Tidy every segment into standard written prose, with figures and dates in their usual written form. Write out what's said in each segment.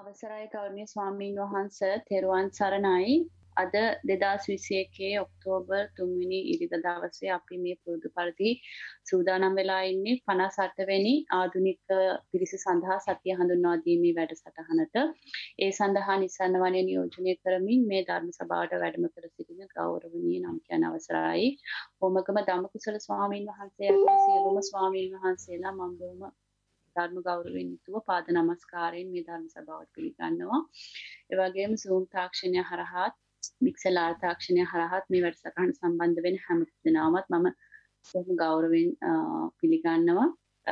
අවසරයි ගෞරවනීය ස්වාමීන් වහන්ස තෙරුවන් සරණයි. අද 2021 ඔක්තෝබර් 3 වෙනි ඉරිදා දවසේ අපි මේ පුරුදු පරිදි සූදානම් වෙලා ඉන්නේ 58 වෙනි ආධුනික පිරිස සඳහා සතිය හඳුන්වා දීමේ වැඩසටහනට. ඒ සඳහා නිසන්න වනයේ නියෝජනය කරමින් මේ ධර්ම සභාවට වැඩම කර සිටින ගෞරවනීය නම් කියන අවසරයි. හෝමගම ධම්මකුසල ස්වාමීන් වහන්සේ ඇතුළු සියලුම ස්වාමීන් වහන්සේලා මම බොහොම ධර්ම ගෞරවයෙන් යුතුව පාද නමස්කාරයෙන් මේ ධර්ම සභාවට පිළිගන්නවා. ඒ වගේම Zoom තාක්ෂණය හරහා මික්සලාර් තාක්ෂණය හරහා මේ වැඩසටහන සම්බන්ධ වෙන හැම දෙනාමත් මම බොහොම ගෞරවයෙන් පිළිගන්නවා.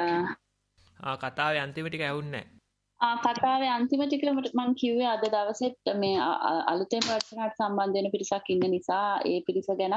කතාවේ අන්තිම ටික ඇහුන්නේ කතාවේ අන්තිම ටික මම කිව්වේ අද දවසෙත් මේ අලුතෙන් වැඩසටහනට සම්බන්ධ වෙන පිරිසක් ඉන්න නිසා ඒ පිරිස ගැන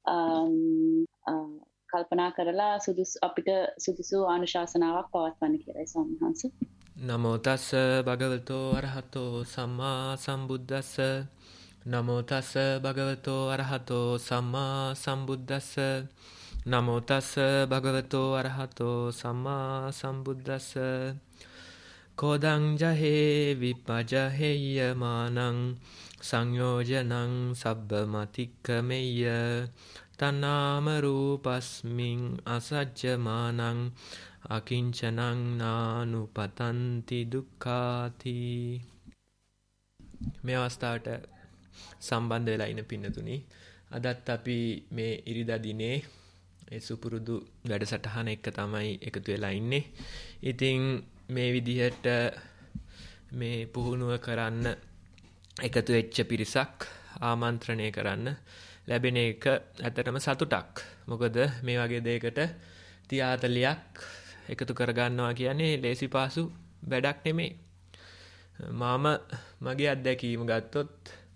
කල්පනා කරලා අපිට සුදුසු අනුශාසනාවක් පවත්වන්න කියලායි ස්වාමීන් වහන්සේ. නමෝ තස්ස භගවතෝ අරහතෝ සම්මා සම්බුද්දස්ස. නමෝ තස්ස භගවතෝ අරහතෝ සම්මා සම්බුද්දස්ස. නමෝ තස්ස භගවතෝ අරහතෝ සම්මා සම්බුද්දස්ස. කෝදං ජහේ විපජහෙය්‍ය මානං සංයෝජනං සබ්බමතික්කමෙය්‍ය තනාම රූපස්මින් අසජ්ජමානං අකිංචනං නානුපතන්ති දුක්ඛාති. මේ අවස්ථාවට සම්බන්ධ වෙලා ඉන්න පින්නතුනි, අදත් අපි මේ ඉරිදා දිනේ ඒ සුපුරුදු වැඩසටහන එක තමයි එකතු වෙලා ඉන්නේ. ඉතින් මේ විදිහට මේ පුහුණුව කරන්න එකතු වෙච්ච පිරිසක් ආමන්ත්‍රණය කරන්න ලැබෙන එක ඇත්තටම සතුටක්. මොකද මේ වගේ දෙයකට 30-40ක් එකතු කරගන්නවා කියන්නේ ලේසි පාසු වැඩක් නෙමෙයි. මගේ අත්දැකීම ගත්තොත්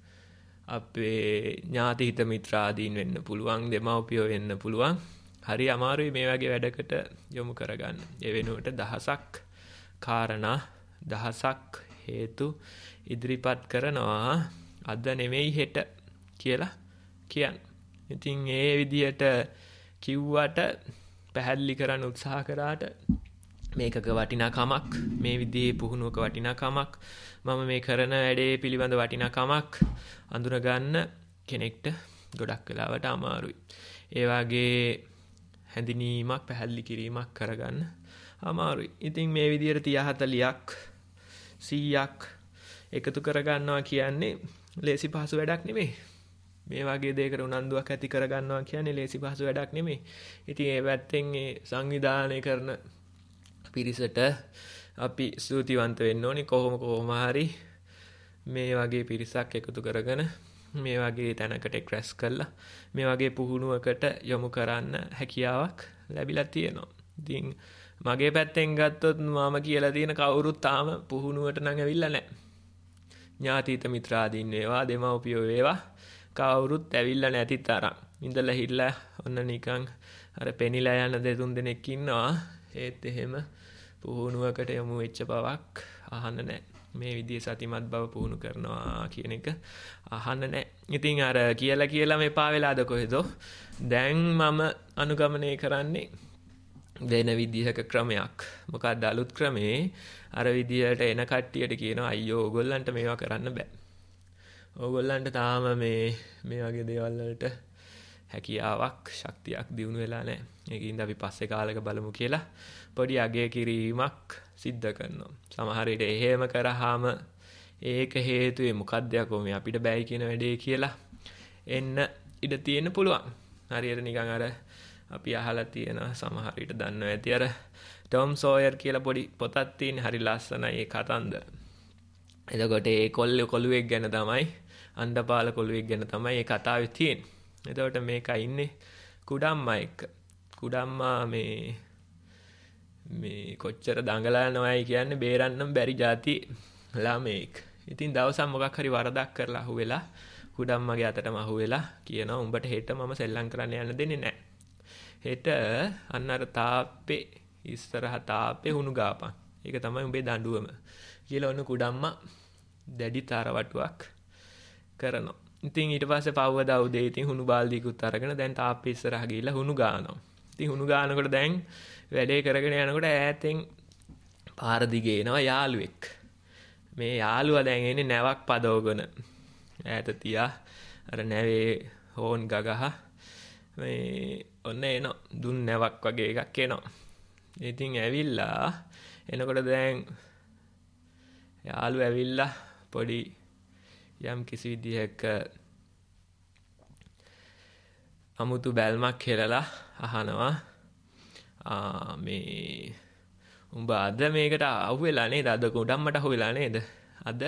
අපේ ඥාති හිත මිත්‍රාදීන් වෙන්න පුළුවන්, දෙමව්පියෝ වෙන්න පුළුවන්. හරි අමාරුයි මේ වගේ වැඩකට යොමු කරගන්න. ඒ වෙනුවට දහසක් කාරණා, දහසක් හේතු ඉදිරිපත් කරනවා අද නෙමෙයි හෙට කියලා කියන්නේ. ඉතින් ඒ විදියට කිව්වට පැහැදිලි කරන්න උත්සාහ කරාට මේකක වටිනාකමක්, මේ විදිහේ පුහුණුවක වටිනාකමක්, මම මේ කරන වැඩේ පිළිබඳ වටිනාකමක් අඳුනගන්න කෙනෙක්ට ගොඩක් වෙලාවට අමාරුයි. ඒ වගේ හැඳිනීමක්, පැහැදිලි කිරීමක් කරගන්න අමාරුයි. ඉතින් මේ විදියට 30-40ක් 100ක් එකතු කරගන්නවා කියන්නේ ලේසි පහසු වැඩක් නෙමෙයි. මේ වගේ දෙයකට උනන්දුවක් ඇති කරගන්නවා කියන්නේ ලේසි පහසු වැඩක් නෙමෙයි. ඉතින් ඒ පැත්තෙන් මේ සංවිධානය කරන පිරිසට අපි ස්තුතිවන්ත වෙන්න ඕනේ. කොහොම හරි මේ වගේ පිරිසක් එකතු කරගෙන මේ වගේ තැනකට එක්රැස් කරලා මේ වගේ පුහුණුවකට යොමු කරන්න හැකියාවක් ලැබිලා තියෙනවා. ඉතින් මගේ පැත්තෙන් ගත්තොත් මම කියලා තියෙන කවුරුත් තාම පුහුණුවට නම් ඇවිල්ලා නැහැ. ඥාතිත මිත්‍රාදීන් වේවා, දෙමව්පියෝ වේවා, කවුරුත් ඇවිල්ලා නැති තරම්. ඉඳලා හිටලා ඔන්න නිකන් අර පෙනිලා යන 2-3 දෙනෙක් ඉන්නවා. ඒත් එහෙම පුහුණුවකට යොමු වෙච්ච බවක් අහන්න නැහැ. මේ විදිහේ සතිමත් බව පුහුණු කරනවා කියන එක අහන්න නැහැ. ඉතින් අර කියලා මේපා වෙලාද කොහෙදෝ. දැන් මම අනුගමනය කරන්නේ වෙන විදිහක ක්‍රමයක්. මොකක්ද අලුත් ක්‍රමේ? අර විදිහට එන කට්ටියට කියනවා අයියෝ ඕගොල්ලන්ට මේවා කරන්න බෑ. ඕගොල්ලන්ට තාම මේ වගේ දේවල් වලට හැකියාවක්, ශක්තියක් දියුණු වෙලා නැහැ. ඒකින්ද අපි පස්සේ කාලෙක බලමු කියලා පොඩි අගය කිරීමක් සිද්ධ කරනවා. සමහර විට එහෙම කරාම ඒක හේතුවේ මොකක්ද යකෝ මේ අපිට බෑයි කියන වැඩේ කියලා එන්න ඉඩ තියෙන්න පුළුවන්. හරියට නිකන් අර අපි අහලා තියෙන සමහර විට දන්නවා ඇති අර ටොම් සෝයර් කියලා පොඩි පොතක් තියෙන හරි ලස්සනයි ඒ කතන්දර. එතකොට ඒ කොළුවෙක් ගැන තමයි, අණ්ඩපාල කොළුවෙක් ගැන තමයි මේ කතාවේ තියෙන්නේ. එතකොට මේක ඉන්නේ කුඩම්මා එක්ක. කුඩම්මා මේ කොච්චර දඟලනවයි කියන්නේ බේරන්නම් බැරි જાති ළමෙක්. ඉතින් දවසක් මොකක් හරි වරදක් කරලා අහුවෙලා කුඩම්මගේ අතටම අහුවෙලා කියනවා උඹට හෙට මම සෙල්ලම් කරන්න යන්න දෙන්නේ නැහැ. හෙට අන්න අර තාප්පේ ඉස්සරහ තාප්පේ හුණු ගාපන්. ඒක තමයි උඹේ දඬුවම කියලා ඔන්න කුඩම්මා දැඩි තරවටුවක් කරනවා. ඉතින් ඊට පස්සේ පවවදා උදේ ඉතින් හුණු බාල්දියකුත් අරගෙන දැන් තාප්පේ ඉස්සරහ ගිහිල්ලා හුණු ගානවා. ඉතින් හුණු ගානකොට දැන් වැඩේ කරගෙන යනකොට ඈතෙන් පාර දිගේ එනවා යාළුවෙක්. මේ යාළුවා දැන් එන්නේ නැවක් පදවගෙන ඈත තියා අර නැවේ හෝන් ගගහ මේ ඔන්න එනවා දුන් නැවක් වගේ එකක් එනවා. ඉතින් ඇවිල්ලා එනකොට දැන් යාළුවා ඇවිල්ලා පොඩි යම් කිසි විදිහක අමුතු බැල්මක් හෙලලා අහනවා මේ උඹ අද මේකට අහුවෙලා නේද? අද කුඩම්මට අහුවෙලා නේද? අද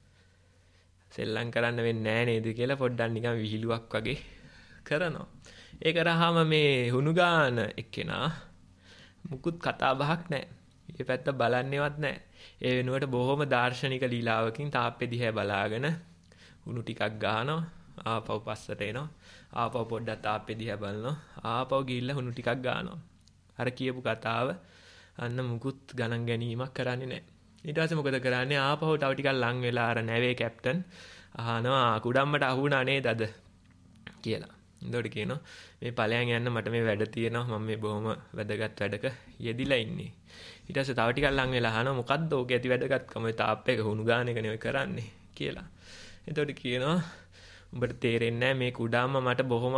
සෙල්ලම් කරන්න වෙන්නේ නැහැ නේද කියලා පොඩ්ඩක් නිකන් විහිළුවක් වගේ කරනවා. ඒ කරාම මේ හුණුගාන එක්කෙනා මුකුත් කතා බහක් නැහැ. මේ පැත්ත බලන්නේවත් නැහැ. ඒ වෙනුවට බොහොම දාර්ශනික ලීලාවකින් තාප්පෙ දිහා බලාගෙන හුණු ටිකක් ගහනවා. ආපහු පස්සට එනවා. ආපහු පොඩ්ඩක් තාප්පෙ දිහා බලනවා. ආපහු ගිහිල්ලා හුණු ටිකක් ගන්නවා. අර කියපු කතාව අන්න මුකුත් ගණන් ගැනීමක් කරන්නේ නැහැ. ඊට පස්සේ මොකද කරන්නේ? ආපහු තව ටිකක් ලං වෙලා අර නැවේ කැප්ටන් අහනවා කුඩම්මට අහුණා නේද අද කියලා. එතකොට කියනවා මේ ඵලයන් යන්න මට මේ වැඩ තියෙනවා. මම මේ බොහොම වැදගත් වැඩක යෙදිලා ඉන්නේ. ඊට පස්සේ තව ටිකක් ලං වෙලා අහනවා මොකද්ද ඕක ඇති වැදගත්කම? ඔය තාප්පයක හුණු ගාන එක නෙවෙයි කරන්නේ කියලා. එතකොට කියනවා උඹට තේරෙන්නේ නැහැ මේ කුඩම්ම මට බොහොම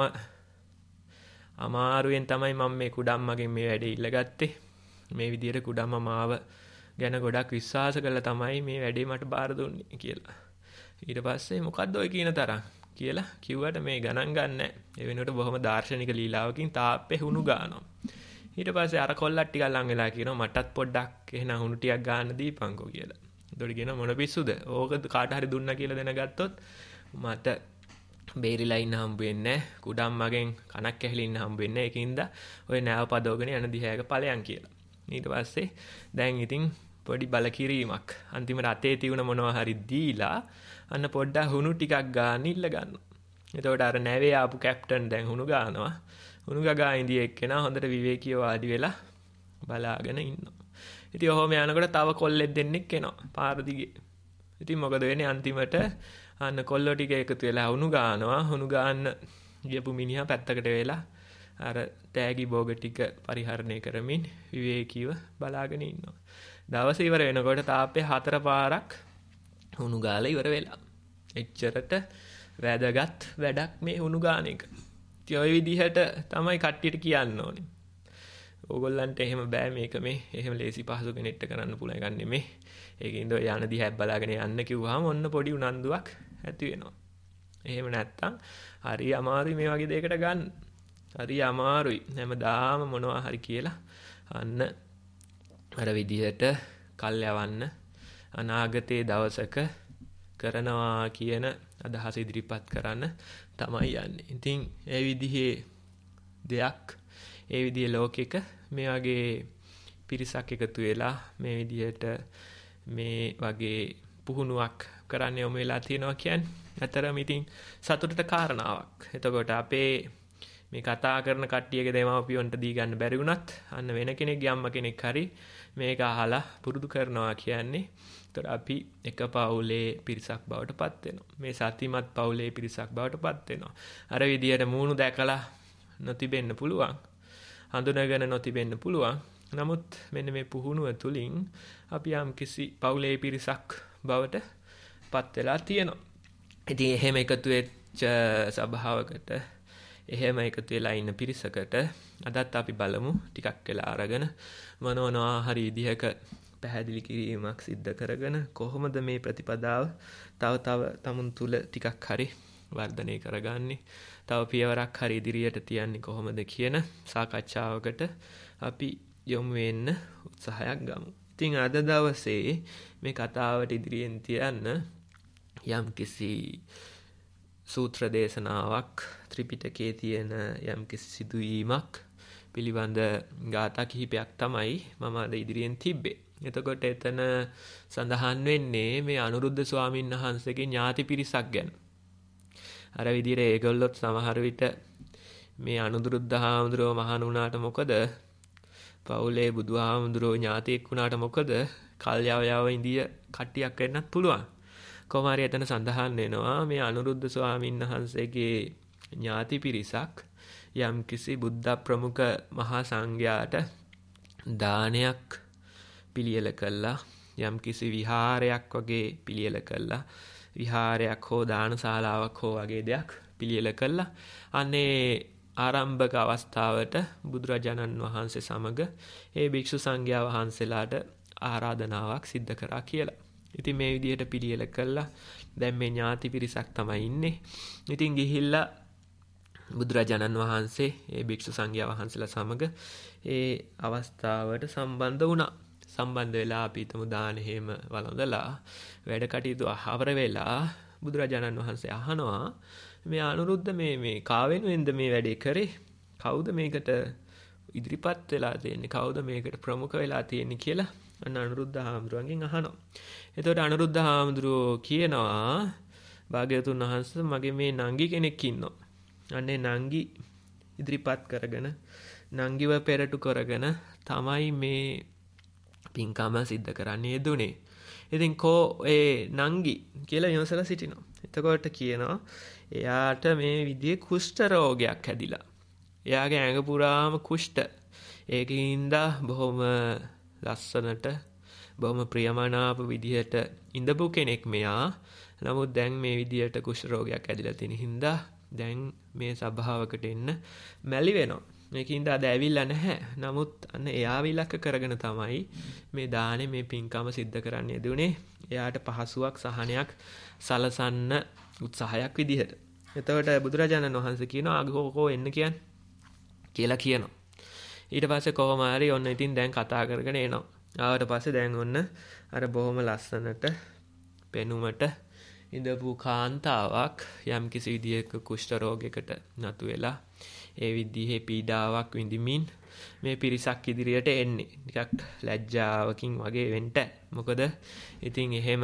අමාරුවෙන් තමයි මම මේ කුඩම්මගෙන් මේ වැඩේ ඉල්ලගත්තේ. මේ විදියට කුඩම්ම මාව ගැන ගොඩක් විශ්වාස කරලා තමයි මේ වැඩේ මට බාර දුන්නේ කියලා. ඊට පස්සේ මොකද්ද ඔය කියන තරම් කියලා කිව්වට මේ ගණන් ගන්නෑ. ඒ වෙනුවට බොහොම දාර්ශනික ලීලාවකින් තාප්පේ හුණු ගන්නවා. ඊට පස්සේ අර කොල්ලත් ටිකක් ලං වෙලා කියනවා මටත් පොඩ්ඩක් එහෙනම් හුණු ටිකක් ගන්න දීපන්කෝ කියලා. එතකොට කියනවා මොන පිස්සුද? ඕක කාට හරි දුන්නා කියලා දැනගත්තොත් මට බේරිලා ඉන්න හම්බ වෙන්නේ නැහැ. කුඩම්මගෙන් කනක් ඇහිලා ඉන්න හම්බ වෙන්නේ නැහැ. ඒකින්ද ඔය නෑව පදවගෙන යන දිහායක ඵලයන් කියලා. ඊට පස්සේ දැන් ඉතින් පොඩි බලකිරීමක් අන්තිමට අතේ තියුණ මොනවා හරි දීලා අන්න පොඩ්ඩක් හුණු ටිකක් ගන්න ඉල්ල ගන්නවා. එතකොට අර නැවේ ආපු කැප්ටන් දැන් හුණු ගන්නවා. හුණු ගගා ඉඳී එක්කෙනා හොඳට විවේකීව වාඩි වෙලා බලාගෙන ඉන්නවා. ඉතින් ඔහොම යනකොට තව කොල්ලෙක් දෙන්නෙක් එනවා පාර දිගේ. ඉතින් මොකද වෙන්නේ අන්තිමට අන්න කොල්ලෝ ටික එකතු වෙලා හුණු ගන්නවා. හුණු ගන්න ගියපු මිනිහා පැත්තකට වෙලා අර තෑගි භෝග ටික පරිහරණය කරමින් විවේකීව බලාගෙන ඉන්නවා. දවස ඉවර වෙනකොට තාප්පේ 4 පාරක් හුණු ගාලා ඉවර වෙලා. එච්චරට වැදගත් වැඩක් මේ හුණු ගාන එක. ඉතින් ওই විදිහට තමයි කට්ටියට කියන්න ඕනේ. ඕගොල්ලන්ට එහෙම බෑ මේක මේ එහෙම ලේසි පහසු කෙනෙක්ට කරන්න පුළුවන් එකක් නෙමෙයි. ඒකින්ද ඔය යන දිහා බලාගෙන යන්න කිව්වහම ඔන්න පොඩි උනන්දුවක් ඇති වෙනවා. එහෙම නැත්තම් හරි අමාරුයි මේ වගේ දෙයකට ගන්න. හරි අමාරුයි. හැමදාම මොනවා හරි කියලා අන්න අර විදිහට කල් යවන්න අනාගතයේ දවසක කරනවා කියන අදහස ඉදිරිපත් කරන්න තමයි යන්නේ. ඉතින් ඒ විදිහේ දෙයක් ඒ විදිහේ ලෝකෙක මේ වගේ පිරිසක් එකතු වෙලා මේ විදිහට මේ වගේ පුහුණුවක් කරන්න යොමු වෙලා තියෙනවා කියන්නේ අතරම ඉතින් සතුටට කාරණාවක්. එතකොට අපේ මේ කතා කරන කට්ටියගේ දෙමව්පියන්ට දී ගන්න බැරි වුණත් අන්න වෙන කෙනෙක්ගේ අම්මා කෙනෙක් හරි මේක අහලා පුරුදු කරනවා කියන්නේ එතකොට අපි එක පවුලේ පිරිසක් බවට පත් වෙනවා. මේ සතිමත් පවුලේ පිරිසක් බවට පත් වෙනවා. අර විදියට මූණු දැකලා නොතිබෙන්න පුළුවන්. හඳුනගෙන නොතිබෙන්න පුළුවන්. නමුත් මෙන්න මේ පුහුණුව තුලින් අපි යම් කිසි පවුලේ පිරිසක් බවට පත් වෙලා තියෙනවා. ඉතින් එහෙම එකතු වෙච්ච සභාවකට එහෙම එකතු වෙලා ඉන්න පිරිසකට අදත් අපි බලමු ටිකක් වෙලා අරගෙන මොනවා හරි විදිහක පැහැදිලි කිරීමක් සිද්ධ කරගෙන කොහොමද මේ ප්‍රතිපදාව තව තමුන් තුල ටිකක් හරි වර්ධනය කරගන්නේ තව පියවරක් හරි ඉදිරියට තියන්නේ කොහොමද කියන සාකච්ඡාවකට අපි යොමු වෙන්න උත්සාහයක් ගමු. ඉතින් අද දවසේ මේ කතාවට ඉදිරියෙන් තියන්න යම් කිසි සූත්‍ර දේශනාවක් ත්‍රිපිටකයේ තියෙන යම් කිසි සිදුවීමක් පිළිබඳ ගාථා කිහිපයක් තමයි මම අද ඉදිරියෙන් තිබ්බේ. එතකොට එතන සඳහන් වෙන්නේ මේ අනුරුද්ධ ස්වාමීන් වහන්සේගේ ඥාති පිරිසක් ගැන. අර විදිහට ඒගොල්ලොත් සමහර විට මේ අනුරුද්ධ හාමුදුරුවෝ මහාන වුණාට මොකද? පවුලේ බුදුහාමුදුරුවෝ ඥාතියෙක් වුණාට මොකද? කල් යව ඉඳිය කට්ටියක් වෙන්නත් පුළුවන්. කොහොම හරි එතන සඳහන් වෙනවා මේ අනුරුද්ධ ස්වාමීන් වහන්සේගේ ඥාති පිරිසක් යම් කිසි බුද්ධ ප්‍රමුඛ මහා සංඝයාට දානයක් පිළියෙල කළා යම් කිසි විහාරයක් වගේ පිළියෙල කළා. විහාරයක් හෝ දානශාලාවක් හෝ වගේ දෙයක් පිළියෙල කළා. අනේ ආරම්භක අවස්ථාවට බුදුරජාණන් වහන්සේ සමග ඒ භික්ෂු සංඝයා වහන්සේලාට ආරාධනාවක් සිද්ධ කරා කියලා. ඉතින් මේ විදිහට පිළියෙල කළා. දැන් මේ ඥාති පිරිසක් තමයි ඉන්නේ. ඉතින් ගිහිල්ලා බුදුරජාණන් වහන්සේ ඒ භික්ෂු සංඝයා වහන්සේලා සමග ඒ අවස්ථාවට සම්බන්ධ වුණා. සම්බන්ධ වෙලා අපි හිතමු දාන හේම වළඳලා වැඩ කටයුතු අහවර වෙලා බුදුරජාණන් වහන්සේ අහනවා මේ අනුරුද්ධ මේ කාවෙනුවෙන්ද මේ වැඩේ කරේ? කවුද මේකට ඉදිරිපත් වෙලා තියෙන්නේ? කවුද මේකට ප්‍රමුඛ වෙලා තියෙන්නේ කියලා අන්න අනුරුද්ධ හාමුදුරුවන්ගෙන් අහනවා. එතකොට අනුරුද්ධ හාමුදුරුවෝ කියනවා භාග්‍යවතුන් වහන්සේ මගේ මේ නංගි කෙනෙක් ඉන්නවා. අනේ නංගි ඉදිරිපත් කරගෙන නංගිව පෙරටු කරගෙන තමයි මේ පින්කම සිද්ධ කරන්නේ යෙදුනේ. ඉතින් කෝ ඒ නංගි කියලා විමසලා සිටිනවා. එතකොට කියනවා එයාට මේ විදිහේ කුෂ්ඨ රෝගයක් හැදිලා. එයාගේ ඇඟ පුරාම කුෂ්ඨ. ඒකින්ද බොහොම ලස්සනට බොහොම ප්‍රියමනාප විදිහට ඉඳපු කෙනෙක් මෙයා. නමුත් දැන් මේ විදිහට කුෂ්ඨ රෝගයක් ඇදිලා තියෙන හින්දා දැන් මේ සභාවකට එන්න මැලි වෙනවා. මේකින්ද අද ඇවිල්ලා නැහැ. නමුත් අන්න එයා විලක්ක කරගෙන තමයි මේ දානේ මේ පින්කම සිද්ධ කරන්න යෙදුනේ. එයාට පහසුවක් සහනයක් සලසන්න උත්සාහයක් විදිහට. එතකොට බුදුරජාණන් වහන්සේ කියනවා ආගෝ එන්න කියන්නේ කියලා කියනවා. ඊට පස්සේ කොහොම හරි ඔන්න ඉතින් දැන් කතා කරගෙන එනවා. ආවට පස්සේ දැන් ඔන්න අර බොහොම ලස්සනට පෙනුමට ඉඳපු කාන්තාවක් යම් කිසි විදිහක කුෂ්ඨ රෝගයකට නතු වෙලා ඒ විදිහේ පීඩාවක් විඳිමින් මේ පිරිසක් ඉදිරියට එන්නේ. ටිකක් ලැජ්ජාවකින් වගේ වෙන්න. මොකද ඉතින් එහෙම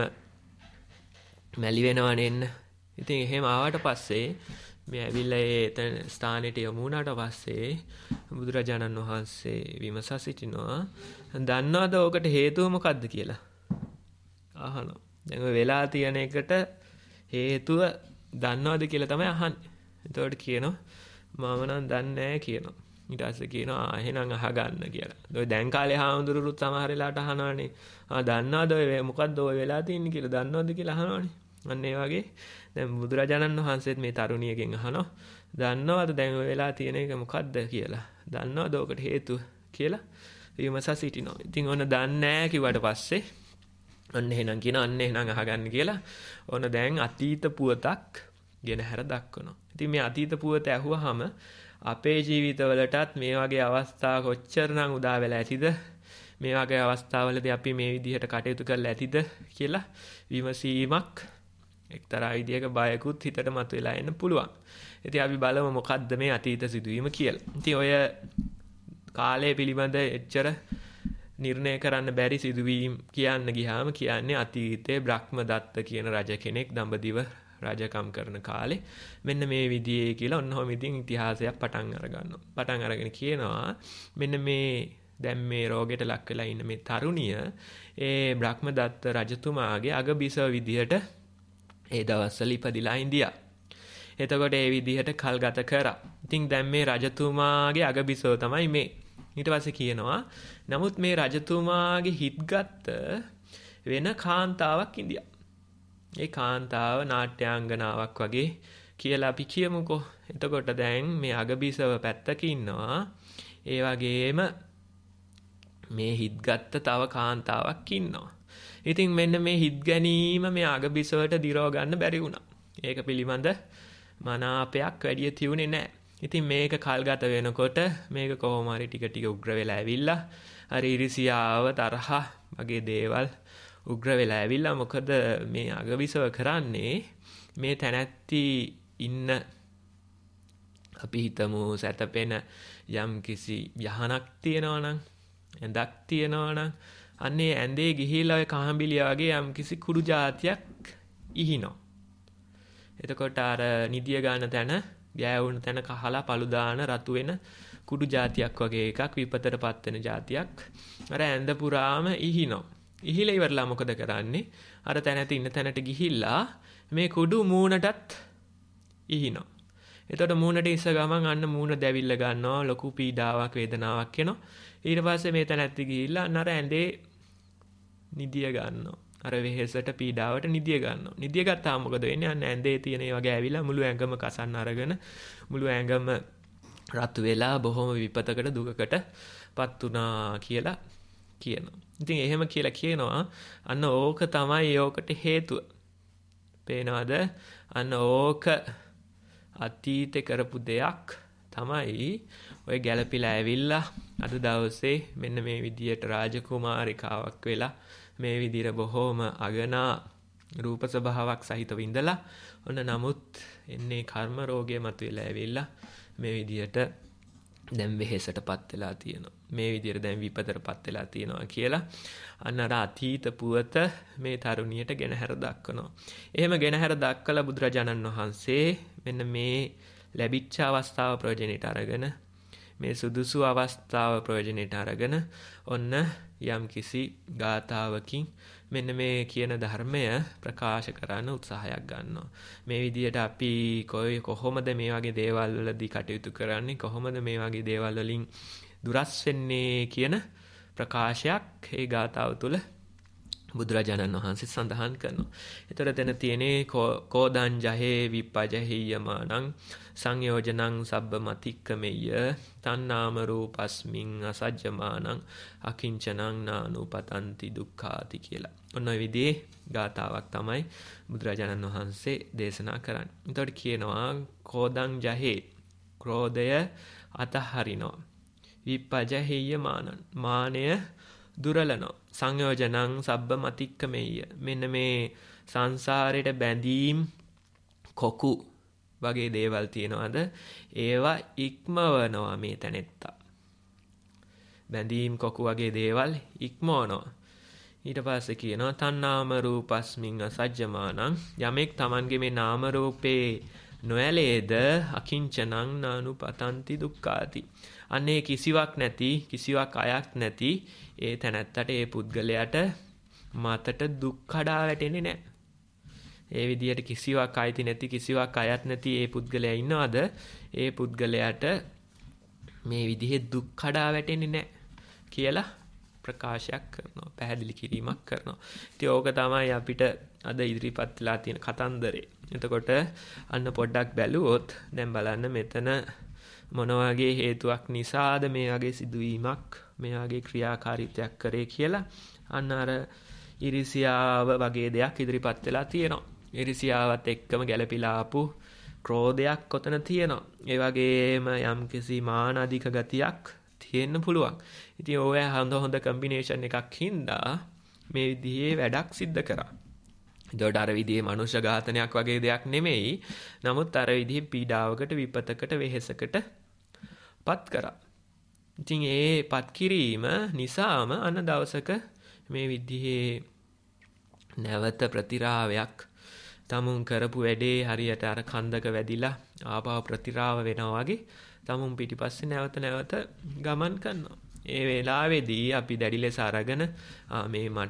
මැලි වෙනවනේ එන්න. ඉතින් එහෙම ආවට පස්සේ මේ ඇවිල්ලා ඒ ස්ථානෙට යමු වුණාට පස්සේ බුදුරජාණන් වහන්සේ විමසා සිටිනවා. දන්නවද ඔකට හේතුව මොකද්ද කියලා? අහනවා. දැන් ඔය වෙලා තියෙන එකට හේතුව දන්නවද කියලා තමයි අහන්නේ. එතකොට කියනවා මම නම් දන්නේ නැහැ කියනවා. ඊට පස්සේ කියනවා එහෙනම් අහගන්න කියලා. ඔය දැන් කාලේ හාමුදුරුවෝත් සමහර වෙලාවට අහනවානේ. දන්නවද ඔය මොකද්ද ඔය වෙලා තියෙන්නේ කියලා දන්නවද කියලා අහනවානේ. අන්න ඒ වගේ දැන් බුදුරජාණන් වහන්සේත් මේ තරුණියගෙන් අහනවා දන්නවද දැන් ඔය වෙලා තියෙන එක මොකද්ද කියලා? දන්නවද ඔකට හේතුව කියලා විමසා සිටිනවා. ඉතින් ඔන්න දන්නේ නැහැ කිව්වට පස්සේ අන්න එහෙනම් කියන අන්න එහෙනම් අහගන්න කියලා ඔන්න දැන් අතීත පුවතක් ගෙන හැර දක්වනවා. ඉතින් මේ අතීත පුවත ඇහුවාම අපේ ජීවිතවලටත් මේ වගේ අවස්ථා කොච්චරනම් උදා වෙලා ඇතිද? මේ වගේ අවස්ථාවලදී අපි මේ විදිහට කටයුතු කරලා ඇතිද කියලා විමසීමක් එක්තරා විදිහක බයකුත් හිතට මතුවලා එන්න පුළුවන්. ඉතින් අපි බලමු මොකද්ද මේ අතීත සිදුවීම කියලා. ඉතින් ඔය කාලය පිළිබඳ එච්චර නිර්ණය කරන්න බැරි සිදුවීම් කියන්න ගියාම කියන්නේ අතීතයේ බ්‍රහ්මදත්ත කියන රජ කෙනෙක් දඹදිව රජකම් කරන කාලේ මෙන්න මේ විදිහේ කියලා ඔන්නෝම ඉතින් ඉතිහාසයක් පටන් අරගන්නවා. පටන් අරගෙන කියනවා මෙන්න මේ දැන් මේ රෝගයට ලක් වෙලා ඉන්න මේ තරුණිය ඒ බ්‍රහ්මදත්ත රජතුමාගේ අගබිසව විදිහට ඒ දවස්වල ඉපදිලා ඉඳියා. එතකොට ඒ විදිහට කල් ගත කරා. ඉතින් දැන් මේ රජතුමාගේ අගබිසව තමයි මේ. ඊට පස්සේ කියනවා නමුත් මේ රජතුමාගේ හිත්ගත් වෙන කාන්තාවක් ඉඳියා. ඒ කාන්තාව නාට්‍යාංගනාවක් වගේ කියලා අපි කියමුකෝ. එතකොට දැන් මේ අගබිසව පැත්තක ඉන්නවා. ඒ වගේම මේ හිත්ගත් තව කාන්තාවක් ඉන්නවා. ඉතින් මෙන්න මේ හිත් ගැනීම මේ අගබිසවට දිරව ගන්න බැරි වුණා. ඒක පිළිබඳ මනාපයක් වැඩි තියුනේ නැහැ. ඉතින් මේක කල්ගත වෙනකොට මේක කොහොම හරි ටික ටික උග්‍ර වෙලා ඇවිල්ලා අර ඉරිසියාව තරහ වගේ දේවල් උග්‍ර වෙලා ඇවිල්ලා මොකද මේ අගබිසව කරන්නේ මේ තැනැත්ති ඉන්න අපි හිතමු සැතපෙන යම් කිසි යහනක් තියනවා නම් ඇඳක් තියනවා නම් අන්නේ ඇඳේ ගිහිලා ඔය කහඹිලිය වගේ යම් කිසි කුඩු జాතියක් ඉහිනවා. එතකොට අර නිදිය ගන්න තැන ගෑවුන තැන කහලා පළු දාන රතු වෙන කුඩු జాතියක් වගේ එකක් විපතටපත් වෙන జాතියක් අර ඇඳ පුරාම ඉහිනවා. ඉහිලා ඉවරලා මොකද කරන්නේ? අර තැනට ඉන්න තැනට ගිහිල්ලා මේ කුඩු මූණටත් ඉහිනවා. එතකොට මූණට ඉස්ස ගමන් අන්න මූණ දැවිල්ල ගන්නවා ලොකු පීඩාවක් වේදනාවක් එනවා. ඊට පස්සේ මේ තැනැත්ති ගිහිල්ලා අන්න අර ඇඳේ නිදිය ගන්නවා. අර වෙහෙසට පීඩාවට නිදිය ගන්නවා. නිදිය ගත්තාම මොකද වෙන්නේ? අන්න ඇඳේ තියෙන ඒ වගේ ඇවිල්ලා මුළු ඇඟම කසන්න අරගෙන මුළු ඇඟම රත් වෙලා බොහොම විපතකට දුකකට පත් වුණා කියලා කියනවා. ඉතින් එහෙම කියලා කියනවා අන්න ඕක තමයි ඕකට හේතුව. පේනවද? අන්න ඕක අතීතේ කරපු දෙයක් තමයි ඔය ගැළපිලා ඇවිල්ලා අද දවසේ මෙන්න මේ විදියට රාජකුමාරිකාවක් වෙලා මේ විදිහට බොහොම අගනා රූප ස්වභාවයක් සහිතව ඉඳලා ඔන්න නමුත් එන්නේ කර්ම රෝගය මතුවලා ඇවිල්ලා මේ විදියට දැන් වෙහෙසටපත් වෙලා තියෙනවා. මේ විදියට දැන් විපතටපත් වෙලා තියෙනවා කියලා අන්න අර අතීත පුවත මේ තරුණියට ගෙනහැර දක්වනවා. එහෙම ගෙනහැර දක්කලා බුදුරජාණන් වහන්සේ මෙන්න මේ ලැබිච්ච අවස්ථාව ප්‍රයෝජනෙට අරගෙන මේ සුදුසු අවස්ථාව ප්‍රයෝජනෙට අරගෙන ඔන්න යම් කිසි ගාථාවකින් මෙන්න මේ කියන ධර්මය ප්‍රකාශ කරන්න උත්සාහයක් ගන්නවා. මේ විදියට අපි කොහොමද මේ වගේ දේවල් වලදී කටයුතු කරන්නේ, කොහොමද මේ වගේ දේවල් වලින් දුරස් වෙන්නේ කියන ප්‍රකාශයක් ඒ ගාථාව තුළ බුදුරජාණන් වහන්සේ සඳහන් කරනවා. ඒතර තැන තියෙන්නේ කෝදං ජහේ විපජහියමානං සංයෝජනං සබ්බමතික්කමෙය්‍ය තණ්හාම රූපස්මින් අසජ්ජමානං අකිංචනං නානුපතන්ති දුක්ඛාති කියලා. ඔන්න ඔය විදිහේ ගාතාවක් තමයි බුදුරජාණන් වහන්සේ දේශනා කරන්නේ. එතකොට කියනවා කෝදං ජහේ ක්‍රෝධය අතහරිනවා. විපජහියමානං මානය දුරලනෝ සංයෝජනං සබ්බමතික්කමෙය්‍ය මෙන්න මේ සංසාරයට බැඳීම් කොකු වගේ දේවල් තියනවාද ඒවා ඉක්මවනවා මේ තැනෙත්තා. බැඳීම් කොකු වගේ දේවල් ඉක්මවනවා. ඊට පස්සේ කියනවා තණ්හාම රූපස්මින් අසජ්ජමානං යමෙක් Tamanගේ මේ නාම රූපේ නොඇලේද අකිංචනං නානුපතන්ති දුක්ඛාති. අන්නේ කිසිවක් නැති කිසිවක් අයක් නැති ඒ තැනැත්තට ඒ පුද්ගලයාට මතට දුක් කඩා වැටෙන්නේ නැහැ. ඒ විදියට කිසිවක් අයිති නැති කිසිවක් අයත් නැති ඒ පුද්ගලයා ඉන්නවද? ඒ පුද්ගලයාට මේ විදිහේ දුක් කඩා වැටෙන්නේ නැහැ කියලා ප්‍රකාශයක් කරනවා. පැහැදිලි කිරීමක් කරනවා. ඉතින් ඕක තමයි අපිට අද ඉදිරිපත් වෙලා තියෙන කතන්දරේ. එතකොට අන්න පොඩ්ඩක් බැලුවොත් දැන් බලන්න මෙතන මොන වගේ හේතුවක් නිසාද මේ වගේ සිදුවීමක් මේ වගේ ක්‍රියාකාරීත්වයක් කරේ කියලා අන්න අර ඉරිසියාව වගේ දෙයක් ඉදිරිපත් වෙලා තියෙනවා. ඉරිසියාවත් එක්කම ගැළපීලා ආපු ක්‍රෝධයක් කොතන තියෙනවා. ඒ වගේම යම්කිසි මාන අධික ගතියක් තියෙන්න පුළුවන්. ඉතින් ඔය හොඳ කම්බිනේෂන් එකක් හින්දා මේ විදිහේ වැඩක් සිද්ධ කරා. ඒකට අර විදිහේ මනුෂ්‍ය ඝාතනයක් වගේ දෙයක් නෙමෙයි. නමුත් අර විදිහේ පීඩාවකට විපතකට වෙහෙසකට පත් කරා. ඉතින් ඒ පත් කිරීම නිසාම අන්න දවසක මේ විදිහේ නැවත ප්‍රතිරාවයක් තමුන් කරපු වැඩේ හරියට අර කන්දක වැදිලා ආපහු ප්‍රතිරාව වෙනවා වගේ තමුන් පිටිපස්සේ නැවත ගමන් කරනවා. ඒ වෙලාවේදී අපි දැඩි ලෙස අරගෙන මේ මට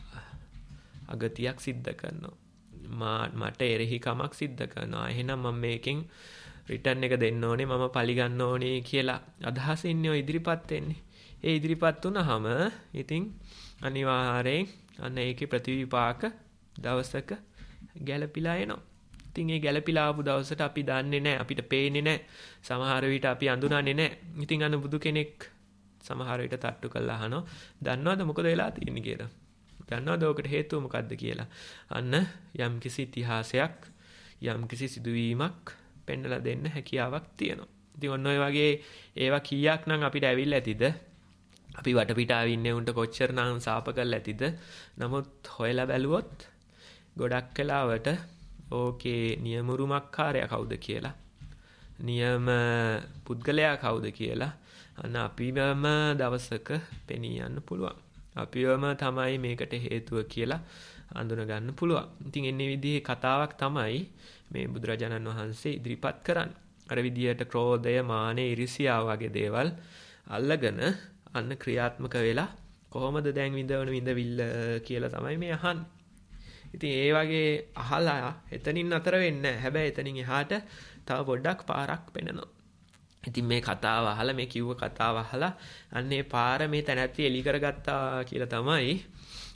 අගතියක් සිද්ධ කරනවා. මට එරෙහි කමක් සිද්ධ කරනවා. එහෙනම් මම මේකෙන් රිටර්න් එක දෙන්න ඕනේ, මම පලි ගන්න ඕනේ කියලා අදහස ඉන්නේ ඔය ඉදිරිපත් වෙන්නේ. ඒ ඉදිරිපත් වුණාම ඉතින් අනිවාර්යෙන් අන්න ඒකේ ප්‍රතිවිපාක දවසක ගැළපීලා එනවා. ඉතින් ඒ ගැළපීලා ආපු දවසට අපි දන්නේ නැහැ, අපිට පේන්නේ නැහැ. සමහර විට අපි අඳුනන්නේ නැහැ. ඉතින් අන්න බුදු කෙනෙක් සමහර විට තට්ටු කරලා අහනවා, "දන්නවද මොකද වෙලා තියෙන්නේ කියලා? දන්නවද ඔකට හේතුව මොකද්ද කියලා?" අන්න යම්කිසි ඉතිහාසයක්, යම්කිසි සිදුවීමක් පෙන්නලා දෙන්න හැකියාවක් තියෙනවා. ඉතින් ඔන්න ඔය වගේ ඒවා කීයක් නම් අපිට ඇවිල්ලා ඇතිද? අපි වටපිටාවේ ඉන්නේ උන්ට කොච්චරනම් සාප කරලා ඇතිද? නමුත් හොයලා බැලුවොත් ගොඩක් වෙලාවට ඕකේ නියමුරුමක්කාරයා කවුද කියලා, නියම පුද්ගලයා කවුද කියලා අන්න අපිවම දවසක පෙනී යන්න පුළුවන්. අපිවම තමයි මේකට හේතුව කියලා අඳුන ගන්න පුළුවන්. ඉතින් එන්නේ විදිහේ කතාවක් තමයි මේ බුදුරජාණන් වහන්සේ ඉදිරිපත් කරන්නේ. අර විදියට ක්‍රෝධය, මානය, ඉරිසියාව වගේ දේවල් අල්ලගෙන අන්න ක්‍රියාත්මක වෙලා කොහොමද දැන් විඳවිල්ල කියලා තමයි මේ අහන්නේ. ඉතින් ඒ වගේ අහලා එතනින් අතර වෙන්නේ නැහැ. හැබැයි එතනින් එහාට තව පොඩ්ඩක් පාරක් පෙන්නනවා. ඉතින් මේ කතාව අහලා, මේ කිව්ව කතාව අහලා අන්න ඒ පාර මේ තැනැත්ති එලි කරගත්තා කියලා තමයි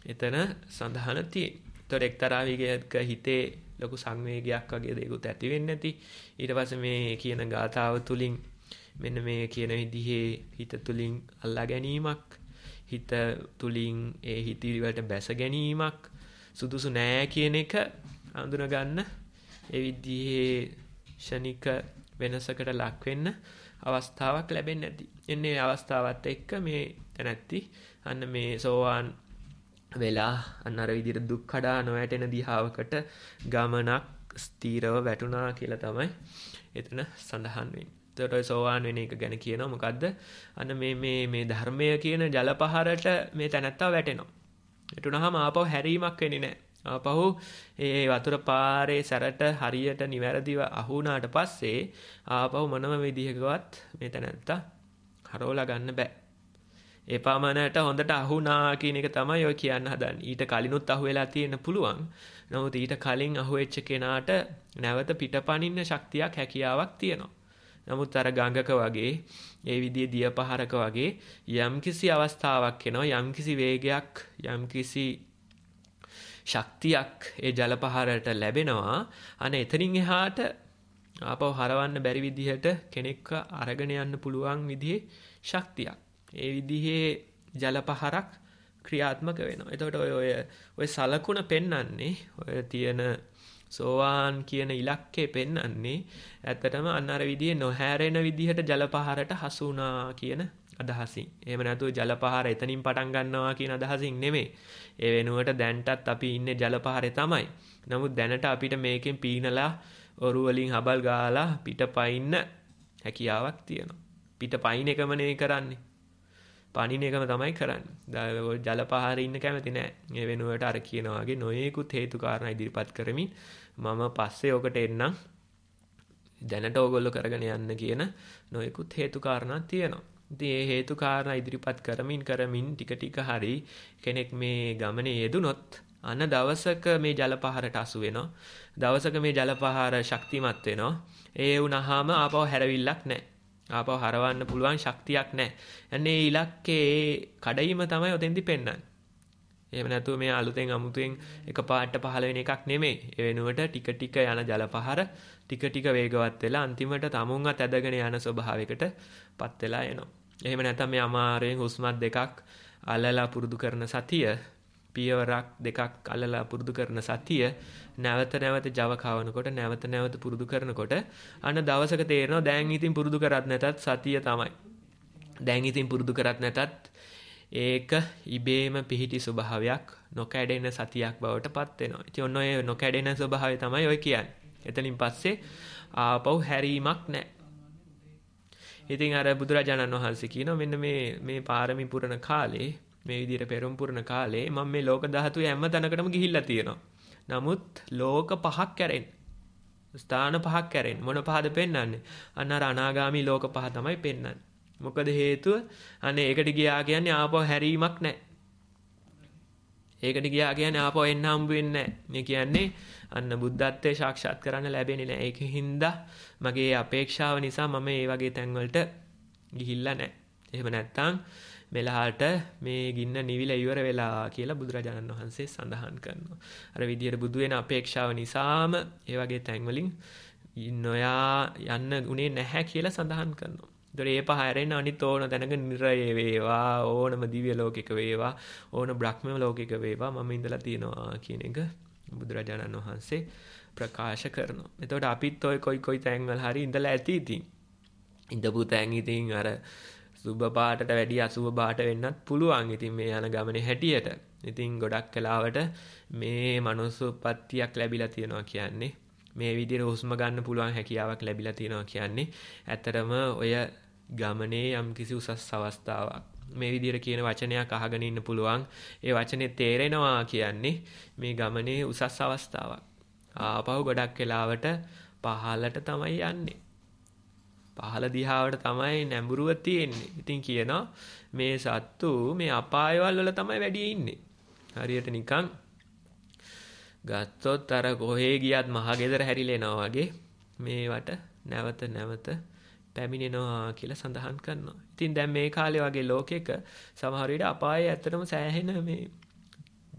එතන සඳහන තියෙන්නේ. ඒතකොට එක්තරා විදිහක හිතේ ලොකු සංවේගයක් වගේ දෙයක්ත් ඇති වෙන්නේ නැති. ඊට පස්සේ මේ කියන ගාථාව තුලින් මෙන්න මේ කියන විදිහේ හිත තුලින් අල්ලා ගැනීමක්, හිත තුලින් ඒ හිතවිලි වලට බැස ගැනීමක් සුදුසු නෑ කියන එක අඳුන ගන්න ඒ විදිහේ ෂණික වෙනසකට ලක් වෙන්න අවස්ථාවක් ලැබෙන්නේ නැති. එන්නේ අවස්ථාවත් එක්ක මේ තැනැත්ති අන්න මේ සෝවාන් වෙලා අන්න අර විදිහට දුක් කඩා නොවැටෙන දිහාවකට ගමනක් ස්ථීරව වැටුණා කියලා තමයි එතන සඳහන් වෙන්නේ. එතකොට ඔය සෝවාන් වෙන එක ගැන කියනවා මොකද්ද? අන්න මේ ධර්මය කියන ජලපහරට මේ තැනැත්තා වැටෙනවා. වැටුණාම ආපහු හැරීමක් වෙන්නේ නැහැ. ආපහු ඒ වතුර පාරේ සැරට හරියට නිවැරදිව අහු වුණාට පස්සේ ආපහු මොනම විදිහකවත් මේ තැනැත්තා හරවලා ගන්න බෑ. ඒ පමණට හොඳට අහුණා කියන එක තමයි ඔය කියන්න හදන්නේ. ඊට කලිනුත් අහු වෙලා තියෙන්න පුළුවන්. නමුත් ඊට කලින් අහු වෙච්ච කෙනාට නැවත පිටපනින්න ශක්තියක් හැකියාවක් තියෙනවා. නමුත් අර ගඟක වගේ ඒ විදිහේ දියපහරක වගේ යම්කිසි අවස්ථාවක් එනවා, යම්කිසි වේගයක්, යම්කිසි ශක්තියක් ඒ ජලපහරට ලැබෙනවා. අනේ එතනින් එහාට ආපහු හරවන්න බැරි විදිහට කෙනෙක්ව අරගෙන යන්න පුළුවන් විදිහේ ශක්තියක්. ඒ විදිහේ ජලපහරක් ක්‍රියාත්මක වෙනවා. එතකොට ඔය සලකුණ පෙන්වන්නේ ඔය තියෙන සෝවාන් කියන ඉලක්කය පෙන්වන්නේ ඇත්තටම අන්න අර විදිහේ නොහැරෙන විදිහට ජලපහරට හසු වුණා කියන අදහසින්. එහෙම නැතුව ජලපහර එතනින් පටන් ගන්නවා කියන අදහසින් නෙමෙයි. ඒ වෙනුවට දැන්ටත් අපි ඉන්නේ ජලපහරේ තමයි. නමුත් දැනට අපිට මේකෙන් පීනලා ඔරු වලින් හබල් ගාලා පිටපයින්න හැකියාවක් තියෙනවා. පිටපයින් එකම නෙවෙයි කරන්නේ. පණින එකම තමයි කරන්නේ. ජලපහරේ ඉන්න කැමති නෑ. ඒ වෙනුවට අර කියනවා වගේ නොයේකුත් හේතු කාරණා ඉදිරිපත් කරමින් මම පස්සේ ඔකට එන්නම්. දැනට ඕගොල්ලෝ කරගෙන යන්න කියන නොයේකුත් හේතු කාරණා තියෙනවා. ඉතින් මේ හේතු කාරණා ඉදිරිපත් කරමින් ටික ටික හරි කෙනෙක් මේ ගමනේ යෙදුනොත් අන දවසක මේ ජලපහරට අසු වෙනවා. දවසක මේ ජලපහර ශක්තිමත් වෙනවා. ඒ වුණාම ආපහු හැරවිල්ලක් නැහැ. ආපහු හරවන්න පුළුවන් ශක්තියක් නැහැ. යන්නේ ඉලක්කේ කඩයිම තමයි ඔතෙන්දි පෙන්වන්නේ. එහෙම නැතුව මේ අලුතෙන් අමුතුවෙන් එකපාරට පහළ වෙන එකක් නෙමෙයි. ඒ වෙනුවට ටික ටික යන ජලපහර ටික ටික වේගවත් වෙලා අන්තිමට තමුන්වත් ඇදගෙන යන ස්වභාවයකටපත් වෙලා එනවා. එහෙම නැත්නම් මේ අමාරුවෙන් හුස්මත් දෙකක් අල්ලලා පුරුදු කරන සතිය, පියවරක් දෙකක් අල්ලලා පුරුදු කරන සතිය නැවත නැවත Java කවනකොට නැවත නැවත පුරුදු කරනකොට අන්න දවසක තේරෙනවා දැන් ඉතින් පුරුදු කරත් නැතත් සතිය තමයි. දැන් ඉතින් පුරුදු කරත් නැතත් ඒක ඉබේම පිහිටි ස්වභාවයක් නොකැඩෙන සතියක් බවට පත් වෙනවා. ඉතින් ඔන්න ඔය නොකැඩෙන ස්වභාවය තමයි ඔය කියන්නේ. එතනින් පස්සේ ආපහු හැරීමක් නැහැ. ඉතින් අර බුදුරජාණන් වහන්සේ කියනවා මෙන්න මේ පාරමී පුරන කාලේ මේ විදිහට පෙරම් පුරන කාලේ මම මේ ලෝක ධාතුවේ හැම තැනකටම ගිහිල්ලා තියෙනවා. නමුත් ලෝක පහක් කැරෙන්න. ස්ථාන පහක් කැරෙන්න. මොන පහද පෙන්වන්නේ? අන්න අර අනාගාමී ලෝක පහ තමයි පෙන්වන්නේ. මොකද හේතුව? අනේ ඒකට ගියා කියන්නේ ආපහු හැරීමක් නැහැ. ඒකට ගියා කියන්නේ ආපහු එන්න හම්බ වෙන්නේ නැහැ. මේ කියන්නේ අන්න බුද්ධත්වයේ සාක්ෂාත් කරන්න ලැබෙන්නේ නැහැ. ඒකින්ද මගේ අපේක්ෂාව නිසා මම මේ වගේ තැන්වලට ගිහිල්ලා නැහැ. එහෙම නැත්නම් මෙලහාට මේ ගින්න නිවිලා ඉවර වෙලා කියලා බුදුරජාණන් වහන්සේ සඳහන් කරනවා. අර විදියට බුදු වෙන අපේක්ෂාව නිසාම ඒ වගේ තැන්වලින් නොයා යන්න උනේ නැහැ කියලා සඳහන් කරනවා. ඒතර ඒ පහ හැරෙන්න අනිත් ඕන තැනක නිරය වේවා, ඕනම දිව්‍ය ලෝකයක වේවා, ඕන බ්‍රහ්ම ලෝකයක වේවා මම ඉඳලා තියෙනවා කියන එක බුදුරජාණන් වහන්සේ ප්‍රකාශ කරනවා. එතකොට අපිත් ඔය කොයි තැන්වල හරි ඉඳලා ඇති ඉතින්. ඉඳපු තැන් ඉතින් අර සුබ පාටට වැඩි අසුබ පාට වෙන්නත් පුළුවන්. ඉතින් මේ යන ගමනේ හැටියට. ඉතින් ගොඩක් කලාවට මේ මනුස්ස උප්පත්තියක් ලැබිලා තියෙනවා කියන්නේ මේ විදිහට හුස්ම ගන්න පුළුවන් හැකියාවක් ලැබිලා තියෙනවා කියන්නේ ඇත්තරම ඔය ගමනේ යම්කිසි උසස් අවස්ථාවක්. මේ විදිහට කියන වචනයක් අහගෙන ඉන්න පුළුවන්. ඒ වචනේ තේරෙනවා කියන්නේ මේ ගමනේ උසස් අවස්ථාවක්. ආපහු ගොඩක් කලාවට පහළට තමයි යන්නේ. පහළ දිහාවට තමයි නැඹුරුව තියෙන්නේ. ඉතින් කියනවා මේ සත්තු මේ අපායවල වල තමයි වැඩි ඉන්නේ. හරියට නිකන් ගත්තොත් අර කොහේ ගියත් මහගෙදර හැරිලා එනවා වගේ මේවට නැවත නැවත පැමිණෙනවා කියලා සඳහන් කරනවා. ඉතින් දැන් මේ කාලේ වගේ ලෝකෙක සමහර විට අපායේ ඇත්තටම සෑහෙන මේ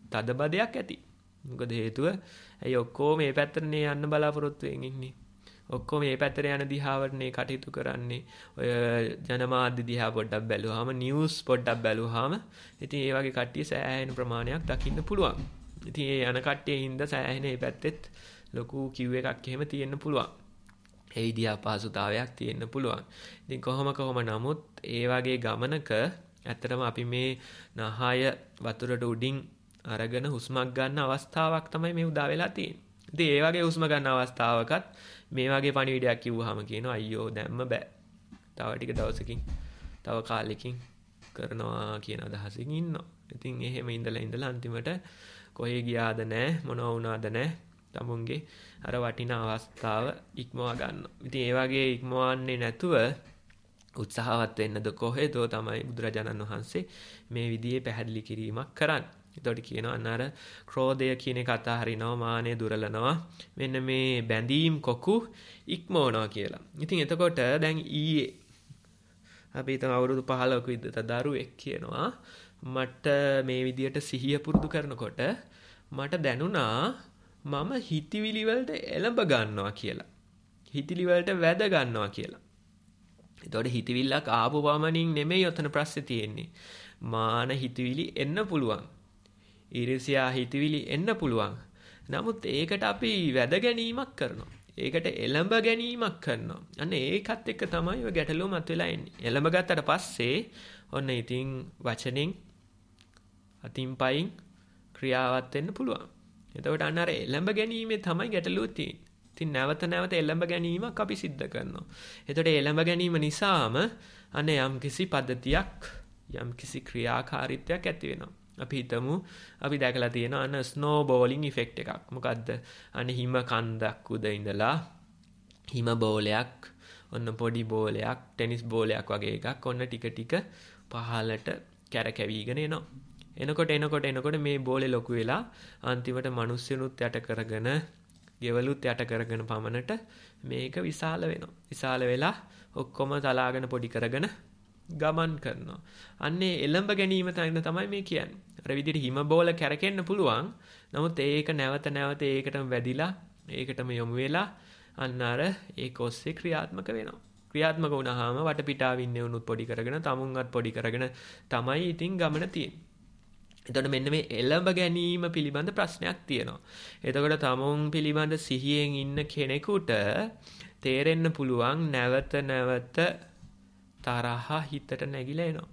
තදබදයක් ඇති. මොකද හේතුව ඇයි ඔක්කොම මේ පැත්තටනේ යන්න බලාපොරොත්තු වෙන්නේ ඉන්නේ. ඔක්කොම මේ පැත්තට යන දිහාවටනේ කටයුතු කරන්නේ. ඔය ජනමාධ්‍ය දිහා පොඩ්ඩක් බැලුවාම, නිවුස් පොඩ්ඩක් බැලුවාම ඉතින් ඒ වගේ කට්ටිය සෑහෙන ප්‍රමාණයක් දකින්න පුළුවන්. ඉතින් ඒ යන කට්ටියේ හින්දා සෑහෙන මේ පැත්තෙත් ලොකු කිව් එකක් එහෙම තියෙන්න පුළුවන්. ඒ විදිහ අපහසුතාවයක් තියෙන්න පුළුවන්. ඉතින් කොහොම නමුත් ඒ වගේ ගමනක ඇත්තටම අපි මේ නහය වතුරට උඩින් අරගෙන හුස්මක් ගන්න අවස්ථාවක් තමයි මේ උදා වෙලා තියෙන්නේ. ඉතින් ඒ වගේ හුස්ම ගන්න අවස්ථාවකත් මේ වගේ පණිවිඩයක් කිව්වහම කියනවා අයියෝ දැම්ම බෑ. තව ටික දවසකින් තව කාලෙකින් කරනවා කියන අදහසින් ඉන්නවා. ඉතින් එහෙම ඉඳලා අන්තිමට කොහේ ගියාද නැහැ මොනවා වුණාද නැහැ. තමුන්ගේ අර වටිනා අවස්ථාව ඉක්මවා ගන්නවා. ඉතින් ඒ වගේ ඉක්මවන්නේ නැතුව උත්සාහවත් වෙන්නද කොහෙදෝ තමයි බුදුරජාණන් වහන්සේ මේ විදිහේ පැහැදිලි කිරීමක් කරන්නේ. එතකොට කියනවා අන්න ක්‍රෝධය කියන එක අතහරිනවා, මානය දුරලනවා. මෙන්න මේ බැඳීම් කොකු ඉක්මවනවා කියලා. ඉතින් එතකොට දැන් ඊයේ අපි හිතමු අවුරුදු 15ක විතර දරුවෙක් කියනවා මට මේ විදියට සිහිය පුරුදු කරනකොට මට දැනුණා මම හිතවිලි වලට එළඹ ගන්නවා කියලා. හිතවිලි වලට වැද ගන්නවා කියලා. එතකොට හිතවිල්ලක් ආපු පමණින් නෙමෙයි ඔතන ප්‍රශ්නේ තියෙන්නේ. මාන හිතවිලි එන්න පුළුවන්. ඊර්ෂ්‍යා හිතවිලි එන්න පුළුවන්. නමුත් ඒකට අපි වැද ගැනීමක් කරනවා. ඒකට එළඹ ගැනීමක් කරනවා. අන්න ඒකත් එක්ක තමයි ඔය ගැටලුව මතුවලා එන්නේ. එළඹ ගත්තට පස්සේ ඔන්න ඉතින් වචනෙන් අතින් පයින් ක්‍රියාවත් වෙන්න පුළුවන්. එතකොට අන්න අර එළඹ ගැනීමේ තමයි ගැටලුව තියෙන්නේ. ඉතින් නැවත එළඹ ගැනීමක් අපි සිද්ධ කරනවා. එතකොට එළඹ ගැනීම නිසාම අන්න යම්කිසි පද්ධතියක් යම්කිසි ක්‍රියාකාරීත්වයක් ඇති වෙනවා. අපි හිතමු අපි දැකලා තියෙනවා අන්න ස්නෝ බෝලින් ඉෆෙක්ට් එකක්. මොකද්ද? අන්න හිම කන්දක් උඩ ඉඳලා හිම බෝලයක්, ඔන්න පොඩි බෝලයක්, ටෙනිස් බෝලයක් වගේ එකක් ඔන්න ටික පහළට කැරකැවිගෙන එනවා. එනකොට මේ බෝලේ ලොකු වෙලා අන්තිමට මිනිස්සුනුත් යට කරගෙන, ගෙවලුත් යට කරගෙන පමණට මේක විශාල වෙනවා. විශාල වෙලා ඔක්කොම තලාගෙන පොඩි කරගෙන ගමන් කරනවා. අන්නේ එළඹ ගැනීම තමයි මේ කියන්නේ. අර විදිහට හිම බෝල කැරකෙන්න පුළුවන්. නමුත් ඒක නැවත ඒකටම වැදිලා, ඒකටම යොමු වෙලා අන්න අර ඒක ඔස්සේ ක්‍රියාත්මක වෙනවා. ක්‍රියාත්මක වුණාම වටපිටාව ඉන්නේ උනුත් පොඩි කරගෙන, තමුන්වත් පොඩි කරගෙන තමයි ඉතින් ගමන තියෙන්නේ. එතකොට මෙන්න මේ එළඹ ගැනීම පිළිබඳ ප්‍රශ්නයක් තියෙනවා. එතකොට තමුන් පිළිබඳ සිහියෙන් ඉන්න කෙනෙකුට තේරෙන්න පුළුවන් නැවත තරහ හිතට නැగిලා එනවා.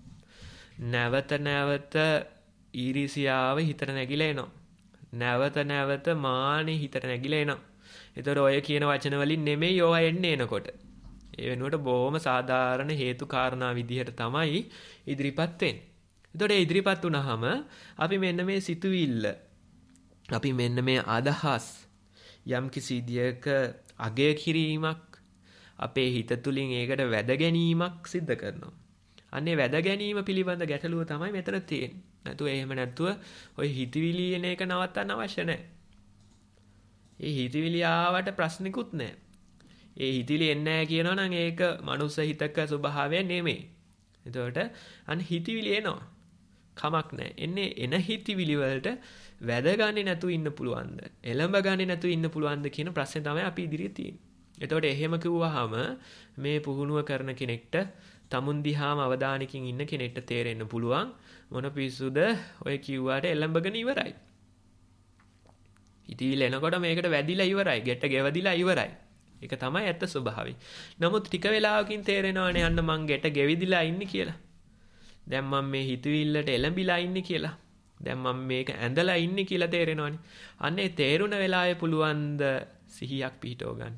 නැවත ඊර්ෂ්‍යාව හිතට නැగిලා එනවා. නැවත මානෙ හිතට නැగిලා එනවා. ඒතර ඔය කියන වචන වලින් නෙමෙයි ඕවා එන්නේ එනකොට. ඒ වෙනුවට බොහොම සාධාරණ හේතු කාරණා විදිහට තමයි ඉදිරිපත් වෙන්නේ. එතකොට ඉදිරිපත් වුණාම අපි මෙන්න මේ සිතුවිල්ල, අපි මෙන්න මේ අදහස් යම් කිසි විදියක අගය කිරීමක් අපේ හිත තුලින් ඒකට වැද ගැනීමක් සිද්ධ කරනවා. අන්නේ වැද ගැනීම පිළිබඳ ගැටලුව තමයි මෙතන තියෙන්නේ. නැතුව එහෙම නැතුව ওই හිතවිලි එන එක නවත්තන්න අවශ්‍ය නැහැ. ඒ හිතවිලි ආවට ප්‍රශ්නිකුත් නැහැ. ඒ හිතවිලි එන්නේ නැහැ කියනවා නම් ඒක මනුස්ස හිතක ස්වභාවය නෙමෙයි. එතකොට අන්න හිතවිලි එනවා. කමක් නැහැ. එන්නේ එන හිතවිලි වලට වැද ගන්නේ නැතුව ඉන්න පුළුවන්ද? එළඹ ගන්නේ නැතුව ඉන්න පුළුවන්ද කියන ප්‍රශ්නේ තමයි අපි ඉදිරියේ තියෙන්නේ. එතකොට එහෙම කිව්වහම මේ පුහුණුව කරන කෙනෙක්ට, තමුන් දිහාම අවධානයකින් ඉන්න කෙනෙක්ට තේරෙන්න පුළුවන් මොන පිස්සුද ඔය කිව්වාට එළඹගෙන ඉවරයි. හිතවිලි එනකොට මේකට වැදිලා ඉවරයි, ගැට ගෙවදිලා ඉවරයි. ඒක තමයි ඇත්ත ස්වභාවය. නමුත් ටික වෙලාවකින් තේරෙනවනේ යන්න මං ගැට ගෙවිදිලා ඉන්නේ කියලා. දැන් මම මේ හිතවිල්ලට එළඹිලා ඉන්නේ කියලා. දැන් මම මේක ඇඳලා ඉන්නේ කියලා තේරෙනවනේ. අන්නේ තේරුණ වෙලාවේ පුළුවන් ද සිහියක් පිහිටව ගන්න.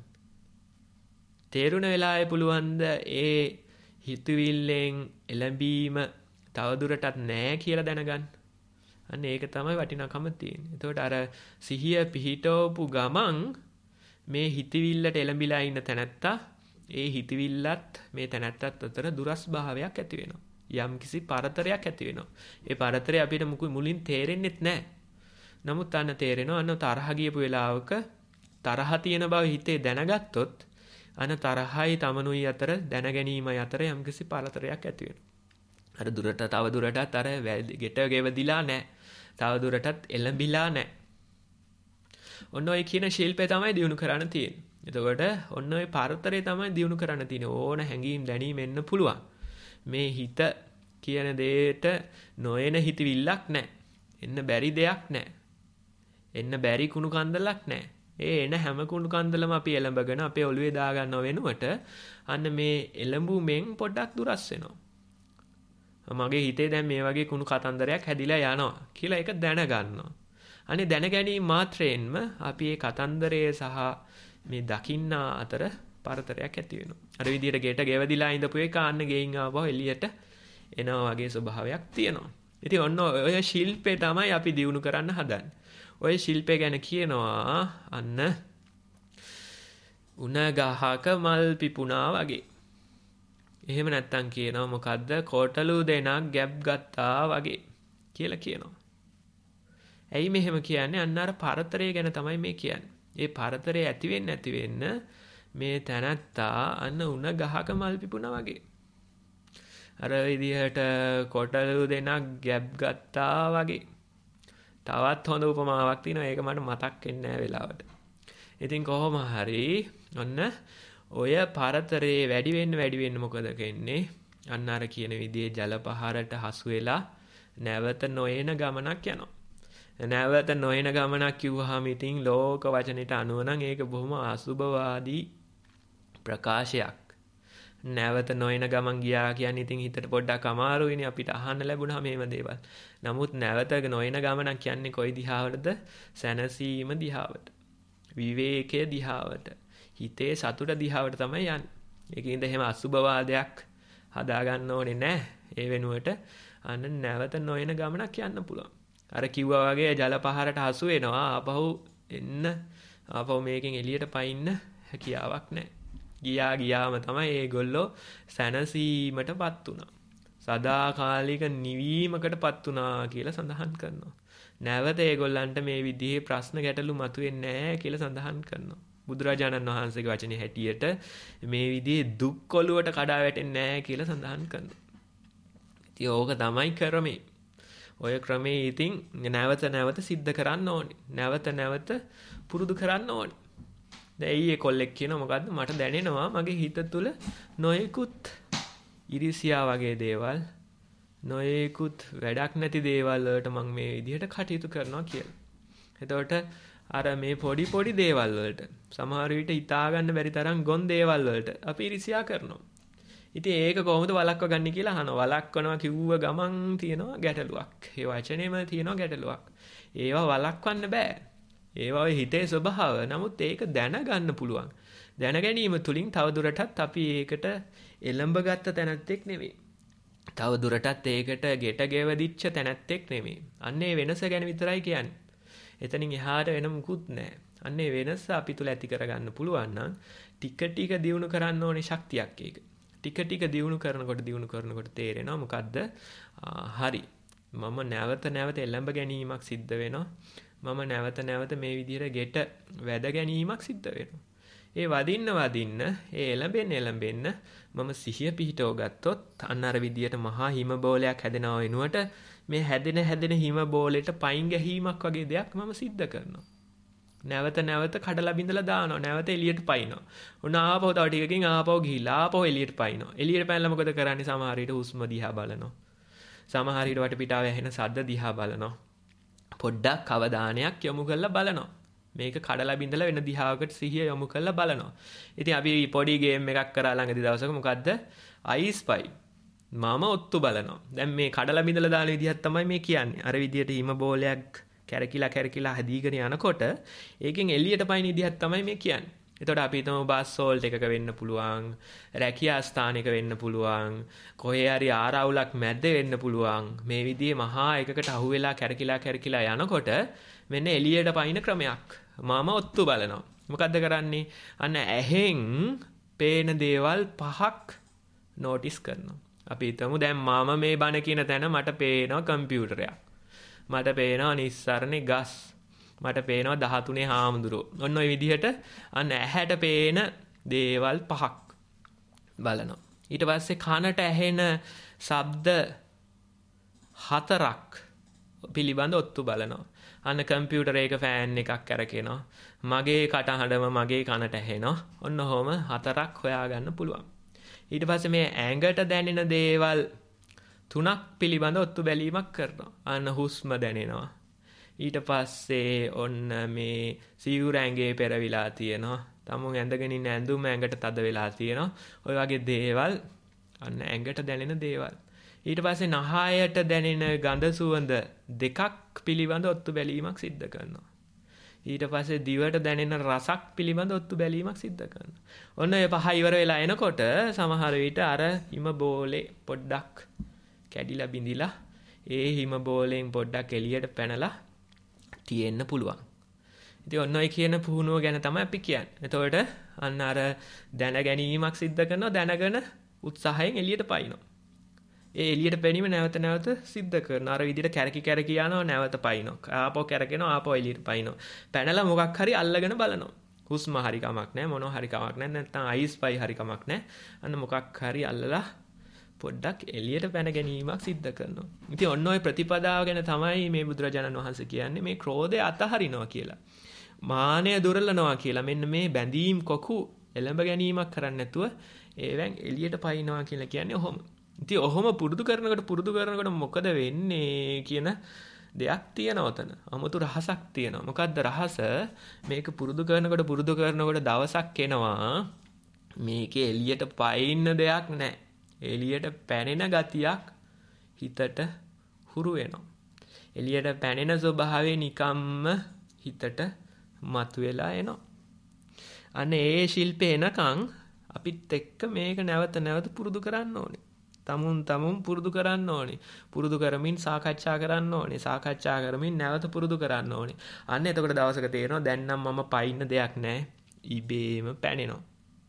තේරුණ වෙලාවේ පුළුවන් ද ඒ හිතවිල්ලෙන් එළඹීම තවදුරටත් නැහැ කියලා දැනගන්න. අන්න ඒක තමයි වටිනාකම තියෙන්නේ. එතකොට අර සිහිය පිහිටවපු ගමන් මේ හිතවිල්ලට එළඹිලා ඉන්න තැනැත්තා, ඒ හිතවිල්ලත් මේ තැනැත්තත් අතර දුරස් භාවයක් ඇති වෙනවා. යම්කිසි පරතරයක් ඇති වෙනවා. ඒ පරතරය අපිට මුලින් තේරෙන්නෙත් නැහැ. නමුත් අන්න තේරෙනවා අන්න තරහ ගියපු වෙලාවක තරහ තියෙන බව හිතේ දැනගත්තොත් අන්න තරහයි තමනුයි අතර දැනගැනීමයි අතර යම්කිසි පරතරයක් ඇති වෙනවා. අර දුරට තව දුරටත් අර ගෙට ගෙවදිලා නැහැ. තවදුරටත් එළඹිලා නැහැ. ඔන්න ඔය කියන ශිල්පය තමයි දියුණු කරන්න තියෙන්නේ. එතකොට ඔන්න ඔය පරතරය තමයි දියුණු කරන්න තියෙන්නේ. ඕන හැඟීම් දැනීම එන්න පුළුවන්. මේ හිත කියන දෙයට නොයන හිතවිල්ලක් නැහැ. එන්න බැරි දෙයක් නැහැ. එන්න බැරි කුණු කන්දලක් නැහැ. ඒ එන හැම කුණු කන්දලම අපි එළඹගෙන අපේ ඔළුවේ දාගන්නව වෙනුවට අන්න මේ එළඹුමෙන් පොඩ්ඩක් දුරස් වෙනවා. මගේ හිතේ දැන් මේ වගේ කුණු කතන්දරයක් හැදිලා යනවා කියලා ඒක දැනගන්නවා. අනේ දැන ගැනීම මාත්‍රයෙන්ම අපි මේ කතන්දරය සහ මේ දකින්නා අතර පරතරයක් ඇති වෙනවා. අර විදියට ගෙට ගෙවදිලා ඉඳපු එක අන්න ගෙයින් ආවව එළියට එනවා වගේ ස්වභාවයක් තියෙනවා. ඉතින් ඔන්න ඔය ශිල්පේ තමයි අපි දියුණු කරන්න හදන්නේ. ඔය ශිල්පේ ගැන කියනවා අන්න උණ ගහක මල් පිපුණා වගේ. එහෙම නැත්තම් කියනවා මොකද්ද කොටලු දෙනක් ගැප් ගත්තා වගේ කියලා කියනවා. ඇයි මෙහෙම කියන්නේ? අන්න අර පරතරය ගැන තමයි මේ කියන්නේ. ඒ පරතරය ඇති වෙන්න මේ තැනත්තා අන්න උණ ගහක මල් පිපුණා වගේ. අර විදිහට කොටලු දෙනක් ගැප් ගත්තා වගේ. තවත් හොඳ උපමාවක් තියෙනවා. ඒක මට මතක් වෙන්නේ නැහැ වෙලාවට. ඉතින් කොහොම හරි ඔන්න ඔය පරතරේ වැඩි වෙන්න මොකද වෙන්නේ? අන්න අර කියන විදිහේ ජල පහරට හසු වෙලා නැවත නොයන ගමනක් යනවා. නැවත නොයන ගමනක් කිව්වහම ඉතින් ලෝක වචනෙට අනුව නම් ඒක බොහොම අසුභවාදී ප්‍රකාශයක්. නැවත නොයන ගමන් ගියා කියන්නේ ඉතින් හිතට පොඩ්ඩක් අමාරුයිනේ අපිට අහන්න ලැබුණා මේව දේවල්. නමුත් නැවත නොයන ගමනක් කියන්නේ කොයි දිහාවටද? සැනසීම දිහාවට. විවේකයේ දිහාවට. හිතේ සතුට දිහාවට තමයි යන්නේ. ඒකින්ද එහෙම අසුභවාදයක් හදාගන්න ඕනේ නැහැ. ඒ වෙනුවට අන්න නැවත නොයන ගමනක් යන්න පුළුවන්. අර කිව්වා වගේ ජල පහරට හසු වෙනවා ආපහු එන්න ආපහු මේකෙන් එළියට පයින්න හැකියාවක් නැහැ. ගියාම තමයි ඒගොල්ලෝ සැනසීමටපත් උනා. සදාකාලික නිවීමකටපත් උනා කියලා සඳහන් කරනවා. නැවත ඒගොල්ලන්ට මේ විදිහේ ප්‍රශ්න ගැටලු මතුවෙන්නේ නැහැ කියලා සඳහන් කරනවා. බුදුරජාණන් වහන්සේගේ වචනේ හැටියට මේ විදිහේ දුක් කොළුවට කඩා වැටෙන්නේ නැහැ කියලා සඳහන් කරනවා. ඉතින් ඕක තමයි ක්‍රමේ. ඔය ක්‍රමේ ඉතින් නැවත සිද්ධ කරන්න ඕනේ. නැවත පුරුදු කරන්න ඕනේ. දැන් ඊයේ කොල්ලෙක් කියනවා මොකද්ද? මට දැනෙනවා මගේ හිත තුළ නොයෙකුත් ඉරිසියා වගේ දේවල්, නොයෙකුත් වැඩක් නැති දේවල් වලට මම මේ විදිහට කටයුතු කරනවා කියලා. එතකොට අර මේ පොඩි දේවල් වලට සමහර විට හිතා ගන්න බැරි තරම් ගොන් දේවල් වලට අපි ඉරිසියා කරනවා. ඉතින් ඒක කොහොමද වළක්ව ගන්න කියලා අහනවා. වළක්වනවා කිව්ව ගමන් තියෙනවා ගැටලුවක්. ඒ වචනේම තියෙනවා ගැටලුවක්. ඒවා වළක්වන්න බෑ. ඒවා ඔය හිතේ ස්වභාව. නමුත් ඒක දැනගන්න පුළුවන්. දැන ගැනීම තුලින් තවදුරටත් අපි ඒකට එළඹගත්ත තැනැත්තෙක් නෙවෙයි. තවදුරටත් ඒකට ගෙට ගෙවදිච්ච තැනැත්තෙක් නෙවෙයි. අන්නේ වෙනස ගැන විතරයි කියන්නේ. එතනින් එහාට වෙන මුකුත් නැහැ. අන්නේ වෙනස අපි තුල ඇති කරගන්න පුළුවන් නම් ටික දියුණු කරන්න ඕනේ ශක්තියක් ඒක. ටික දියුණු කරනකොට තේරෙනවා මොකද්ද? හරි. මම නැවත එළඹ ගැනීමක් සිද්ධ වෙනවා. මම නැවත මේ විදිහට ගෙට වැද ගැනීමක් සිද්ධ වෙනවා. ඒ වදින්න ඒ එළඹෙන්න මම සිහිය පිහිටව ගත්තොත් අන්න අර විදිහට මහා හිම බෝලයක් හැදෙනව වෙනුවට මේ හැදෙන හිම බෝලෙට පයින් ගැහිීමක් වගේ දෙයක් මම සිද්ධ කරනවා. නැවත කඩලා බිඳලා දානවා. නැවත එළියට පයින්නවා. උන ආපහු තව ටිකකින් ආපහු ගිහිලා ආපහු එළියට පයින්නවා. එළියට පැනලා මොකද කරන්නේ? සමහර විට හුස්ම දිහා බලනවා. සමහර විට වටපිටාවේ ඇහෙන ශබ්ද දිහා බලනවා. පොඩ්ඩක් අවධානයක් යොමු කරලා බලනවා. මේක කඩලා බිඳලා වෙන දිහාවකට සිහිය යොමු කරලා බලනවා. ඉතින් අපි පොඩි ගේම් එකක් කරා ළඟදී දවසක මොකද්ද? I spy. මම ඔත්තු බලනවා. දැන් මේ කඩලා බිඳලා දාන විදිහක් තමයි මේ කියන්නේ. අර විදිහට හිම බෝලයක් කැරකිලා හදීගෙන යනකොට ඒකෙන් එළියට පයින් විදිහක් තමයි මේ කියන්නේ. එතකොට අපි හිතමු බස් සෝල්ට් එකක වෙන්න පුළුවන්, රැකියා ස්ථානයක වෙන්න පුළුවන්, කොහේ හරි ආරවුලක් මැද්ද වෙන්න පුළුවන්. මේ විදිහේ මහා එකකට අහුවෙලා කැරකිලා යනකොට මෙන්න එළියට පයින් ක්‍රමයක්. මම ඔත්තු බලනවා. මොකද්ද කරන්නේ? අන්න ඇහෙන් පේන දේවල් 5ක් නෝටිස් කරනවා. අපි හිතමු දැන් මම මේ බණ කියන තැන මට පේනවා කම්පියුටරයක්. මට පේනවා නිස්සරණේ ගස්. මට පේනවා 13 හාමුදුරුවෝ. ඔන්න ඔය විදිහට අන්න ඇහැට පේන දේවල් 5ක් බලනවා. ඊට පස්සේ කනට ඇහෙන ශබ්ද 4ක් පිළිබඳ ඔත්තු බලනවා. අන්න කම්පියුටර් එක ෆෑන් එකක් කරකිනවා. මගේ කටහඬම මගේ කනට ඇහෙනවා. ඔන්න ඔහොම 4ක් හොයාගන්න පුළුවන්. ඊට පස්සේ මේ ඇඟට දැනෙන දේවල් 3ක් පිළිබඳ ඔත්තු බැලීමක් කරනවා. අන්න හුස්ම දැනෙනවා. ඊට පස්සේ ඔන්න මේ සිවුර ඇඟේ පෙරවිලා තියෙනවා. තමුන් ඇඳගෙන ඉන්න ඇඳුම ඇඟට තද වෙලා තියෙනවා. ඔය වගේ දේවල් අන්න ඇඟට දැනෙන දේවල්. ඊට පස්සේ නහයට දැනෙන ගඳ සුවඳ 2ක් පිළිබඳ ඔත්තු බැලීමක් සිද්ධ කරනවා. ඊට පස්සේ දිවට දැනෙන රසක් පිළිබඳ ඔත්තු බැලීමක් සිද්ධ කරනවා. ඔන්න ඔය 5 ඉවර වෙලා එනකොට සමහර විට අර හිම බෝලේ පොඩ්ඩක් කැඩිලා බිඳිලා ඒ හිම බෝලෙන් පොඩ්ඩක් එළියට පැනලා තියෙන්න පුළුවන්. ඉතින් ඔන්න ඔය කියන පුහුණුව ගැන තමයි අපි කියන්නේ. එතකොට අන්න අර දැන ගැනීමක් සිද්ධ කරනවා, දැනගෙන උත්සාහයෙන් එළියට පයින්නවා. ඒ එළියට පැනීම නැවත නැවත සිද්ධ කරනවා. අර විදිහට කැරකි යනවා, නැවත පයින්නවා. ආපහු කැරකෙනවා, ආපහු එළියට පයින්නවා. පැනලා මොකක් හරි අල්ලගෙන බලනවා. හුස්ම හරි කමක් නැහැ, මොනවා හරි කමක් නැහැ, නැත්නම් අයිස් පයි හරි කමක් නැහැ. අන්න මොකක් හරි අල්ලලා පොඩ්ඩක් එළියට පැන ගැනීමක් සිද්ධ කරනවා. ඉතින් ඔන්න ඔය ප්‍රතිපදාව ගැන තමයි මේ බුදුරජාණන් වහන්සේ කියන්නේ මේ ක්‍රෝධය අතහරිනවා කියලා. මානය දුරලනවා කියලා. මෙන්න මේ බැඳීම් කොකු එළඹ ගැනීමක් කරන්නේ නැතුව ඒවෙන් එළියට පයින්නවා කියලා කියන්නේ ඔහොම. ඉතින් ඔහොම පුරුදු කරනකොට මොකද වෙන්නේ කියන දෙයක් තියෙනවා උතන. 아무තු රහසක් තියෙනවා. මොකද්ද රහස? මේක පුරුදු කරනකොට දවසක් එනවා මේකේ එළියට පයින්න දෙයක් නැහැ. එළියට පැනෙන ගතියක් හිතට හුරු වෙනවා. එළියට පැනෙන ස්වභාවය නිකම්ම හිතට මතුවලා එනවා. අන්න ඒ ශිල්පේ එනකන් අපිත් එක්ක මේක නැවත පුරුදු කරන්න ඕනේ. තමුන් පුරුදු කරන්න ඕනේ. පුරුදු කරමින් සාකච්ඡා කරන්න ඕනේ. සාකච්ඡා කරමින් නැවත පුරුදු කරන්න ඕනේ. අන්න එතකොට දවසක තේරෙනවා දැන් නම් මම පයින්න දෙයක් නැහැ. ඉබේම පැනෙනවා.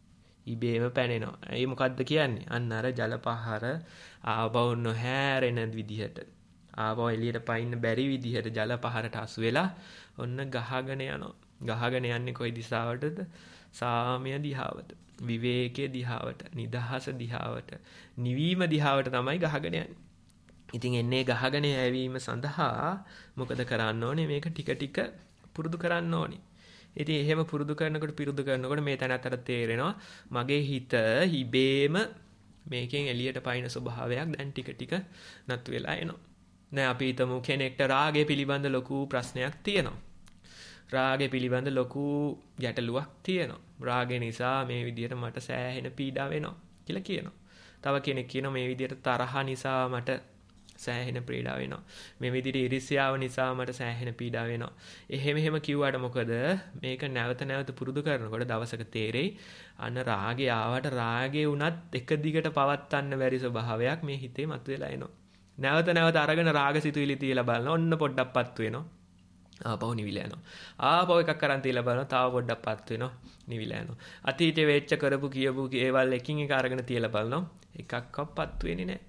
ඒ මොකද්ද කියන්නේ? අන්න අර ජල පහර ආපහු නොහැරෙන විදිහට. ආපහු එළියට පයින්න බැරි විදිහට ජල පහරට අසු වෙලා ඔන්න ගහගෙන යනවා. ගහගෙන යන්නේ කොයි දිශාවටද? සාමය දිහාවට. විවේකයේ දිහාවට, නිදහස දිහාවට, නිවීම දිහාවට තමයි ගහගෙන යන්නේ. ඉතින් එන්නේ ගහගෙන යැවීම සඳහා මොකද කරන්න ඕනේ? මේක ටික ටික පුරුදු කරන්න ඕනේ. ඉතින් එහෙම පුරුදු කරනකොට මේ තැනත්තට තේරෙනවා මගේ හිත හිබේම මේකෙන් එළියට පයින් ස්වභාවයක් දැන් ටික ටික නතු වෙලා එනවා. දැන් අපි හිතමු කෙනෙක්ට රාගය පිළිබඳ ලොකු ප්‍රශ්නයක් තියෙනවා. රාගය පිළිබඳ ලොකු ගැටලුවක් තියෙනවා. රාගය නිසා මේ විදිහට මට සෑහෙන පීඩා වෙනවා කියලා කියනවා. තව කෙනෙක් කියනවා මේ විදිහට තරහ නිසා මට සෑහෙන පීඩා වෙනවා. මේ විදිහට ඊර්ෂ්‍යාව නිසා මට සෑහෙන පීඩා වෙනවා. එහෙම කිව්වට මොකද? මේක නැවත පුරුදු කරනකොට දවසක තේරෙයි අන්න රාගය ආවට රාගේ උනත් එක දිගට පවත්වන්න බැරි ස්වභාවයක් මේ හිතේ මතුවලා එනවා. නැවත අරගෙන රාගසිතුවිලි තියලා බලන ඔන්න පොඩ්ඩක් පත්තු වෙනවා. ආපහු නිවිලා යනවා. ආපහු එකක් කරන් තියලා බලනවා. තව පොඩ්ඩක් පත්තු වෙනවා. නිවිලා යනවා. අතීතේ වෙච්ච කරපු කියපු ඒවල් එකින් එක අරගෙන තියලා බලනවා. එකක්වත් පත්තු වෙන්නේ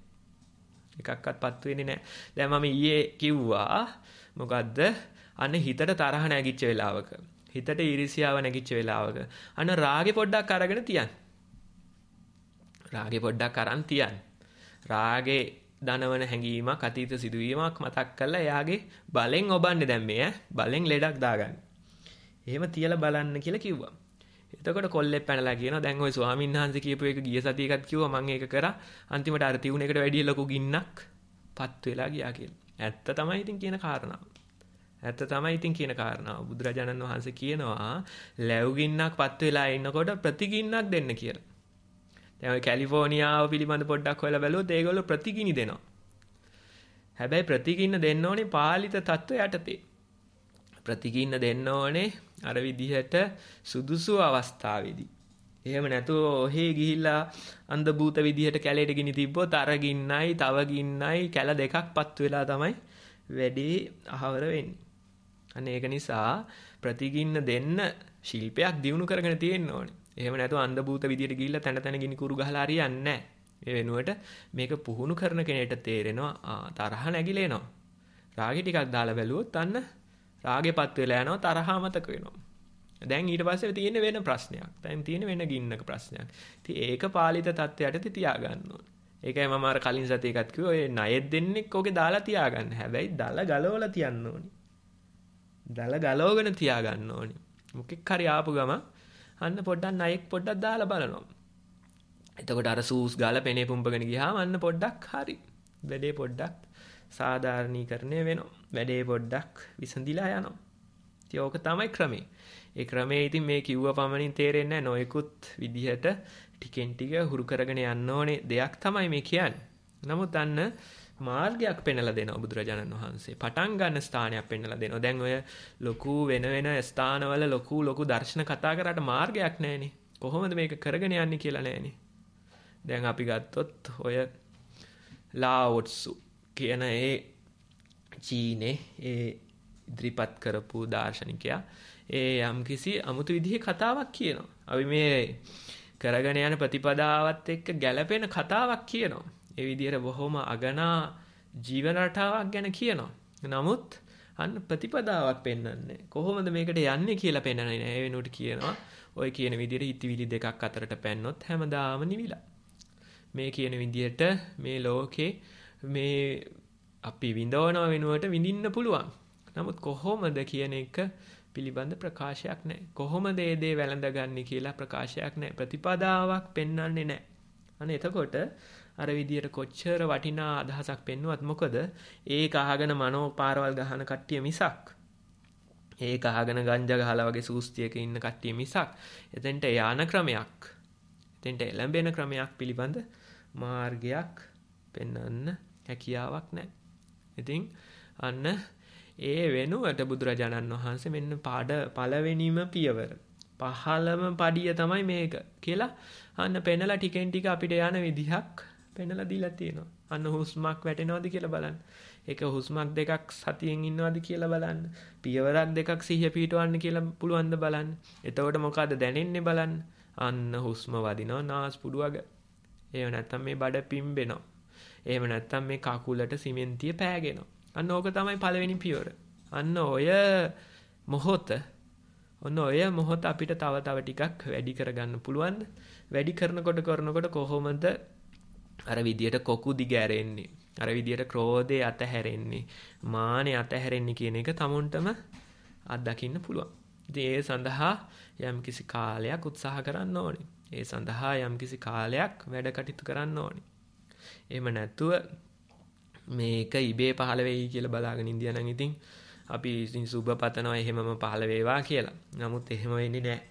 නැහැ. දැන් මම ඊයේ කිව්වා මොකද්ද? අන්න හිතට තරහ නැගිච්ච වෙලාවක, හිතට ඊර්ෂ්‍යාව නැගිච්ච වෙලාවක අන්න රාගේ පොඩ්ඩක් අරගෙන තියන්න. රාගේ දනවන හැඟීමක්, අතීත සිදුවීමක් මතක් කරලා එයාගේ බලෙන් ඔබන්නේ දැන් මේ බලෙන් ලෙඩක් දාගන්න. එහෙම තියලා බලන්න කියලා කිව්වා. එතකොට කොල්ලෙක් පැනලා කියනවා දැන් ওই ස්වාමීන් වහන්සේ කියපු එක ගිය සතියකත් කිව්වා මම ඒක කරා. අන්තිමට අර තියුණ එකට වැඩිය ලොකු ගින්නක් පත් වෙලා ගියා කියලා. ඇත්ත තමයි ඉතින් කියන කාරණාව. බුදුරජාණන් වහන්සේ කියනවා ලැබු ගින්නක් පත් වෙලා ඉන්නකොට ප්‍රතිගින්නක් දෙන්න කියලා. දැන් ඔය කැලිෆෝනියාව පිළිබඳ පොඩ්ඩක් හොයලා බැලුවොත් ඒගොල්ලෝ ප්‍රතිගිනි දෙනවා. හැබැයි ප්‍රතිගින්න දෙන්න ඕනේ පාලිත තත්ත්වය යටතේ. ප්‍රතිගින්න දෙන්න ඕනේ අර විදිහට සුදුසු අවස්ථාවේදී. එහෙම නැතුව ඔහේ ගිහිල්ලා අන්ධ භූත විදිහට කැලේට ගිනි තිබ්බොත් අර ගින්නයි තව ගින්නයි කැල දෙකක් පත් වෙලා තමයි වැඩේ අහවර වෙන්නේ. අන්න ඒක නිසා ප්‍රතිගින්න දෙන්න ශිල්පයක් දියුණු කරගෙන තියෙන්න ඕනේ. එහෙම නැතුව අන්ධ භූත විදියට ගිහිල්ලා තැන ගිනි කුරු ගහලා හරියන්නේ නැහැ. ඒ වෙනුවට මේක පුහුණු කරන කෙනෙක්ට තේරෙනවා තරහ නැగిලා එනවා. රාගෙ ටිකක් දාලා බැලුවොත් අන්න රාගෙපත් වෙලා යනවා තරහ අමතක වෙනවා. දැන් ඊට පස්සේ තියෙන වෙන ප්‍රශ්නයක්. දැන් තියෙන වෙන ගින්නක ප්‍රශ්නයක්. ඉතින් ඒක පාලිත තත්ත්වයට තියා ගන්න ඕනේ. ඒකයි මම අර කලින් සතියේ එකත් කිව්වේ ඔය ණයෙත් දෙන්නෙක් ඕකේ දාලා තියාගන්න. හැබැයි දල ගලවලා තියන්න ඕනි. දල ගලවගෙන තියාගන්න ඕනි. මොකෙක් හරි ආපු ගම අන්න පොඩ්ඩක් ණයෙක් පොඩ්ඩක් දාලා බලනවා. එතකොට අර සූස් ගාලා පෙනේ පුම්පගෙන ගියාම අන්න පොඩ්ඩක් හරි. වැඩේ පොඩ්ඩක් සාධාරණීකරණය වෙනවා. වැඩේ පොඩ්ඩක් විසඳිලා යනවා. ඉතින් ඕක තමයි ක්‍රමේ. ඒ ක්‍රමේ ඉතින් මේ කිව්ව පමණින් තේරෙන්නේ නැහැ. නොයෙකුත් විදිහට ටිකෙන් ටික හුරු කරගෙන යන්න ඕනේ දෙයක් තමයි මේ කියන්නේ. නමුත් අන්න මාර්ගයක් පෙන්වලා දෙනවා බුදුරජාණන් වහන්සේ. පටන් ගන්න ස්ථානයක් පෙන්වලා දෙනවා. දැන් ඔය ලොකු වෙන ස්ථානවල ලොකු දර්ශන කතා කරාට මාර්ගයක් නැහැනේ. කොහොමද මේක කරගෙන යන්නේ කියලා නැහැනේ. දැන් අපි ගත්තොත් ඔය ලාවොට්සු කියන ඒ චීනේ ඒ ඉදිරිපත් කරපු දාර්ශනිකයා ඒ යම්කිසි අමුතු විදිහේ කතාවක් කියනවා. අපි මේ කරගෙන යන ප්‍රතිපදාවත් එක්ක ගැළපෙන කතාවක් කියනවා. ඒ විදිහට බොහොම අගනා ජීවන රටාවක් ගැන කියනවා. නමුත් අන්න ප්‍රතිපදාවක් පෙන්වන්නේ කොහොමද මේකට යන්නේ කියලා පෙන්වන්නේ නැහැ. ඒ වෙනුවට කියනවා ඔය කියන විදිහට හිතවිලි දෙකක් අතරට පැන්නොත් හැමදාම නිවිලා. මේ කියන විදිහට මේ ලෝකේ මේ අපි විඳවනව වෙනුවට විඳින්න පුළුවන්. නමුත් කොහොමද කියන එක පිළිබඳ ප්‍රකාශයක් නැහැ. කොහොමද මේ දේ වැළඳගන්නේ කියලා ප්‍රකාශයක් නැහැ. ප්‍රතිපදාවක් පෙන්වන්නේ නැහැ. අනේ එතකොට අර විදියට කොච්චර වටිනා අදහසක් පෙන්වුවත් මොකද ඒක අහගෙන මනෝ පාරවල් ගහන කට්ටිය මිසක් ඒක අහගෙන ගංජා ගහලා වගේ සූස්තියක ඉන්න කට්ටිය මිසක් එතෙන්ට යාන ක්‍රමයක් එතෙන්ට එළඹෙන ක්‍රමයක් පිළිබඳ මාර්ගයක් පෙන්වන්න හැකියාවක් නැහැ. ඉතින් අන්න ඒ වෙනුවට බුදුරජාණන් වහන්සේ මෙන්න පළවෙනිම පියවර පහළම පඩිය තමයි මේක කියලා අන්න පෙන්නලා ටිකෙන් ටික අපිට යන විදිහක් පෙන්නලා දීලා තියෙනවා. අන්න හුස්මක් වැටෙනවද කියලා බලන්න. ඒක හුස්මක් දෙකක් සතියෙන් ඉන්නවද කියලා බලන්න. පියවරක් දෙකක් සිහිය පිටවන්න කියලා පුළුවන්ද බලන්න. එතකොට මොකද දැනෙන්නේ බලන්න. අන්න හුස්ම වදිනවා නාස්පුඩුවග. එහෙම නැත්නම් මේ බඩ පිම්බෙනවා. එහෙම නැත්නම් මේ කකුලට සිමෙන්තිය පෑගෙනවා. අන්න ඕක තමයි පළවෙනි පියවර. අන්න ඔය මොහොත අපිට තව ටිකක් වැඩි කරගන්න පුළුවන්ද? වැඩි කරනකොට කොහොමද අර විදියට කොකු දිගෑරෙන්නේ? අර විදියට ක්‍රෝධය අතහැරෙන්නේ, මානෙ අතහැරෙන්නේ කියන එක තමුන්ටම අත්දකින්න පුළුවන්. ඉතින් ඒ සඳහා යම්කිසි කාලයක් උත්සාහ කරන්න ඕනේ. ඒ සඳහා යම්කිසි කාලයක් වැඩ කටයුතු කරන්න ඕනේ. එහෙම නැතුව මේක ඉබේ පහළ වෙයි කියලා බලාගෙන ඉඳියා නම් ඉතින් අපි ඉතින් සුබ පතනවා එහෙමම පහළ වේවා කියලා. නමුත් එහෙම වෙන්නේ නැහැ.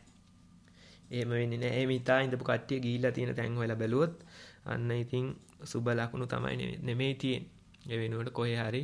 එහෙම වෙන්නේ නැහැ. එහෙම හිතා ඉඳපු කට්ටිය ගිහිල්ලා තියෙන තැන් හොයලා බැලුවොත් අන්න ඉතින් සුබ ලකුණු තමයි නෙමෙයි තියෙන්නේ. ඒ වෙනුවට කොහේ හරි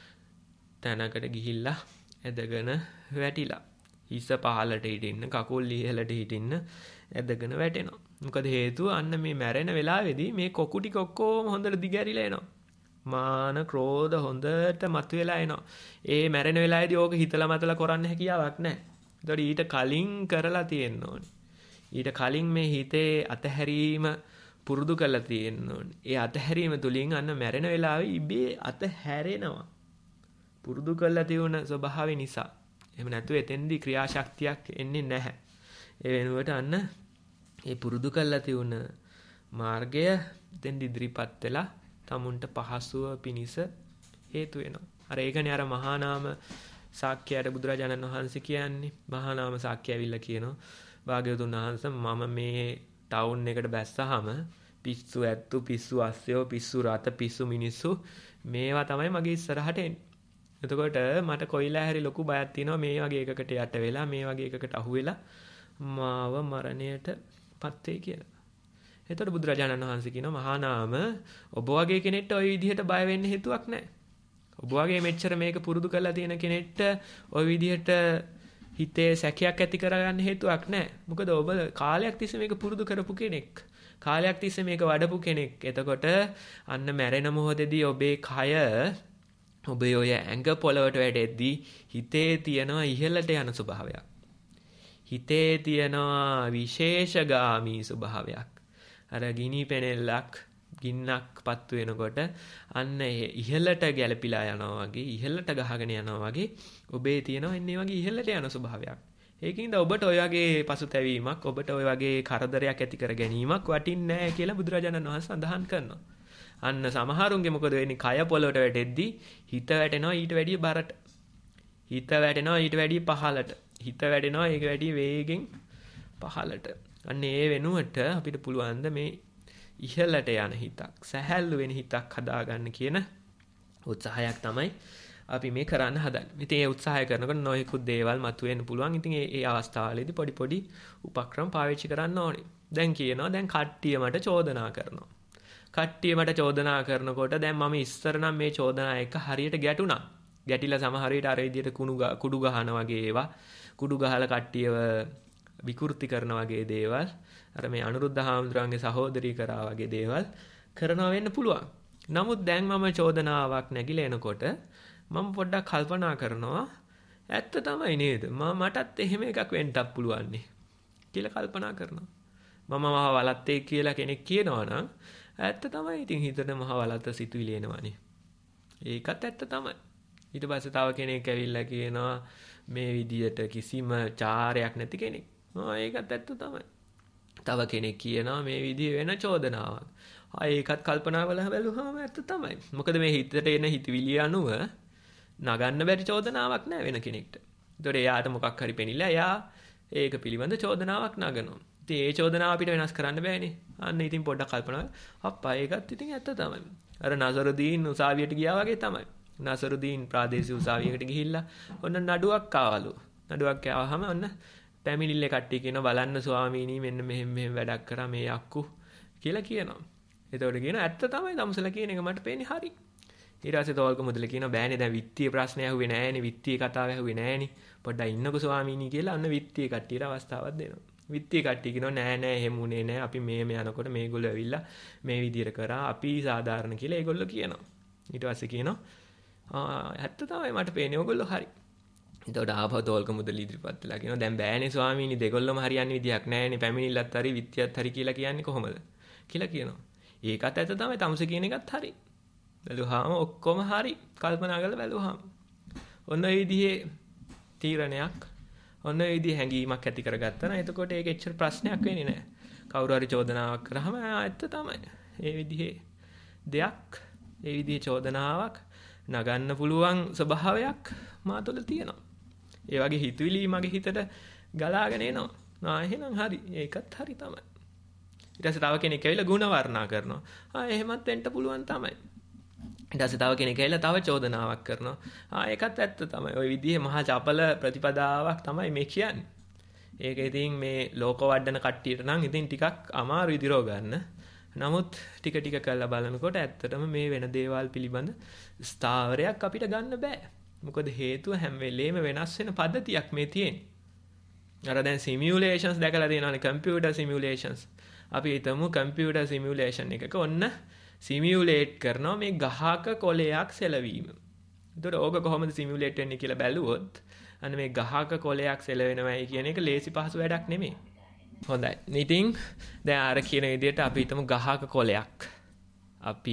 තැනකට ගිහිල්ලා ඇදගෙන වැටිලා. හිස පහළට හිටින්න, කකුල් ඉහළට හිටින්න ඇදගෙන වැටෙනවා. මොකද හේතුව අන්න මේ මැරෙන වෙලාවේදී මේ කොකු ටික ඔක්කොම හොඳට දිගැරිලා එනවා. මාන ක්‍රෝධ හොඳට මතුවලා එනවා. ඒ මැරෙන වෙලාවේදී ඕක හිතලා මතලා කරන්න හැකියාවක් නැහැ. ඒතකොට ඊට කලින් කරලා තියෙන්න ඕනේ. ඊට කලින් මේ හිතේ අතහැරීම පුරුදු කරලා තියෙන්න ඕනේ. ඒ අතහැරීම තුලින් අන්න මැරෙන වෙලාවේ ඉබේ අතහැරෙනවා. පුරුදු කරලා තියෙන ස්වභාවය නිසා. එහෙම නැතුව එතෙන්දී ක්‍රියාශක්තියක් එන්නේ නැහැ. ඒ වෙනුවට අන්න ඒ පුරුදු කරලා තියෙන මාර්ගය එතෙන්දී ඉදිරිපත් වෙලා තමුන්ට පහසුව පිනිස හේතු වෙනවා. අර ඒකනේ අර මහා නාම සාක්‍යයට බුදුරජාණන් වහන්සේ කියන්නේ. මහා නාම සාක්‍ය ඇවිල්ලා කියනවා භාග්‍යවතුන් වහන්සේ මම මේ ටවුන් එකට බැස්සහම පිස්සු ඇත්තු පිස්සු අස්සයෝ පිස්සු රත පිස්සු මිනිස්සු මේවා තමයි මගේ ඉස්සරහට එන්නේ. එතකොට මට කොයිලා හැරි ලොකු බයක් තියෙනවා මේ වගේ එකකට යට වෙලා මේ වගේ එකකට අහු වෙලා මාව මරණයට පත් වෙයි කියලා. එතකොට බුදුරජාණන් වහන්සේ කියනවා මහා නාම ඔබ වගේ කෙනෙක්ට ওই විදිහට බය වෙන්න හේතුවක් නැහැ. ඔබ වගේ මෙච්චර මේක පුරුදු කරලා තියෙන කෙනෙක්ට ওই විදිහට හිතේ සැකයක් ඇති කරගන්න හේතුවක් නැහැ. මොකද ඔබ කාලයක් තිස්සේ මේක පුරුදු කරපු කෙනෙක්. කාලයක් තිස්සේ මේක වඩපු කෙනෙක්. එතකොට අන්න මැරෙන මොහොතේදී ඔබේ කය ඔබේ ඔය ඇඟ පොළවට වැටෙද්දී හිතේ තියෙනවා ඉහළට යන ස්වභාවයක්. හිතේ තියෙනවා විශේෂගාමී ස්වභාවයක්. අර ගිනි පෙනෙල්ලක් ගින්නක් පත්තු වෙනකොට අන්න ඉහළට ගැලපිලා යනවා වගේ ඉහළට ගහගෙන යනවා වගේ ඔබේ තියෙනවා එන්නේ වගේ ඉහළට යන ස්වභාවයක්. ඒකින්ද ඔබට ඔය වගේ පසුතැවීමක් ඔබට ඔය වගේ කරදරයක් ඇති කර ගැනීමක් වටින්නේ නැහැ කියලා බුදුරජාණන් වහන්සේ සඳහන් කරනවා. අන්න සමහරුන්ගේ මොකද වෙන්නේ? කය පොළොවට වැටෙද්දී හිත වැටෙනවා ඊට වැඩිය බරට. හිත වැටෙනවා ඊට වැඩිය පහළට. හිත වැටෙනවා ඒක වැඩිය වේගෙන් පහළට. අන්න ඒ වෙනුවට අපිට පුළුවන් ද මේ ඉහළට යන හිතක්, සැහැල්ලු වෙන හිතක් හදාගන්න කියන උත්සාහයක් තමයි අපි මේ කරන්න හදන්නේ. ඉතින් ඒ උත්සාහය කරනකොට නොයෙකුත් දේවල් මතුවෙන්න පුළුවන්. ඉතින් ඒ අවස්ථාවලදී පොඩි උපක්‍රම පාවිච්චි කරන්න ඕනේ. දැන් කියනවා දැන් කට්ටිය මට චෝදනා කරනවා. කට්ටිය මට චෝදනා කරනකොට දැන් මම ඉස්සර නම් මේ චෝදනා එක හරියට ගැටුණා. ගැටිලා සමහර විට අර විදියට කුඩු ගහන වගේ ඒවා, කුඩු ගහලා කට්ටියව විකෘති කරන වගේ දේවල්, අර මේ අනුරුද්ධ හාමුදුරන්ගේ සහෝදරී කරා වගේ දේවල් කරනවා වෙන්න පුළුවන්. නමුත් දැන් මම චෝදනාවක් නැගිලා එනකොට මම පොඩ්ඩක් කල්පනා කරනවා ඇත්ත තමයි නේද? මටත් එහෙම එකක් වෙන්නත් පුළුවන් නේ කියලා කල්පනා කරනවා. මම මහ වලත්තේ කියලා කෙනෙක් කියනවා නම් ඇත්ත තමයි. ඉතින් හිතට මහ වලත්ත සිතුවිලි එනවනේ. ඒකත් ඇත්ත තමයි. ඊට පස්සේ තව කෙනෙක් ඇවිල්ලා කියනවා මේ විදියට කිසිම චාරයක් නැති කෙනෙක්. ඒකත් ඇත්ත තමයි. තව කෙනෙක් කියනවා මේ විදිය වෙන චෝදනාවක්. ඒකත් කල්පනා කරලා බැලුවාම ඇත්ත තමයි. මොකද මේ හිතට එන හිතවිලි අනුව නගන්න බැරි චෝදනාවක් නෑ වෙන කෙනෙක්ට. ඒතකොට එයාට මොකක් හරි පෙනිලා එයා ඒක පිළිබඳ චෝදනාවක් නගනවා. ඉතින් ඒ චෝදනාව අපිට වෙනස් කරන්න බෑනේ. අන්න ඉතින් පොඩ්ඩක් කල්පනා අප්පා ඒකත් ඉතින් ඇත්ත තමයි. අර නසරුදීන් උසාවියට ගියා වගේ තමයි. නසරුදීන් ප්‍රාදේශීය උසාවියකට ගිහිල්ලා ඔන්න නඩුවක් ආවලු. නඩුවක් ආවහම ඔන්න පැමිණිල්ල කට්ටිය කියන බලන්න ස්වාමීනි මෙන්න මෙහෙම වැඩක් කරා මේ අක්කු කියලා කියනවා. එතකොට කියනවා ඇත්ත තමයි තමුසලා කියන එක මට පේන්නේ හරි. ඊට පස්සේ තෝල්ක මුදල කියනවා බෑනේ දැන් විත්තිය ප්‍රශ්නය ඇහුවේ නෑනේ, විත්තිය කතාව ඇහුවේ නෑනේ. පොඩ්ඩක් ඉන්නකෝ ස්වාමීනි කියලා අන්න විත්තිය කට්ටියට අවස්ථාවක් දෙනවා. විත්තිය කට්ටිය කියනවා නෑ එහෙම උනේ නෑ. අපි මේ යනකොට මේගොල්ලෝ ඇවිල්ලා මේ විදියට කරා. අපි සාධාරණ කියලා ඒගොල්ලෝ කියනවා. ඊට පස්සේ කියනවා ඇත්ත තමයි මට පේන්නේ ඔයගොල්ලෝ හරි. එතකොට ආපහු තෝල්ක මුදල ඉදිරිපත් වෙලා කියනවා දැන් බෑනේ ස්වාමීනි දෙගොල්ලොම හරියන්නේ විදියක් නෑනේ. පැමිණිල්ලත් හරි විත්තියත් හරි කියලා කියන්නේ කොහොමද? කියලා කියනවා. ඒකත් ඇත්ත තමයි තමුසේ කියන එකත් හරි. බැලුවාම ඔක්කොම හරි. කල්පනා කරලා බැලුවාම ඔන්න ඒ විදිහේ තීරණයක්, ඔන්න ඒ විදිහේ හැඟීමක් ඇති කරගත්තා නම් එතකොට ඒක එච්චර ප්‍රශ්නයක් වෙන්නේ නැහැ. කවුරු හරි චෝදනාවක් කරාම ඇත්ත තමයි. ඒ විදිහේ දෙයක්, ඒ විදිහේ චෝදනාවක් නගන්න පුළුවන් ස්වභාවයක් මා තුළ තියෙනවා. ඒ වගේ හිතවිලි මගේ හිතට ගලාගෙන එනවා. එහෙනම් හරි. ඒකත් හරි තමයි. ඊට පස්සේ තව කෙනෙක් ඇවිල්ලා ಗುಣ වර්ණනා කරනවා. එහෙමත් වෙන්න පුළුවන් තමයි. ඊට පස්සේ තව කෙනෙක් ඇවිල්ලා තව චෝදනාවක් කරනවා. ඒකත් ඇත්ත තමයි. ওই විදිහේ මහා චපල ප්‍රතිපදාවක් තමයි මේ කියන්නේ. ඒක ඉතින් මේ ලෝක වඩන කට්ටියට නම් ඉතින් ටිකක් අමාරු ඉදිරෝ ගන්න. නමුත් ටික ටික කරලා බලනකොට ඇත්තටම මේ වෙන දේවල් පිළිබඳ ස්ථාවරයක් අපිට ගන්න බෑ. මොකද හේතුව හැම වෙලේම වෙනස් වෙන පද්ධතියක් මේ තියෙන්නේ. අර දැන් සිමියුලේෂන්ස් දැකලා තියෙනවානේ, කම්පියුටර් සිමියුලේෂන්ස්. අපි හිතමු කම්පියුටර් සිමියුලේෂන් එකක ඔන්න සිමියුලේට් කරනවා මේ ගහක කොළයක් සෙලවීම. එතකොට ඕක කොහොමද සිමියුලේට් වෙන්නේ කියලා බැලුවොත් අන්න මේ ගහක කොළයක් සෙලවෙනවයි කියන එක ලේසි පහසු වැඩක් නෙමෙයි. හොඳයි. ඉතින් දැන් අර කියන විදිහට අපි හිතමු ගහක කොළයක් අපි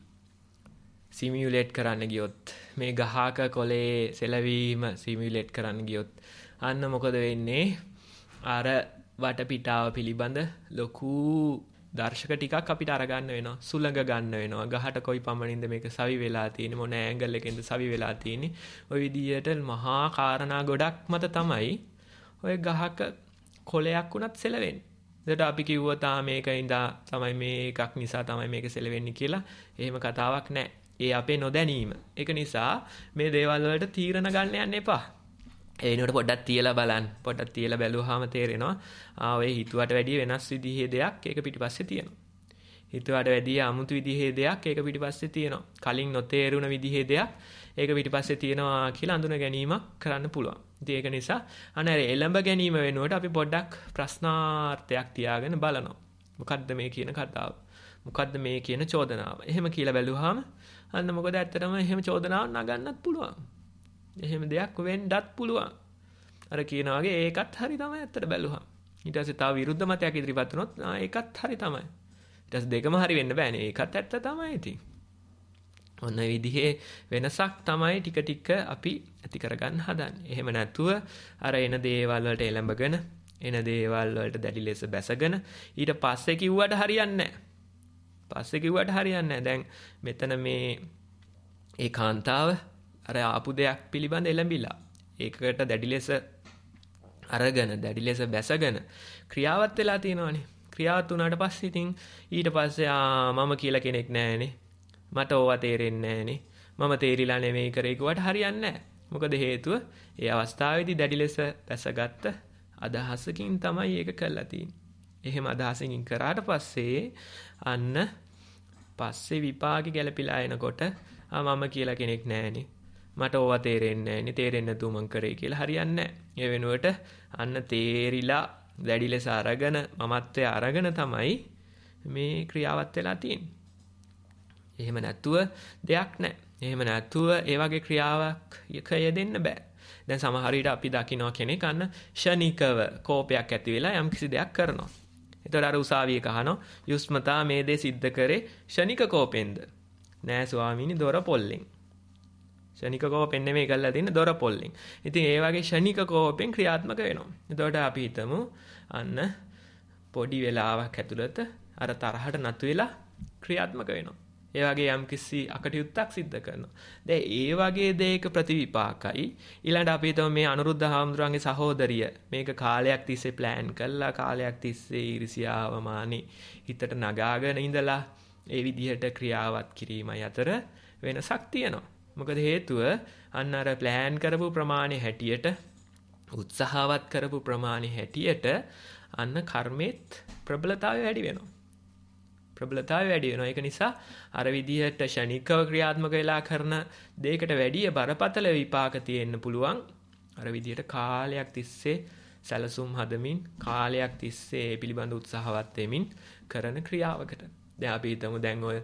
සිමියුලේට් කරන්න ගියොත්, මේ ගහක කොළේ සෙලවීම සිමියුලේට් කරන්න ගියොත් අන්න මොකද වෙන්නේ? අර වටපිටාව පිළිබඳ ලොකු දර්ශක ටිකක් අපිට අරගන්න වෙනවා. සුළඟ ගන්න වෙනවා. ගහට කොයි පමණින්ද මේක සවි වෙලා තියෙන්නේ, මොන ඇන්ගල් එකෙන්ද සවි වෙලා තියෙන්නේ. ওই විදිහට මහා කාරණා ගොඩක් මත තමයි ওই ගහක කොළයක් උනත් සෙලවෙන්නේ. ඒකට අපි කිව්වොත් මේකින්ද තමයි මේ එකක් නිසා තමයි මේක සෙලවෙන්නේ කියලා. එහෙම කතාවක් නැහැ. ඒ අපේ නොදැනීම. ඒක නිසා මේ දේවල් වලට තීරණ ගන්න යන්න එපා. ඒ වෙනුවට පොඩ්ඩක් තියලා බලන්න. පොඩ්ඩක් තියලා බැලුවාම තේරෙනවා ඔය හිතුවට වැඩිය වෙනස් විදිහේ දෙයක් ඒක පිටිපස්සේ තියෙනවා. හිතුවට වැඩිය අමුතු විදිහේ දෙයක් ඒක පිටිපස්සේ තියෙනවා. කලින් නොතේරුණ විදිහේ දෙයක් ඒක පිටිපස්සේ තියෙනවා කියලා අඳුන ගැනීමක් කරන්න පුළුවන්. ඉතින් ඒක නිසා අනේ එළඹ ගැනීම වෙනුවට අපි පොඩ්ඩක් ප්‍රශ්නාර්ථයක් තියාගෙන බලනවා. මොකද්ද මේ කියන කතාව? මොකද්ද මේ කියන චෝදනාව? එහෙම කියලා බැලුවාම අන්න මොකද ඇත්තටම එහෙම චෝදනාවක් නගන්නත් පුළුවන්. එහෙම දෙයක් වෙන්නත් පුළුවන්. අර කියනා වගේ ඒකත් හරි තමයි ඇත්තට බැලුවා. ඊට පස්සේ තව විරුද්ධ මතයක් ඉදිරිපත් වුණොත් ඒකත් හරි තමයි. ඊට පස්සේ දෙකම හරි වෙන්න බෑනේ. ඒකත් ඇත්ත තමයි ඉතින්. ඔන්න විදිහේ වෙනසක් තමයි ටික ටික අපි ඇති කරගන්න හදන්නේ. එහෙම නැතුව අර එන දේවල් වලට එළඹගෙන, එන දේවල් වලට දැඩි ලෙස බැසගෙන ඊට පස්සේ කිව්වට හරියන්නේ නැහැ. පස්සේ කිව්වට හරියන්නේ නැහැ. දැන් මෙතන මේ ඒ කාන්තාව අර ආපු දෙයක් පිළිබඳ එළඹිලා ඒකට දැඩි ලෙස අරගෙන දැඩි ලෙස බැසගෙන ක්‍රියාවත් වෙලා තියෙනවානේ. ක්‍රියාවත් වුණාට පස්සේ ඉතින් ඊට පස්සේ මම කියලා කෙනෙක් නැහැනේ. මට ඕවා තේරෙන්නේ නැහැනේ. මම තේරිලා නෙමෙයි කරේ කිව්වට හරියන්නේ නැහැ. මොකද හේතුව ඒ අවස්ථාවේදී දැඩි ලෙස බැසගත්ත අදහසකින් තමයි ඒක කළා තියෙන්නේ. එහෙම අදහසකින් කරාට පස්සේ අන්න පස්සේ විපාකෙ ගැලපිලා එනකොට මම කියලා කෙනෙක් නැහැනේ. මට ඕවා තේරෙන්නේ නැහැනේ. තේරෙන්නේ නැතුව මං කරේ කියලා හරියන්නේ නැහැ. ඒ වෙනුවට අන්න තේරිලා දැඩි ලෙස අරගෙන මමත්වයේ අරගෙන තමයි මේ ක්‍රියාවත් වෙලා තියෙන්නේ. එහෙම නැතුව දෙයක් නැහැ. එහෙම නැතුව ඒ වගේ ක්‍රියාවක් යෙදෙන්න බෑ. දැන් සමහර විට අපි දකිනවා කෙනෙක් අන්න ෂණිකව කෝපයක් ඇති වෙලා යම්කිසි දෙයක් කරනවා. එතකොට අර උසාවියක අහනවා යුස්මතා මේ දේ සිද්ධ කරේ ෂණික කෝපෙන්ද? නෑ ස්වාමීනි දොර පොල්ලෙන්. ෂණික කෝපෙන් නෙමෙයි කරලා තින්නේ දොර පොල්ලෙන්. ඉතින් ඒ වගේ ෂණික කෝපෙන් ක්‍රියාත්මක වෙනවා. එතකොට අපි හිතමු අන්න පොඩි වෙලාවක් ඇතුළත අර තරහට නතු වෙලා ක්‍රියාත්මක වෙනවා. ඒ වගේ යම්කිසි අකටයුත්තක් සිද්ධ කරනවා. දැන් ඒ වගේ දෙයක ප්‍රතිවිපාකයි ඊළඟට අපි හිතමු මේ අනුරුද්ධ හාමුදුරන්ගේ සහෝදරිය මේක කාලයක් තිස්සේ ප්ලෑන් කළා කාලයක් තිස්සේ ඊර්ෂියාව මානේ හිතට නගාගෙන ඉඳලා ඒ විදිහට ක්‍රියාවත් කිරීමයි අතර වෙනසක් තියෙනවා. මොකද හේතුව අන්න අර ප්ලෑන් කරපු ප්‍රමාණය හැටියට උත්සාහවත් කරපු ප්‍රමාණය හැටියට අන්න කර්මෙත් ප්‍රබලතාවය වැඩි වෙනවා. ප්‍රබලතාවය වැඩි වෙනවා. ඒක නිසා අර විදිහට ෂණිකව ක්‍රියාත්මක වෙලා කරන දෙයකට වැඩිය බරපතල විපාක තියෙන්න පුළුවන්. අර විදිහට කාලයක් තිස්සේ සැලසුම් හදමින් කාලයක් තිස්සේ පිළිබඳ උත්සාහවත් වෙමින් කරන ක්‍රියාවකට. දැන් අපි හිතමු දැන් ඔය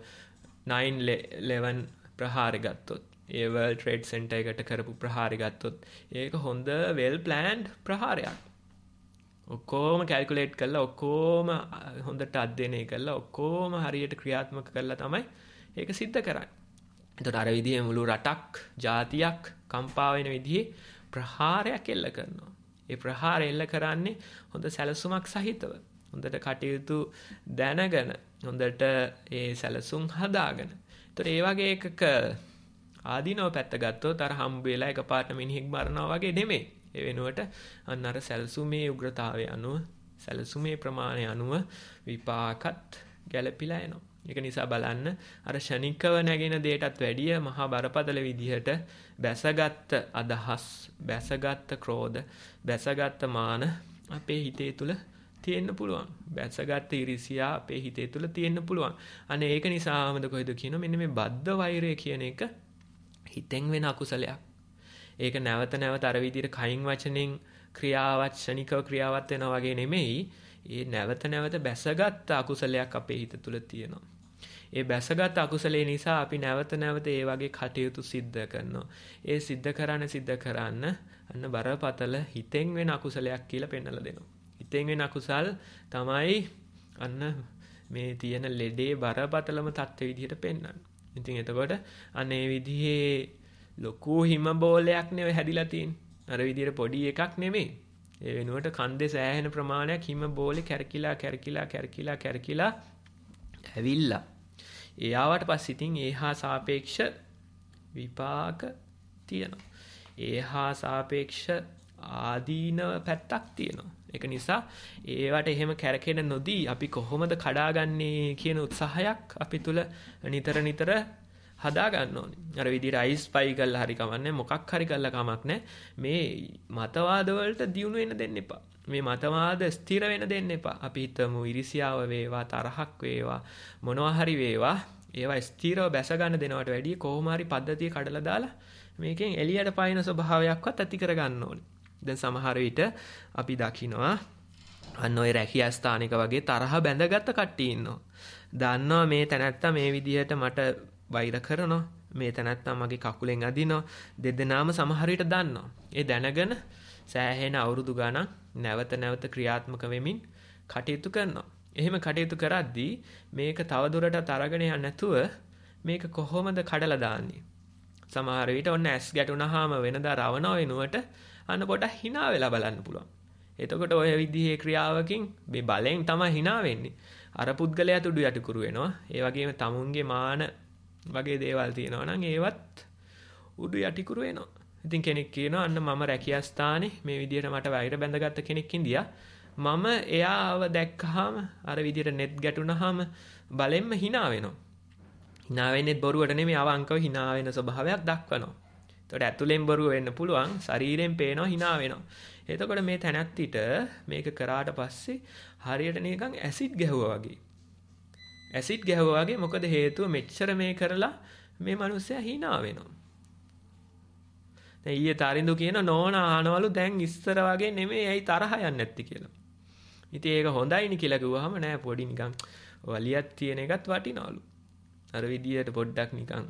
9/11 ප්‍රහාරය ගත්තොත් ඒ World Trade Center එකට කරපු ප්‍රහාරය ගත්තොත් ඒක හොඳ well planned ප්‍රහාරයක්. ඔක්කොම කැල්කියුලේට් කරලා ඔක්කොම හොඳට අධ්‍යයනය කරලා ඔක්කොම හරියට ක්‍රියාත්මක කරලා තමයි ඒක සිද්ධ කරන්නේ. එතකොට අර විදිහේ මුළු රටක්, ජාතියක් කම්පා වෙන විදිහේ ප්‍රහාරයක් එල්ල කරනවා. ඒ ප්‍රහාරය එල්ල කරන්නේ හොඳ සැලසුමක් සහිතව. හොඳට කටයුතු දැනගෙන, හොඳට ඒ සැලසුම් හදාගෙන. එතකොට ඒ වගේ එකක ආදීනව පැත්ත ගත්තොත් අර හම්බ වෙලා එකපාරට මිනිහෙක් මරනවා වගේ නෙමෙයි. ඒ වෙනුවට අන්න අර සැලසුමේ උග්‍රතාවය අනුව සැලසුමේ ප්‍රමාණය අනුව විපාකත් ගැලපිලා එනවා. ඒක නිසා බලන්න අර ෂණිකව නැගෙන දෙයටත් වැඩිය මහා බරපතල විදිහට බැසගත් අදහස්, බැසගත් ක්‍රෝධ, බැසගත් මාන අපේ හිතේ තුල තියෙන්න පුළුවන්. බැසගත් ඊර්ෂියා අපේ හිතේ තුල තියෙන්න පුළුවන්. අනේ ඒක නිසාමද කොහෙද කියනවා මෙන්න මේ බද්ධ වෛරය කියන එක හිතෙන් වෙන අකුසලයක්. ඒක නැවත නැවත අර විදිහට කයින් වචනෙන් ක්‍රියාවත් ෂණිකව ක්‍රියාවත් වෙනවා වගේ නෙමෙයි. ඒ නැවත නැවත බැසගත් අකුසලයක් අපේ හිත තුල තියෙනවා. ඒ බැසගත් අකුසලේ නිසා අපි නැවත නැවත ඒ වගේ කටයුතු සිද්ධ කරනවා. ඒ සිද්ධ කරන්න අන්න බරපතල හිතෙන් වෙන අකුසලයක් කියලා පෙන්නලා දෙනවා. හිතෙන් වෙන අකුසල් තමයි අන්න මේ තියෙන ලෙඩේ බරපතලම තත්ත්ව විදිහට පෙන්වන්නේ. ඉතින් එතකොට අන්න ඒ විදිහේ ලොකු හිම බෝලයක් නෙවෙයි හැදිලා තියෙන්නේ. අර විදිහට පොඩි එකක් නෙමෙයි. ඒ වෙනුවට කන්දේ සෑහෙන ප්‍රමාණයක් හිම බෝලේ කැරකිලා ඇවිල්ලා. ඒ ආවට පස්සේ ඉතින් ඒහා සාපේක්ෂ විපාක තියෙනවා. ඒහා සාපේක්ෂ ආදීනව පැත්තක් තියෙනවා. ඒක නිසා ඒවට එහෙම කැරකෙන නොදී අපි කොහොමද කඩාගන්නේ කියන උත්සාහයක් අපි තුල නිතර හදා ගන්න ඕනේ. අර විදිහට අයිස් පයි කරලා හරි කමන්නේ මොකක් හරි කරලා කමක් නැහැ. මේ මතවාද වලට දියුණු වෙන්න දෙන්න එපා. මේ මතවාද ස්ථිර වෙන්න දෙන්න එපා. අපි හිතමු ඉරිසියාව වේවා, තරහක් වේවා, මොනවා හරි වේවා, ඒවා ස්ථිරව බැස ගන්න දෙනවට වැඩිය කොහොම හරි පද්ධතිය කඩලා දාලා මේකෙන් එළියට පයින් ස්වභාවයක්වත් ඇති කර ගන්න ඕනේ. දැන් සමහර විට අපි දකිනවා අන්න ඔය රැකියා ස්ථානික වගේ තරහ බැඳගත් කට්ටිය ඉන්නවා. දන්නවා මේ තැනැත්තා මේ විදිහට මට වෛර කරනවා. මේ තැනැත්තා මගේ කකුලෙන් අදිනවා. දෙදෙනාම සමහර විට දන්නවා. ඒ දැනගෙන සෑහෙන අවුරුදු ගණන් නැවත ක්‍රියාත්මක වෙමින් කටයුතු කරනවා. එහෙම කටයුතු කරද්දී මේක තවදුරටත් අරගෙන යන්න නැතුව මේක කොහොමද කඩලා දාන්නේ? සමහර විට ඔන්න ඇස් ගැටුණාම වෙනදා රවණව වෙනුවට අන්න පොඩක් hina වෙලා බලන්න පුළුවන්. එතකොට ඔය විදිහේ ක්‍රියාවකින් මේ බලෙන් තමයි hina වෙන්නේ. අර පුද්ගලයාට උඩු යටිකුරු වෙනවා. ඒ වගේම තමුන්ගේ මාන වගේ දේවල් තියෙනවා නම් ඒවත් උඩු යටිකුරු වෙනවා. ඉතින් කෙනෙක් කියනවා අන්න මම රැකියා ස්ථානේ මේ විදියට මට වෛර බැඳගත්ත කෙනෙක් ඉඳියා. මම එයාව දැක්කහම අර විදියට net ගැටුණාම බලෙන්ම hina වෙනවා. hina වෙන්නේ බොරුවට නෙමෙයි අවංකව hina වෙන ස්වභාවයක් දක්වනවා. එතකොට ඇතුලෙන් බොරුව වෙන්න පුළුවන් ශරීරයෙන් පේනවා hina වෙනවා. එතකොට මේ තැනැත්තිට මේක කරාට පස්සේ හරියට නිකන් ඇසිඩ් ගැහුවා වගේ. ඇසිඩ් ගැහුවා වගේ මොකද හේතුව මෙච්චර මේ කරලා මේ මිනිස්සයා hina වෙනවා. දැන් ඊයේ තරිඳු කියන නෝන ආනවලු දැන් ඉස්සර වගේ නෙමෙයි ඇයි තරහ යන්නේ නැති කියලා. ඉතින් ඒක හොඳයිනි කියලා කිව්වහම නෑ පොඩි නිකන් වලියක් තියෙන එකත් වටිනවලු. අර විදියට පොඩ්ඩක් නිකන්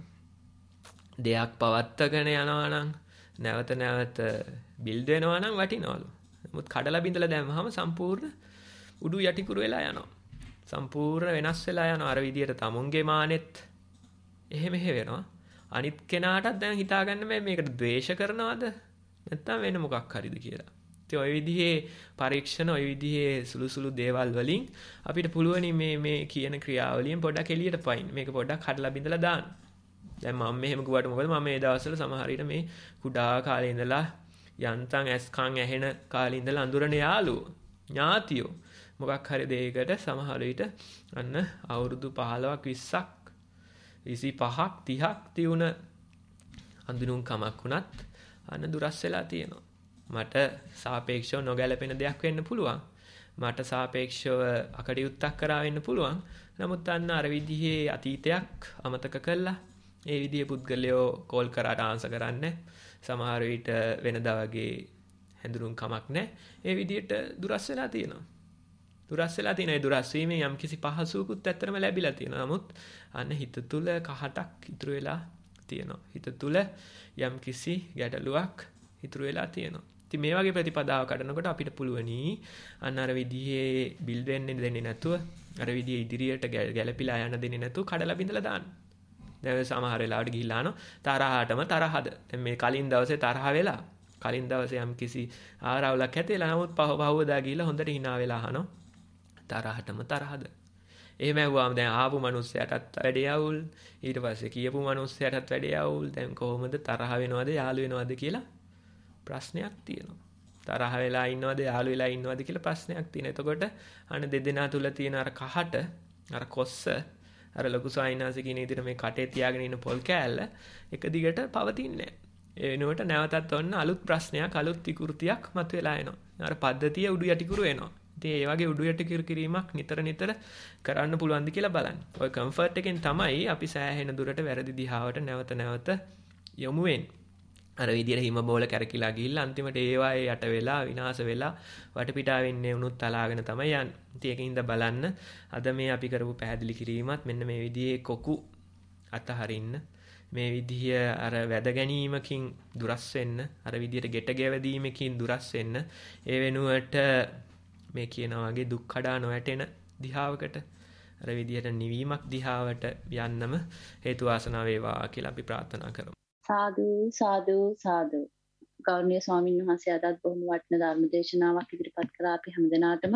දෙයක් පවත්තගෙන යනවා නම් නැවත නැවත බිල්ඩ් වෙනවා නම් වටිනවලු. නමුත් කඩලා බිඳලා දැම්මහම සම්පූර්ණ උඩු යටිකුරු වෙලා යනවා. සම්පූර්ණ වෙනස් වෙලා යනවා. අර විදියට තමුන්ගේ මානෙත් එහෙම වෙනවා. අනිත් කෙනාටත් දැන් හිතාගන්න බෑ මේකට ද්වේෂ කරනවද නැත්නම් වෙන මොකක් හරිද කියලා. ඉතින් ওই විදිහේ පරීක්ෂණ ওই විදිහේ සුළු සුළු දේවල් වලින් අපිට පුළුවනි මේ කියන ක්‍රියාවලියෙන් පොඩ්ඩක් එළියට පයින්. මේක පොඩ්ඩක් හදලා බිඳලා දාන්න. දැන් මම මෙහෙම කිව්වට මොකද මම මේ දවස්වල සමහර විට මේ කුඩා කාලේ ඉඳලා යන්තම් ඇස්කන් ඇහෙන කාලේ ඉඳලා අඳුරන යාළුවෝ ඥාතියෝ මොකක් හරි දෙයකට සමහර විට අන්න අවුරුදු 15ක් 20ක් 25ක් 30ක් තියුණ අඳුනුම් කමක් වුණත් අන්න දුරස් වෙලා තියෙනවා. මට සාපේක්ෂව නොගැලපෙන දෙයක් වෙන්න පුළුවන්. මට සාපේක්ෂව අකටයුත්තක් කරා වෙන්න පුළුවන්. නමුත් අන්න අර විදිහේ අතීතයක් අමතක කළා. ඒ විදිහේ පුද්ගලයෝ කෝල් කරාට ආන්සර් කරන්නේ සමහර විට වෙනදා වගේ හැඳුනුම් කමක් නැහැ. ඒ විදිහට දුරස් වෙලා තියෙනවා. දුරස් වෙලා තියෙන ඒ දුරස් වීමෙන් යම්කිසි පහසුවකුත් ඇත්තටම ලැබිලා තියෙනවා. නමුත් අන්න හිත තුල කහටක් ඉතුරු වෙලා තියෙනවා. හිත තුල යම්කිසි ගැටලුවක් ඉතුරු වෙලා තියෙනවා. ඉතින් මේ වගේ ප්‍රතිපදාව කඩනකොට අපිට පුළුවනි අන්න අර විදිහේ බිල් වෙන්න දෙන්නේ නැතුව අර විදිහේ ඉදිරියට ගැලපිලා යන්න දෙන්නේ නැතුව කඩලා බිඳලා දාන්න. දැන් සමහර වෙලාවට ගිහිල්ලා අහනවා තරහටම තරහද. දැන් මේ කලින් දවසේ තරහ වෙලා කලින් දවසේ යම්කිසි ආරවුලක් ඇතිලා නමුත් පහවදා ගිහිල්ලා හොඳට hina වෙලා අහනවා තරහටම තරහද. එහෙම ඇහුවාම දැන් ආපු මිනිස්සයාටත් වැඩේ අවුල් ඊට පස්සේ කියපු මිනිස්සයාටත් වැඩේ අවුල් දැන් කොහොමද තරහ වෙනවද යාළු වෙනවද කියලා ප්‍රශ්නයක් තියෙනවා. තරහ වෙලා ඉන්නවද යාළු වෙලා ඉන්නවද කියලා ප්‍රශ්නයක් තියෙනවා. එතකොට අන්න දෙදෙනා තුල තියෙන අර කහට අර කොස්ස අර ලොකු සායිනාසි කියන විදිහට මේ කටේ තියාගෙන ඉන්න පොල් කෑල්ල එක දිගට පවතින්නේ නැහැ. ඒ වෙනුවට නැවතත් ඔන්න අලුත් ප්‍රශ්නයක් අලුත් විකෘතියක් මතුවලා එනවා. අර පද්ධතිය උඩු යටිකුරු වෙනවා. ඉතින් ඒ වගේ උඩු යටිකුරු කිරීමක් නිතර කරන්න පුළුවන්ද කියලා බලන්න. ඔය කම්ෆර්ට් එකෙන් තමයි අපි සෑහෙන දුරට වැරදි දිහාවට නැවත නැවත යොමු වෙන්නේ. අර විදියට හිම බෝල කැරකිලා ගිහිල්ලා අන්තිමට ඒවායේ යට වෙලා විනාශ වෙලා වටපිටාවෙන් නෙවුනුත් අලාගෙන තමයි යන්නේ. ඉතින් ඒකින්ද බලන්න අද මේ අපි කරපු පැහැදිලි කිරීමත් මෙන්න මේ විදිහේ කොකු අතහරින්න මේ විදිහ අර වැද ගැනීමකින් දුරස් වෙන්න අර විදියට ගෙට ගැවදීමකින් දුරස් වෙන්න ඒ වෙනුවට මේ කියනා වගේ දුක් කඩා නොවැටෙන දිහාවකට අර විදියට නිවීමක් දිහාවට යන්නම හේතු වාසනා වේවා කියලා අපි ප්‍රාර්ථනා කරමු. සාදු සාදු සාදු. ගෞරවනීය ස්වාමීන් වහන්සේ අදත් බොහොම වටිනා ධර්ම දේශනාවක් ඉදිරිපත් කළා අපි හැමදෙනාටම.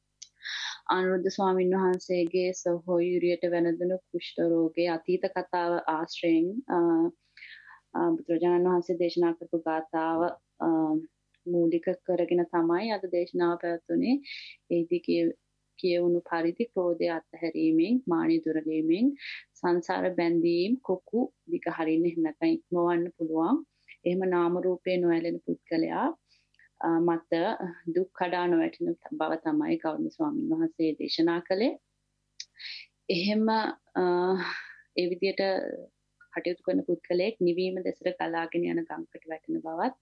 අනුරුද්ධ ස්වාමීන් වහන්සේගේ සොහොයුරියට වැළඳුණු කුෂ්ඨ රෝගයේ අතීත කතාව ආශ්‍රයෙන් බුදුරජාණන් වහන්සේ දේශනා කරපු ගාථාව මූලික කරගෙන තමයි අද දේශනාව පැවැත්වුනේ. ඒදී කියවුණු පරිදි ක්‍රෝධය අත්හැරීමෙන් මානෙ දුරලීමෙන් සංසාර බැඳීම් කොකු දිග හරින්න එහෙම නැත්නම් ඉක්මවන්න පුළුවන්. එහෙම නාම රූපේ නොඇලෙන පුද්ගලයා මත දුක් කඩා නොවැටෙන බව තමයි ගෞරවනීය ස්වාමීන් වහන්සේ දේශනා කළේ. එහෙම ඒ විදිහට කටයුතු කරන පුද්ගලයෙක් නිවීම දෙසට ගලාගෙන යන ගඟකට වැටෙන බවත්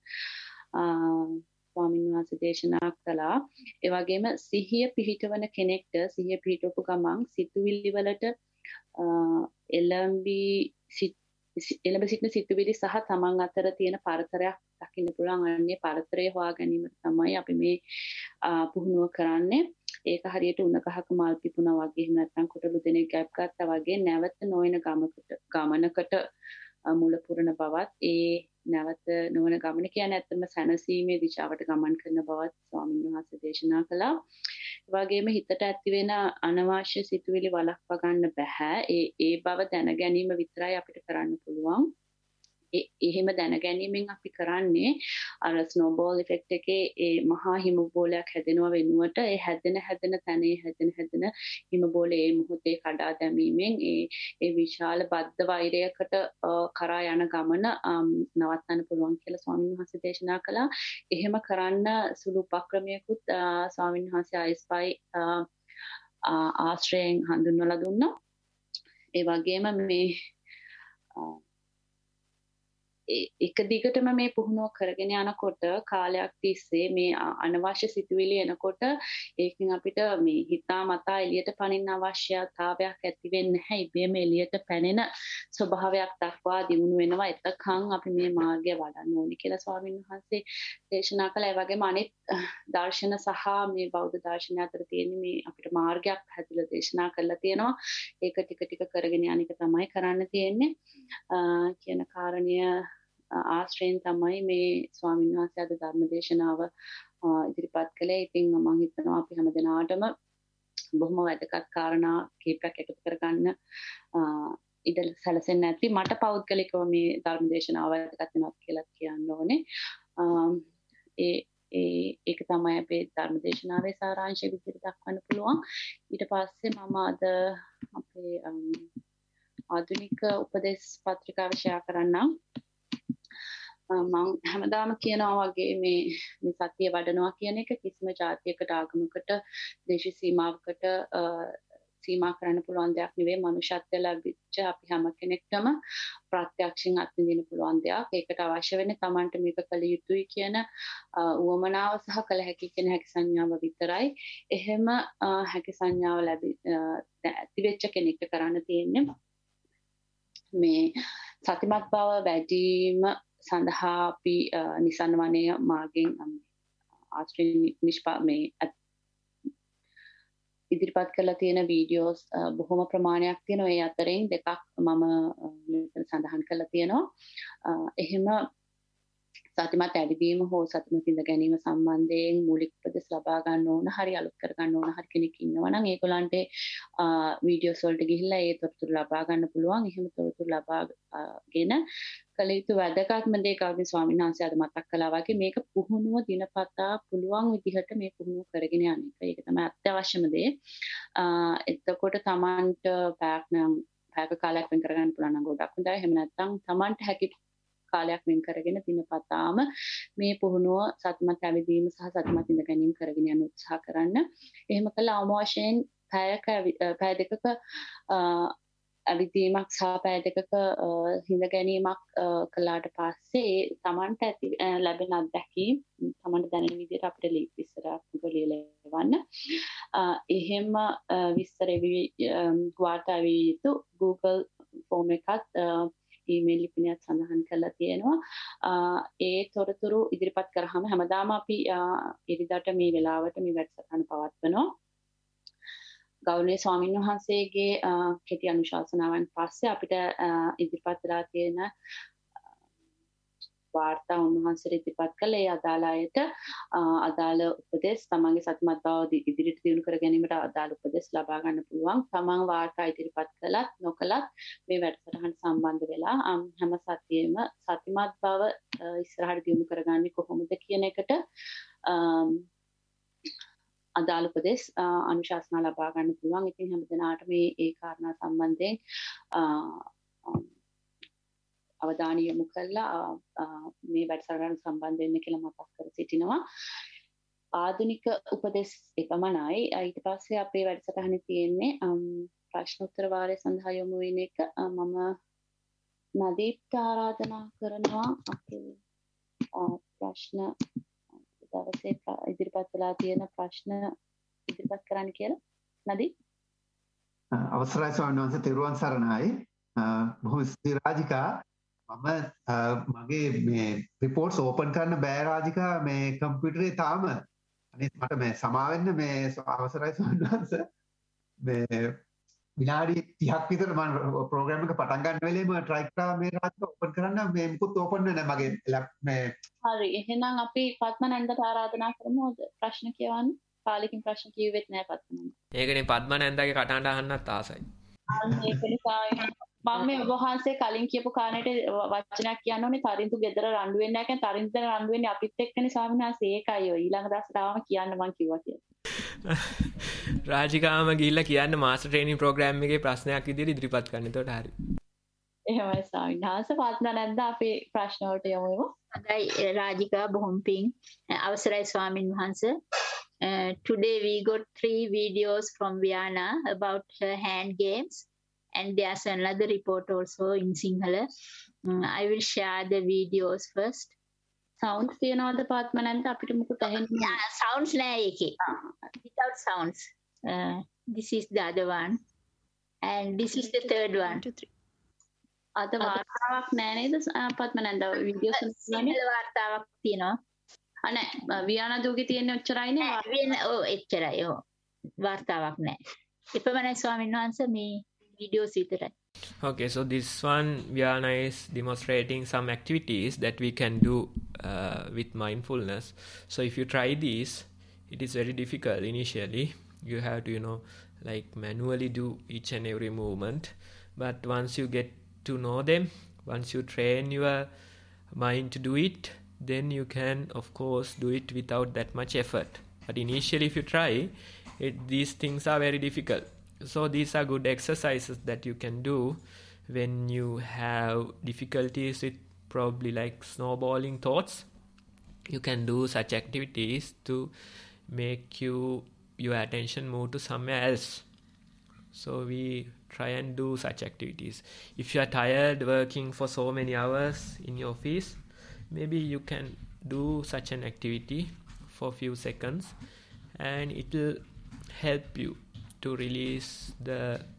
ස්වාමීන් වහන්සේ දේශනා කළා. ඒ වගේම සිහිය පිහිටවන කෙනෙක්ට සිහිය පිහිටවපු ගමන් සිතුවිලි වලට එළඹ සිටින සිතුවිලි සහ තමන් අතර තියෙන පරතරයක් දකින්න පුළුවන්. අන්නේ පරතරය හොයා ගැනීමට තමයි අපි මේ පුහුණුව කරන්නේ. ඒක හරියට උණ ගහක මල් පිපුණා වගේ එහෙම නැත්නම් කොටලු දෙනෙක් ගැප් ගත්තා වගේ නැවත නොවන ගමනකට මුල පුරන බවත් ඒ නැවත නොවන ගමන කියන්නේ ඇත්තම සැනසීමේ දිශාවට ගමන් කරන බවත් ස්වාමීන් වහන්සේ දේශනා කළා. වගේම හිතට ඇති වෙන අනවශ්‍ය සිතුවිලි වළක්වා ගන්න බෑ. ඒ බව දැන ගැනීම විතරයි අපිට කරන්න පුළුවන්. එහෙම දැන ගැනීමෙන් අපි කරන්නේ අර ස්නෝබෝල් ඉෆෙක්ට් එකේ ඒ මහා හිම බෝලයක් හැදෙනව වෙනුවට ඒ හැදෙන තැනේ හැදෙන හිම බෝලේ ඒ මොහොතේ කඩා දැමීමෙන් ඒ විශාල බද්ධ වෛරයකට කරා යන ගමන නවත්තන්න පුළුවන් කියලා ස්වාමීන් වහන්සේ දේශනා කළා. එහෙම කරන්න සුළු උපක්‍රමයකුත් ස්වාමීන් වහන්සේ අයිස්පයි ආශ්‍රයෙන් හඳුන්වලා දුන්නා. ඒ වගේම මේ එක දිගටම මේ පුහුණුව කරගෙන යනකොට කාලයක් තිස්සේ මේ අනවශ්‍ය සිතුවිලි එනකොට ඒකෙන් අපිට මේ හිතාමතා එළියට පනින්න අවශ්‍යතාවයක් ඇති වෙන්නේ නැහැ. ඉබේම එළියට පැනෙන ස්වභාවයක් දක්වා දියුණු වෙනවා. එතකන් අපි මේ මාර්ගය වඩන්න ඕනේ කියලා ස්වාමීන් වහන්සේ දේශනා කළා. ඒ වගේම අනිත් දර්ශන සහ මේ බෞද්ධ දර්ශනය අතර තියෙන මේ අපිට මාර්ගයක් හැදලා දේශනා කරලා තියෙනවා. ඒක ටික ටික කරගෙන යන එක තමයි කරන්න තියෙන්නේ කියන කාරණය ආශ්‍රයෙන් තමයි මේ ස්වාමීන් වහන්සේ අද ධර්ම දේශනාව ඉදිරිපත් කළේ. ඉතින් මම හිතනවා අපි හැමදෙනාටම බොහොම වැදගත් කාරණා කීපයක් එකතු කරගන්න ඉඩ සැලසෙන්නේ නැති මට පෞද්ගලිකව මේ ධර්ම දේශනාව වැදගත් වෙනවා කියලා කියන්න ඕනේ. ඒක තමයි අපේ ධර්ම දේශනාවේ සාරාංශය විදිහට දක්වන්න පුළුවන්. ඊට පස්සේ මම අද අපේ ආධුනික උපදේශ පත්‍රිකාව ෂෙයා කරන්නම්. මම හැමදාම කියනවා වගේ මේ සතිය වඩනවා කියන එක කිසිම ජාතියකට ආගමකට දේශීය සීමාවකට සීමා කරන්න පුළුවන් දෙයක් නෙවෙයි. මනුෂ්‍යත්වය ලැබිච්ච අපි හැම කෙනෙක්ටම ප්‍රත්‍යක්ෂයෙන් අත්විඳින්න පුළුවන් දෙයක්. ඒකට අවශ්‍ය වෙන්නේ Tamanට මේක කළ යුතුයි කියන උවමනාව සහ කළ හැකි කියන හැකි සංඥාව විතරයි. එහෙම හැකි සංඥාව ඇති වෙච්ච කෙනෙක්ට කරන්න තියෙන්නේ මේ සතිමත් බව වැඩිම සඳහා අපි නිසන් වනය මාර්ගයෙන් ආශ්‍රය ඉදිරිපත් කරලා තියෙන වීඩියෝස් බොහොම ප්‍රමාණයක් තියෙනවා. ඒ අතරින් දෙකක් මම මෙතන සඳහන් කරලා තියෙනවා. එහෙම සතිමත් ඇවිදීම හෝ සතිමත් ඉඳ ගැනීම සම්බන්ධයෙන් මූලික උපදෙස් ලබා ගන්න ඕන, හරි අලුත් කර ගන්න ඕන හරි කෙනෙක් ඉන්නවා නම් ඒගොල්ලන්ට වීඩියෝස් වලට ගිහිල්ලා ඒ තොරතුරු ලබා ගන්න පුළුවන්. එහෙම තොරතුරු ලබාගෙන කළ යුතු වැදගත්ම දේ කවුරුන් ස්වාමීන් වහන්සේ අද මතක් කළා වගේ මේක පුහුණුව දිනපතා පුළුවන් විදිහට මේ පුහුණුව කරගෙන යන එක. ඒක තමයි අත්‍යවශ්‍යම දේ. එතකොට Tamanට පැයක කාලයක් වෙන් කරගන්න පුළුවන් නම් ගොඩක් හොඳයි. එහෙම නැත්නම් Tamanට හැකි කාලයක් වෙන් කරගෙන දිනපතාම මේ පුහුණුව සතිමත් ඇවිදීම සහ සතිමත් ඉඳ ගැනීම කරගෙන යන උත්සාහ කරන්න. එහෙම කළා අවශ්‍යයෙන් පැය දෙකක ඇවිදීමක් සහ පැය දෙකක හිඳ ගැනීමක් කළාට පස්සේ Tamanට ඇති ලැබෙන අත්දැකීම් Tamanට දැනෙන විදිහට අපිට විස්තරයක් ලියලා එවන්න. එහෙම විස්තර වාර්තා විය යුතු Google ෆෝම් එකත් ඊමේල් ලිපිනයත් සඳහන් කරලා තියෙනවා. ඒ තොරතුරු ඉදිරිපත් කරාම හැමදාම අපි ඉරිදාට මේ වෙලාවට මේ වැඩසටහන පවත්වනවා. ගෞරවනීය ස්වාමීන් වහන්සේගේ කෙටි අනුශාසනාවන් පස්සේ අපිට ඉදිරිපත් වෙලා තියෙන වාර්තා උන්වහන්සේ ඉදිරිපත් කළ ඒ අදාළ අයට අදාළ උපදෙස් තමන්ගේ සතිමත් බව ඉදිරියට දියුණු කර ගැනීමට අදාළ උපදෙස් ලබා ගන්න පුළුවන්. තමන් වාර්තා ඉදිරිපත් කළත් නොකළත් මේ වැඩසටහන සම්බන්ධ වෙලා හැම සතියෙම සතිමත් බව ඉස්සරහට දියුණු කරගන්නේ කොහොමද කියන එකට අදාළ උපදෙස් අනුශාසනා ලබා ගන්න පුළුවන්. ඉතින් හැමදෙනාට මේ කාරණා සම්බන්ධයෙන් අවධානය යොමු කළා මේ වැඩසටහන සම්බන්ධ වෙන්න කියලා මතක් කර සිටිනවා. ආධුනික උපදෙස් එපමණයි. ඊට පස්සේ අපේ වැඩසටහනේ තියෙන්නේ ප්‍රශ්න උත්තර වාරය සඳහා යොමු වෙන එක. මම නදීප්ට ආරාධනා කරනවා අපේ ප්‍රශ්න දවසේ ඉදිරිපත් වෙලා තියෙන ප්‍රශ්න ඉදිරිපත් කරන්න කියලා. නදී අවසරයි ස්වාමීන් වහන්සේ, තෙරුවන් සරණයි. බොහොම ස්තුතියි රාජිකා. මගේ මේ රිපෝට්ස් ඕපන් කරන්න බෑ රාජිකා, මේ කම්පියුටරේ තාම. අනිත් මට මේ සමාවෙන්න මේ අවසරයි ස්වාමීන් වහන්සේ. මේ විනාඩි 30ක් විතර මම ප්‍රෝග්‍රෑම් එක පටන් ගන්න වෙලේම try කරා මේ රාජිකා ඕපන් කරන්න, මේ මුකුත් ඕපන් වෙන්නේ නැහැ මගේ මේ. හරි, එහෙනම් අපි පත්මනන්දට ආරාධනා කරමු ප්‍රශ්න කියවන්න. කාලෙකින් ප්‍රශ්න කිව්වෙත් නෑ පත්මනන්ද. ඒකනේ පද්මනන්දගේ කටහඬ අහන්නත් ආසයි. ඒක නිසා මම මේ ඔබ වහන්සේ කලින් කියපු කාරණේට වචනයක් කියන්න ඕනේ තරින්තු ගෙදර රණ්ඩු වෙන්නේ නැහැ කියන්නේ තරින්තු රණ්ඩු වෙන්නේ අපිත් එක්කනේ ස්වාමීන් වහන්සේ ඒකයි ඔය ඊළඟ දවසට ආවම කියන්න මං කිව්වා කියලා. රාජිකාම ගිහිල්ලා කියන්න මාස්ටර් ට්‍රේනින් ප්‍රෝග්‍රෑම් එකේ ප්‍රශ්නයක් විදිහට ඉදිරිපත් කරන්න. එතකොට හරි. එහෙමයි ස්වාමීන් වහන්සේ පත්මනන්ද අපේ ප්‍රශ්න වලට යමු. හොඳයි රාජිකා බොහොම පිං අවසරයි ස්වාමීන් වහන්සේ. Today we got 3 videos from Viana about her hand games and there's another report also in Sinhala. I will share the videos first. Sounds තියනවද පත්මනන්ද අපිට මොකද ඇහෙන්නේ? Sounds නෑ ඒකේ. Without sounds. This is the other one and this is the third one. 1 2 3. අද වාර්තාවක් නෑ නේද පත්මනන්ද videos Sinhala වාර්තාවක් තියෙනවා. නෑ වියානා දුගේ තියෙන්නේ ඔච්චරයි නේ. ඔව් එච්චරයි. ඔව් වාර්තාවක් නෑ. එපමණයි ස්වාමීන් වහන්සේ මේ videos විතරයි. Okay, so this one Viana is demonstrating some activities that we can do with mindfulness. So if you try this, it is very difficult initially. You have to, like manually do each and every movement. But once you get to know them, once you train your mind to do it, then you can of course do it without that much effort. But initially if you try it, these things are very difficult. So these are good exercises that you can do when you have difficulties with probably like snowballing thoughts. You can do such activities to make your attention move to somewhere else. So we try and do such activities. If you are tired working for so many hours in your office, maybe you can do such an activity for a few seconds and it will help you to release the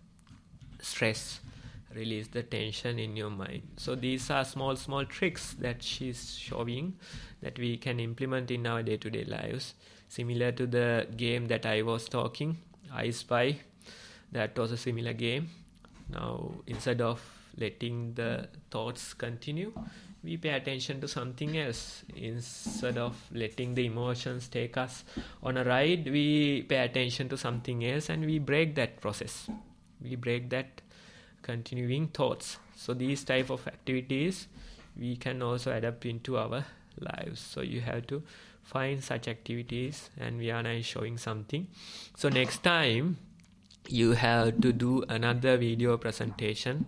stress, release the tension in your mind. So these are small tricks that she's showing that we can implement in our day-to-day lives, similar to the game that I was talking, I Spy. That was a similar game. Now instead of letting the thoughts continue, we pay attention to something else. Instead of letting the emotions take us on a ride, we pay attention to something else and we break that process. We break that continuing thoughts. So these type of activities we can also adapt into our lives. So you have to find such activities and Viana is showing something. So next time you have to do another video presentation.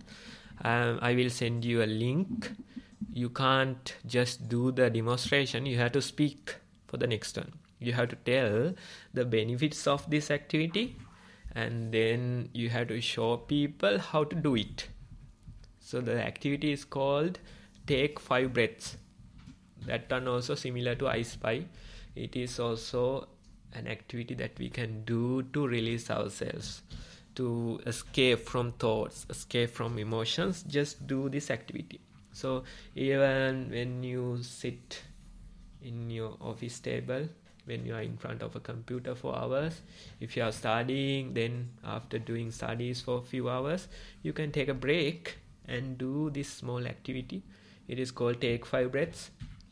I will send you a link. You can't just do the demonstration, you have to speak for the next one. You have to tell the benefits of this activity and then you have to show people how to do it. So the activity is called Take 5 Breaths. That one also similar to I Spy. It is also an activity that we can do to release ourselves, to escape from thoughts, escape from emotions. Just do this activity. So even when you sit in your office table, when you are in front of a computer for hours, if you are studying, then after doing studies for a few hours, you can take a break and do this small activity. It is called Take 5 Breaths.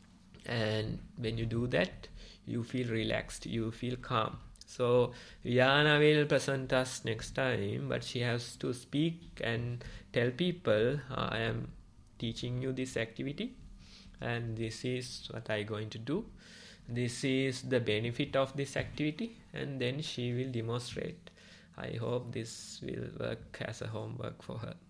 And when you do that, you feel relaxed, you feel calm. So Viana will present us next time, but she has to speak and tell people, I am teaching you this activity and this is what I'm going to do. This is the benefit of this activity, and then she will demonstrate. I hope this will work as a homework for her.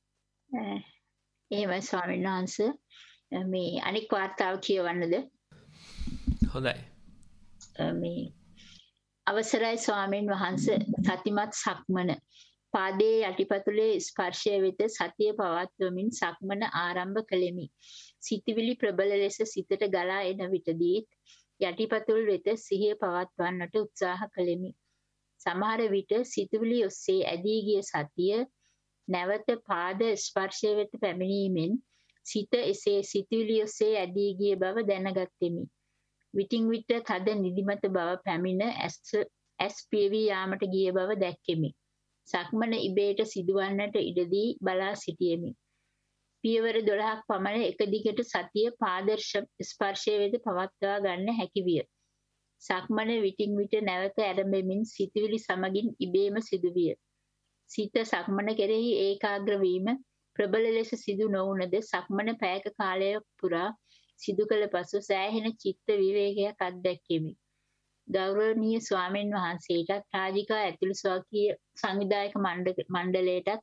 එහෙමයි ස්වාමීන් වහන්සේ. මේ අනික් වාර්තාව කියවන්නද? හොඳයි. මේ අවසරයි ස්වාමීන් වහන්සේ සතිමත් සක්මන පාදයේ යටිපතුලේ ස්පර්ශය වෙත සතිය පවත්වමින් සක්මන ආරම්භ කළෙමි. සිතවිලි ප්‍රබල ලෙස සිතට ගලා එන විටදී යටිපතුල් වෙත සිහිය පවත්වන්නට උත්සාහ කළෙමි. සමහර විට සිතවිලි ඔස්සේ ඇදී ගිය සතිය නැවත පාද ස්පර්ශය වෙත පැමිණීමෙන් සිත එසේ සිතවිලි ඔස්සේ ඇදී ගිය බව දැනගත්ෙමි. විටින් විට තද නිදිමත බව පැමිණ ඇස් පියවී යාමට ගිය බව දැක්කෙමි. සක්මන ඉබේට සිදුවන්නට ඉඩදී බලා සිටියෙමි. පියවර 12ක් පමණ එක දිගට සතිය පාද ස්පර්ශය වෙත පවත්වා ගන්න හැකි විය. සක්මන විටින් විට නැවත ඇරඹෙමින් සිතුවිලි සමගින් ඉබේම සිදුවිය. සිත සක්මන කෙරෙහි ඒකාග්‍ර වීම ප්‍රබල ලෙස සිදු නොවුනද සක්මන පැයක කාලයක් පුරා සිදු කළ පසු සෑහෙන චිත්ත විවේකයක් අත්දැක්කෙමි. ගෞරවනීය ස්වාමීන් වහන්සේටත් රාජිකා ඇතුළු ස්වකීය සංවිධායක මණ්ඩලයටත්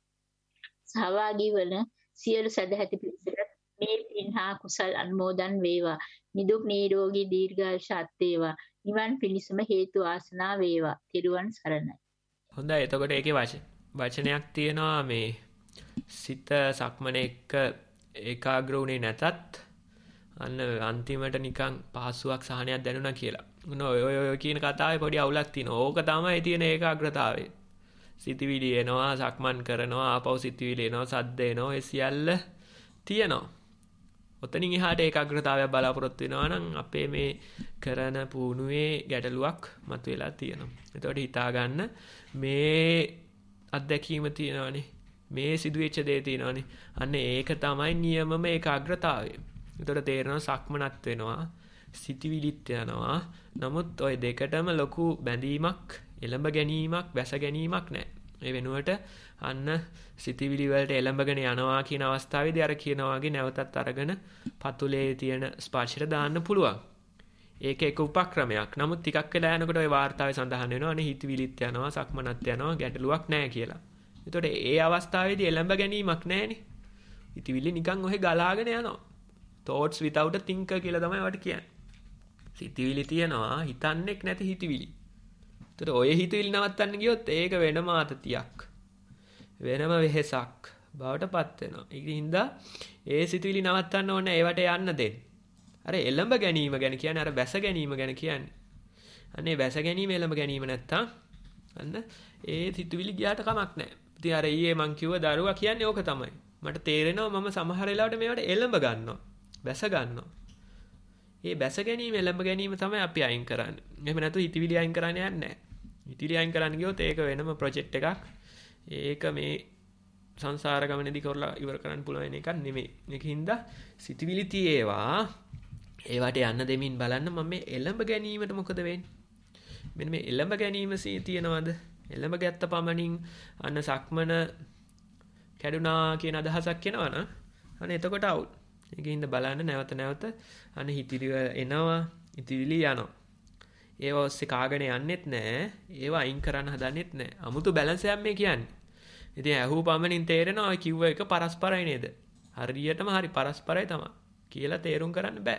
සහභාගී වන සියලු සදැහැති පිරිසට මේ පින් හා කුසල් අනුමෝදන් වේවා. නිදුක් නිරෝගී දීර්ඝායුෂ අත් වේවා. නිවන් පිණිසම හේතු ආසනා වේවා. තිරුවන් සරණයි. හොඳයි. එතකොට ඒකේ වචනයක් තියෙනවා මේ සිත සක්මන එක්ක ඒකාග්‍ර වුණේ නැතත් අන්න අන්තිමට නිකන් පහසුවක් සහනයක් දැනුණා කියලා. ඔය කියන කතාවේ පොඩි අවුලක් තියෙනවා. ඕක තමයි තියෙන ඒකාග්‍රතාවය. සිතවිලි එනවා, සක්මන් කරනවා, ආපහු සිතවිලි එනවා, සද්ද එනවා, ඒ සියල්ල තියෙනවා. ඔතනින් එහාට ඒකාග්‍රතාවය බලාපොරොත්තු වෙනවා නම් අපේ මේ කරන පුහුණුවේ ගැටලුවක් මතුවලා තියෙනවා. එතකොට හිතා ගන්න මේ අත්දැකීම තියෙනවානේ. මේ සිදුවෙච්ච දේ තියෙනවානේ. අන්න ඒක තමයි නියමම ඒකාග්‍රතාවය. එතකොට තේරෙනවා සක්මනත් වෙනවා, සිතවිලිත් යනවා. නමුත් ওই දෙකටම ලොකු බැඳීමක්, එළඹ ගැනීමක්, වැස ගැනීමක් නැහැ. ඒ වෙනුවට අන්න සිතවිලි වලට එළඹගෙන යනවා කියන අවස්ථාවේදී අර කියනවා වගේ නැවතත් අරගෙන පතුලේ තියෙන ස්පර්ශයට දාන්න පුළුවන්. ඒක එක උපක්‍රමයක්. නමුත් ටිකක් වෙලා යනකොට ওই වාර්තාවේ සඳහන් වෙනවා අනේ හිතවිලිත් යනවා, සක්මනත් යනවා, ගැටලුවක් නැහැ කියලා. එතකොට ඒ අවස්ථාවේදී එළඹ ගැනීමක් නැහැනේ. හිතවිලි නිකන් ඔහෙ ගලාගෙන යනවා. thoughts without a thinker කියලා තමයි වට කියන්නේ. හිතවිලි තියනවා, හිතන්නේක් නැති හිතවිලි. එතකොට ඔය හිතවිලි නවත්තන්න ගියොත් ඒක වෙනම ආතතියක්. වෙනම වෙහෙසක් බවට පත් වෙනවා. ඒකින්ද ඒ සිතවිලි නවත්තන්න ඕනේ ඒවට යන්න දෙන්න. අර එළඹ ගැනීම ගැන කියන්නේ අර වැස ගැනීම ගැන කියන්නේ. අනේ වැස ගැනීම එළඹ ගැනීම නැත්තම් අන්න ඒ සිතවිලි ගියාට කමක් නැහැ. ඉතින් අර ඊයේ මං කිව්ව දරුවා කියන්නේ ඕක තමයි. මට තේරෙනවා මම සමහර වෙලාවට මේවට එළඹ ගන්නවා. වැස ගන්නවා. ඒ වැස ගැනීම එළඹ ගැනීම තමයි අපි අයින් කරන්නේ. එහෙම නැතු හිතවිලි අයින් කරන්න යන්නේ නැහැ. හිතවිලි අයින් කරන්න ගියොත් ඒක වෙනම ප්‍රොජෙක්ට් එකක්. ඒක මේ සංසාර ගමනේදී කරලා ඉවර කරන්න පුළුවන් එකක් නෙමෙයි. ඒකින්ද සිතවිලි තියේවා ඒවට යන්න දෙමින් බලන්න මම මේ එළඹ ගැනීමට මොකද වෙන්නේ? මෙන්න මේ එළඹ ගැනීම තියනවාද? එළඹ ගැත්ත පමණින් අන්න සක්මන කැඩුනා කියන අදහසක් එනවනම් අන්න එතකොට අවුල්. ඒකින්ද බලන්න නැවත අන්න හිතවිලි එනවා, හිතවිලි යනවා. ඒව ඔස්සේ කාගෙන යන්නෙත් නැහැ. ඒව අයින් කරන්න හදන්නෙත් නැහැ. 아무තු බැලන්ස් එකක් මේ කියන්නේ. ඉතින් ඇහුව පමණින් තේරෙනවා ඔය කිව්ව එක පරස්පරයි නේද? හරියටම හරි පරස්පරයි තමයි කියලා තේරුම් කරන්න බෑ.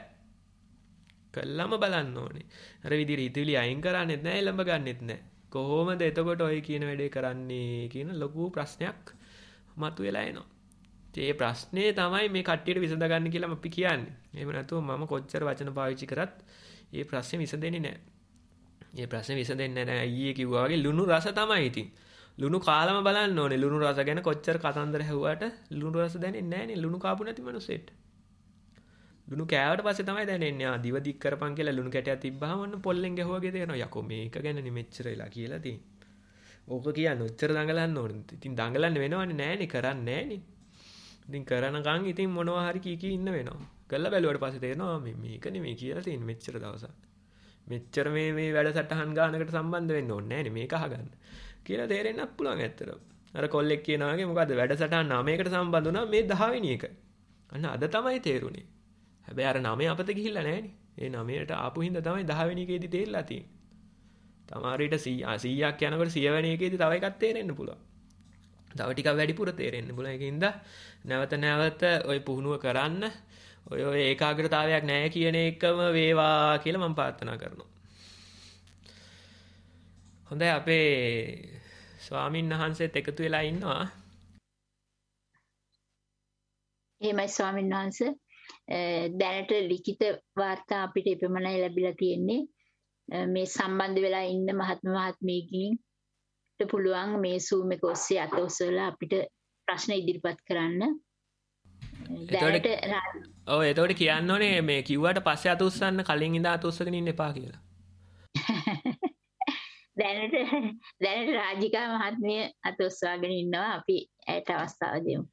කළම බලන්න ඕනේ. අර විදිහට හිතවිලි අයින් කරන්නෙත් නැහැ, එළඹ ගන්නෙත් නැහැ. කොහොමද එතකොට ඔය කියන වැඩේ කරන්නේ කියන ලොකු ප්‍රශ්නයක් මතුවලා එනවා. ඒ ප්‍රශ්නේ තමයි මේ කට්ටියට විසඳගන්න කියලා අපි කියන්නේ. එහෙම නැතුව මම කොච්චර වචන පාවිච්චි කරත් මේ ප්‍රශ්නේ විසඳෙන්නේ නැහැ. මේ ප්‍රශ්නේ විසඳෙන්නේ නැහැ. ඊයේ කිව්වා වගේ ලුණු රස තමයි ඉතින්. ලුණු කාලම බලන්න ඕනේ. ලුණු රස ගැන කොච්චර කතන්දර හැවුවට ලුණු රස දැනෙන්නේ නැහනේ. ලුණු කාපු නැති මිනිස්සෙට. ලුණු කෑවට පස්සේ තමයි දැනෙන්නේ. ආ දිව දික් කරපන් කියලා ලුණු කැටයක් තිබ්බහම ඔන්න පොල්ලෙන් ගැහුවාගේ තේරෙනවා. යකෝ මේක ගැනනේ මෙච්චර වෙලා කියලා තියෙන්නේ. ඕක කියන්නේ ඔච්චර දඟලන්න ඕනේ. ඉතින් දඟලන්න වෙනවනේ නෑනේ කරන්නේ නෑනේ. ඉතින් කරනකන් ඉතින් මොනවා හරි කී ඉන්න වෙනවා. කළා බැලුවට පස්සේ තේරෙනවා මේක නෙමෙයි කියලා තියෙන්නේ මෙච්චර දවසක්. මෙච්චර මේ වැඩසටහන් ගානකට සම්බන්ධ වෙන්න ඕනේ නෑනේ මේක අහගන්න. කියලා තේරෙන්නත් පුළුවන් ඇත්තටම. අර කොල්ලෙක් කියනවා වගේ මොකද්ද වැඩසටහන් 9කට සම්බන්ධ වුණා මේ 10 වෙනි එක. අන්න අද තමයි තේරුනේ. හැබැයි අර 9 අපත ගිහිල්ලා නෑනේ. ඒ 9ට ආපු හින්දා තමයි 10 වෙනි එකේදී තේරිලා තියෙන්නේ. තමාරීට 100ක් යනකොට 100 වෙනි එකේදී තව එකක් තේරෙන්න පුළුවන්. තව ටිකක් වැඩිපුර තේරෙන්න පුළුවන්. ඒකින්ද නැවත ওই පුහුණුව කරන්න ඔය ඒකාග්‍රතාවයක් නැහැ කියන එකම වේවා කියලා මම ප්‍රාර්ථනා කරනවා. හොඳයි අපේ ස්වාමීන් වහන්සේත් එකතු වෙලා ඉන්නවා. එහෙමයි ස්වාමීන් වහන්සේ. දැනට ලිඛිත වාර්තා අපිට එපමණයි ලැබිලා තියෙන්නේ. මේ සම්බන්ධ වෙලා ඉන්න මහත්මීගෙන් පුළුවන් මේ Zoom එක ඔස්සේ අත ඔසවලා අපිට ප්‍රශ්න ඉදිරිපත් කරන්න. එතකොට කියන්න ඕනේ මේ කිව්වට පස්සේ අත උස්සන්න කලින් ඉඳන් අත උස්සගෙන ඉන්න එපා කියලා. දැනට රාජිකා මහත්මිය අත උස්සවාගෙන ඉන්නවා. අපි ඇයට අවස්ථාව දෙමු.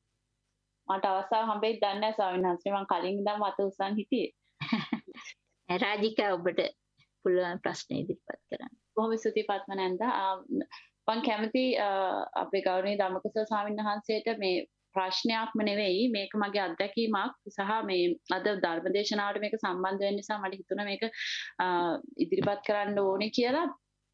මට අවස්ථාව හම්බෙයි දන්නේ නැහැ ස්වාමීන් වහන්සේ. මම කලින් ඉඳන් අත උස්සන් හිටියේ. රාජිකා ඔබට පුළුවන් ප්‍රශ්න ඉදිරිපත් කරන්න. බොහොම ස්තුතියි පත්මනන්දා. මම කැමති අපේ ගෞරවනීය ධම්මකුසල ස්වාමීන් වහන්සේට මේ ප්‍රශ්නයක්ම නෙවෙයි මේක මගේ අත්දැකීමක් සහ මේ අද ධර්මදේශනාවට මේක සම්බන්ධ වෙන්න නිසා මට හිතුණා මේක ඉදිරිපත් කරන්න ඕනේ කියලා.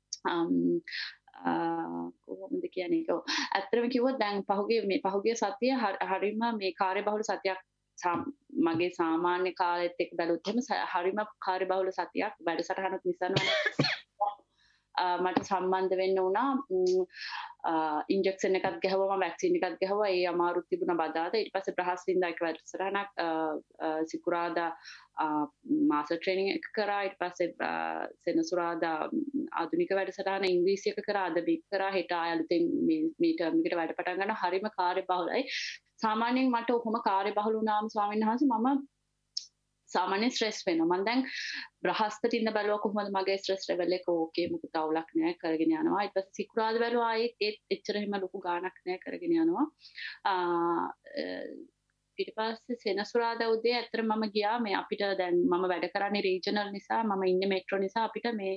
කොහොමද කියන්නේ ඒක ඇත්තටම කිව්වොත් දැන් පහුගිය සතිය හරිම මේ කාර්යබහුල සතියක් මගේ සාමාන්‍ය කාලෙත් එක්ක බැලුවොත් එහෙම හරිම කාර්යබහුල සතියක් වැඩසටහනක් නිසා මට සම්බන්ධ වෙන්න වුණා ඉන්ජෙක්ෂන් එකක් ගැහුවා මම වැක්සින් එකක් ගැහුවා ඒ අමාරුත් තිබුණා බදාදා ඊට පස්සේ බ්‍රහස්පතින්දා එක වැඩසටහනක් සිකුරාදා මාස්ටර් ට්‍රේනින් එක කරා ඊට පස්සේ සෙනසුරාදා ආධුනික වැඩසටහන ඉංග්‍රීසි එක කරා අද බික් කරා හෙට ආය අලුතෙන් මේ ටර්ම් එකට වැඩ පටන් ගන්නවා හරිම කාර්යබහුලයි සාමාන්‍යයෙන් මට ඔහොම කාර්යබහුල වුණාම ස්වාමීන් වහන්සේ මම සාමාන්‍ය ස්ට්‍රෙස් වෙනවා මම දැන් බ්‍රහස්පතින්ද බැලුවා කොහොමද මගේ ස්ට්‍රෙස් ලෙවල් එක ඕකේ මොකද අවුලක් නෑ කරගෙන යනවා ඊට පස්සේ සිකුරාදා බැලුවා ඒත් එච්චර එහෙම ලොකු ගාණක් නෑ කරගෙන යනවා ඊට පස්සේ සෙනසුරාදා උදේ ඇත්තට මම ගියා මේ අපිට දැන් මම වැඩ කරන්නේ රීජනල් නිසා මම ඉන්නේ මෙට්‍රෝ නිසා අපිට මේ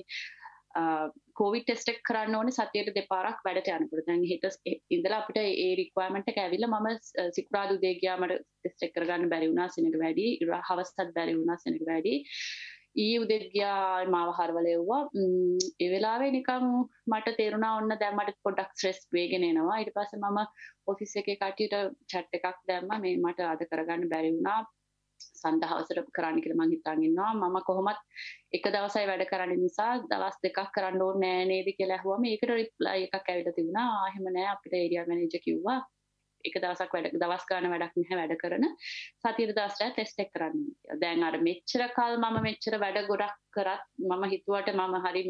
කොවිඩ් ටෙස්ට් එක කරන්න ඕනේ සතියට දෙපාරක් වැඩට යනකොට. දැන් හෙට ඉඳලා අපිට ඒ රික්වයර්මන්ට් එක ඇවිල්ලා මම සිකුරාදා උදේ ගියා මට ටෙස්ට් එක කරගන්න බැරි වුණා සෙනඟ වැඩි. හවසත් බැරි වුණා සෙනඟ වැඩි. උදේ ගියා මාව හරවල එව්වා. ඒ වෙලාවේ නිකන් මට තේරුණා ඔන්න දැන් මට පොඩ්ඩක් ස්ට්‍රෙස් වේගෙන එනවා. ඊට පස්සේ මම ඔෆිස් එකේ කට්ටියට chat එකක් දැම්මා. මේ මට අද කරගන්න බැරි වුණා. සඳහවසට කරන්න කියලා මං හිතන් ඉන්නවා මම කොහොමත් එක දවසයි වැඩ කරන්න නිසා දවස් දෙකක් කරන්න ඕනේ නෑ නේද කියලා අහුවම ඒකට රිප්ලයි එකක් ඇවිල්ලා තිබුණා එහෙම නෑ අපිට ඒරියා මැනේජර් කිව්වා එක දවසක් දවස් ගන්න වැඩක් නැහැ වැඩ කරන සතියේ දවසට ටෙස්ට් එක කරන්න කියලා. දැන් අර මෙච්චර කල් මම මෙච්චර වැඩ ගොඩක් කරත් මම හිතුවට මම හරිම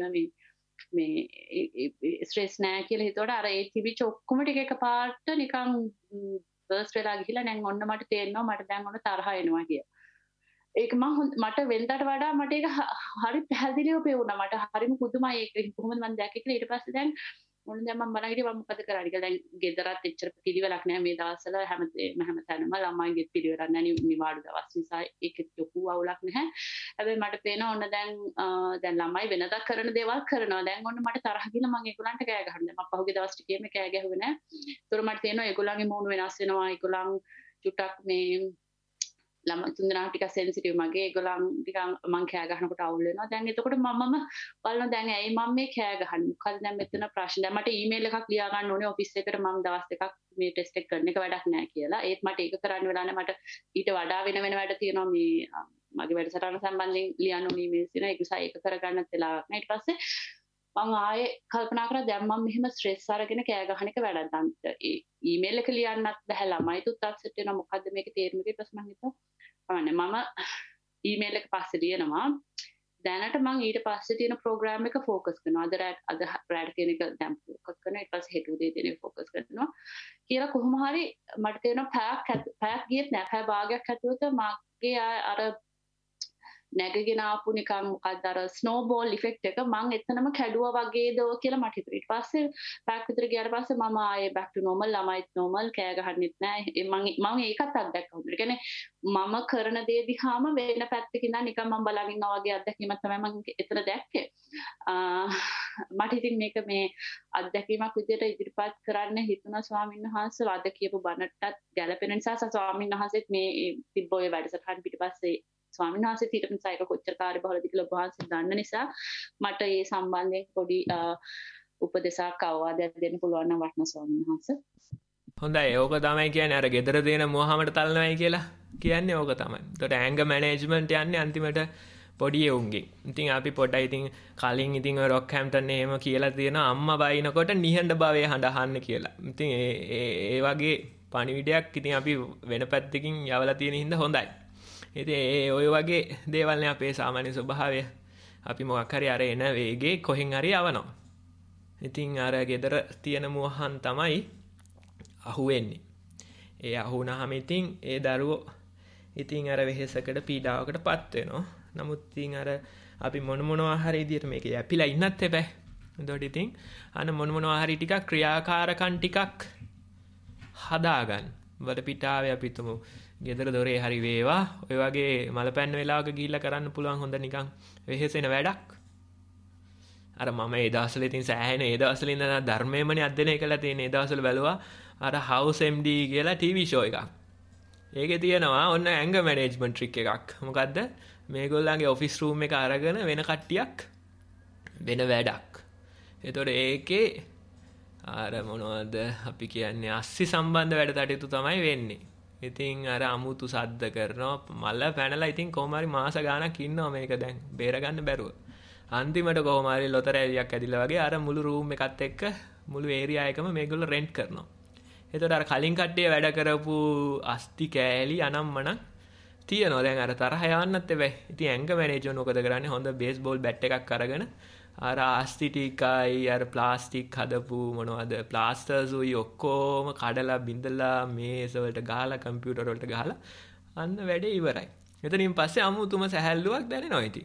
මේ ස්ට්‍රෙස් නෑ කියලා හිතුවට අර ඒ තිබිච්ච ඔක්කොම ටික එකපාරට නිකන් බර්ස්ට් වෙලා ගිහිලා දැන් ඔන්න මට තේරෙනවා මට දැන් ඔන්න තරහ එනවා කියලා. ඒක මට වෙනදාට වඩා මට ඒක හරි පැහැදිලිව පෙවුණා. මට හරිම පුදුමයි ඒක කොහොමද මම දැක්කේ කියලා. ඊට පස්සේ දැන් මොන දැන් මම බලන් හිටියේ මම මොකද කරන්නේ කියලා. දැන් ගෙදරත් එච්චර පිළිවෙලක් නැහැ මේ දවස්වල හැමතැනම ළමයිගේ පිළිවෙලක් නැහැ නිවාඩු දවස් නිසා ඒකෙත් ලොකු අවුලක් නැහැ. හැබැයි මට පේනවා ඔන්න දැන් ළමයි වෙනදා කරන දේවල් කරනවා. දැන් ඔන්න මට තරහ ගිහලා මම ඒගොල්ලන්ට කෑ ගහනවා. මම පහුගිය දවස් ටිකේම කෑ ගැහුවේ නැහැ. ඒතර මට තේරෙනවා ඒගොල්ලන්ගේ මූණ වෙනස් වෙනවා. ඒගොල්ලන් චුට්ටක් මේ තුන්දෙනා ටිකක් සෙන්සිටිව් මගේ ඒගොල්ලන් ටිකක් මං කෑ ගහනකොට අවුල් වෙනවා. දැන් එතකොට මමම බලනවා දැන් ඇයි මම මේ කෑ ගහන්නේ? මොකද දැන් මෙතන ප්‍රශ්න. දැන් මට ඊමේල් එකක් ලියා ගන්න ඕනේ ඔෆිස් එකට මම දවස් දෙකක් මේ ටෙස්ට් එක කරන එක වැඩක් නැහැ කියලා. ඒත් මට ඒක කරන්න වෙලා නැහැ. මට ඊට වඩා වෙන වැඩ තියෙනවා මේ මගේ වැඩසටහන සම්බන්ධයෙන් ලියන්න ඕනේ ඊමේල්ස් තියෙනවා. ඒක නිසා ඒක කරගන්නත් වෙලාවක් නැහැ. ඊට පස්සේ මම ආයේ කල්පනා කරා දැන් මම මෙහෙම ස්ට්‍රෙස් අරගෙන කෑ ගහන එක වැඩක් නැද්ද? ඊමේල් එක ලියන්නත් බෑ ළමයිතුත් අප්සෙට් වෙනවා. මොකද්ද මේකේ තේරුම කියලා ඊට පස්සේ මම හිතුවා මම ඊමේල් එක පස්සේ ලියනවා දැනට මම ඊට පස්සේ තියෙන ප්‍රෝග්‍රෑම් එක ෆෝකස් කරනවා අද රැඩ් තියෙන එක දැන් ෆෝකස් කරනවා ඊට පස්සේ හෙට උදේ තියෙන එක ෆෝකස් කරනවා කියලා කොහොම හරි මට තේරෙනවා පැයක් ගියෙත් නෑ පැය භාගයක් ඇතුළත මගේ අර නැගගෙන ආපු නිකන් මොකක්ද අර ස්නෝබෝල් ඉෆෙක්ට් එක මම එතනම කැඩුවා වගේද කියලා මට හිතුණා. ඊට පස්සේ පැයක් විතර ගියාට පස්සේ මම ආයේ back to normal ළමයිත් normal කෑ ගහන්නෙත් නෑ. මම ඒකත් අත්දැක්කා. ඒ කියන්නේ මම කරන දේ දිහාම වෙන පැත්තකින් ඉඳන් නිකන් මම බලන් ඉන්නවා වගේ අත්දැකීමක් තමයි මම එතන දැක්කේ. මට ඉතින් මේක මේ අත්දැකීමක් විදිහට ඉදිරිපත් කරන්න හිතුණා ස්වාමීන් වහන්සේ අද කියපු බණටත් ගැළපෙන නිසා ස්වාමීන් වහන්සේත් මේ තිබ්බ ඔය වැඩසටහන් පිටිපස්සේ ස්වාමීන් වහන්සේ ඊට පස්සේ ඒක කොච්චර කාර්යබහුලද කියලා ඔබ වහන්සේ දන්න නිසා මට ඒ සම්බන්ධයෙන් පොඩි උපදේශයක් අවවාදයක් දෙන්න පුළුවන් නම් වටන ස්වාමීන් වහන්සේ. හොඳයි ඕක තමයි කියන්නේ අර ගෙදර දෙන මොහමඩ තල්නවයි කියලා කියන්නේ ඕක තමයි. ඒකට ඇංගර් මැනේජ්මන්ට් යන්නේ අන්තිමට පොඩි උන්ගේ. ඉතින් අපි පොඩ්ඩයි ඉතින් කලින් ඉතින් ඔය රොක් හැම්ටන් එහෙම කියලා තියෙනවා අම්මා බයිනකොට නිහඬ භවයේ හඬ අහන්න කියලා. ඉතින් ඒ වගේ පණිවිඩයක් ඉතින් අපි වෙන පැත්තකින් යවලා තියෙන හින්දා හොඳයි. ඉතින් ඔය වගේ දේවල්නේ අපේ සාමාන්‍ය ස්වභාවය. අපි මොකක් හරි අර එන වේගේ කොහෙන් හරි යවනවා. ඉතින් අර ගෙදර තියෙන මුවහන් තමයි අහුවෙන්නේ. ඒ අහුණාම ඉතින් ඒ දරුවෝ ඉතින් අර වෙහෙසකට පීඩාවකටපත් වෙනවා. නමුත් ඉතින් අර අපි මොනවා හරි විදියට මේක යැපිලා ඉන්නත් එපා. එතකොට ඉතින් මොනවා හරි ටිකක් ක්‍රියාකාරකම් ටිකක් හදාගන්න. වල පිටාවේ අපි තුමු ගෙදර දොරේ හරි වේවා ඔය වගේ මලපැන්න වෙලාවක ගිහිල්ලා කරන්න පුළුවන් හොඳ නිකන් වෙහෙසෙන වැඩක්. අර මම ඒ දවස්වල ඉතින් සෑහෙන ඒ දවස්වල ඉඳලා ධර්මයමනේ අධ්‍යයනය කළා තියෙන. ඒ දවස්වල බැලුවා අර House MD කියලා TV show එකක්. ඒකේ තියෙනවා ඔන්න ඇංගර් මැනේජ්මන්ට් ට්‍රික් එකක්. මොකද්ද? මේගොල්ලන්ගේ ඔෆිස් රූම් එක අරගෙන වෙන කට්ටියක් වෙන වැඩක්. එතකොට ඒකේ අර මොනවද අපි කියන්නේ අස්සි සම්බන්ධ වැඩ කටයුතු තමයි වෙන්නේ. ඉතින් අර අමුතු සද්ද කරනවා මල පැනලා ඉතින් කොහොම හරි මාස ගාණක් ඉන්නවා මේක දැන් බේරගන්න බැරුව. අන්තිමට කොහොම හරි ලොතරැලියක් ඇදිලා වගේ අර මුළු රූම් එකත් එක්ක මුළු ඒරියා එකම මේගොල්ලෝ රෙන්ට් කරනවා. එතකොට අර කලින් කට්ටිය වැඩ කරපු අස්ති කෑලි අනම්මන තියනවා. දැන් අර තරහ යවන්නත් එපැයි. ඉතින් ඇංගර් මැනේජර් මොකද කරන්නේ? හොඳ බේස්බෝල් බැට් එකක් අරගෙන අර අස්ති ටිකයි අර ප්ලාස්ටික් හදපු මොනවද ප්ලාස්ටර්ස් උයි ඔක්කොම කඩලා බිඳලා මේස වලට ගහලා කම්පියුටර් වලට ගහලා අන්න වැඩේ ඉවරයි. එතනින් පස්සේ අමුතුම සැහැල්ලුවක් දැනෙනවා ඉතින්.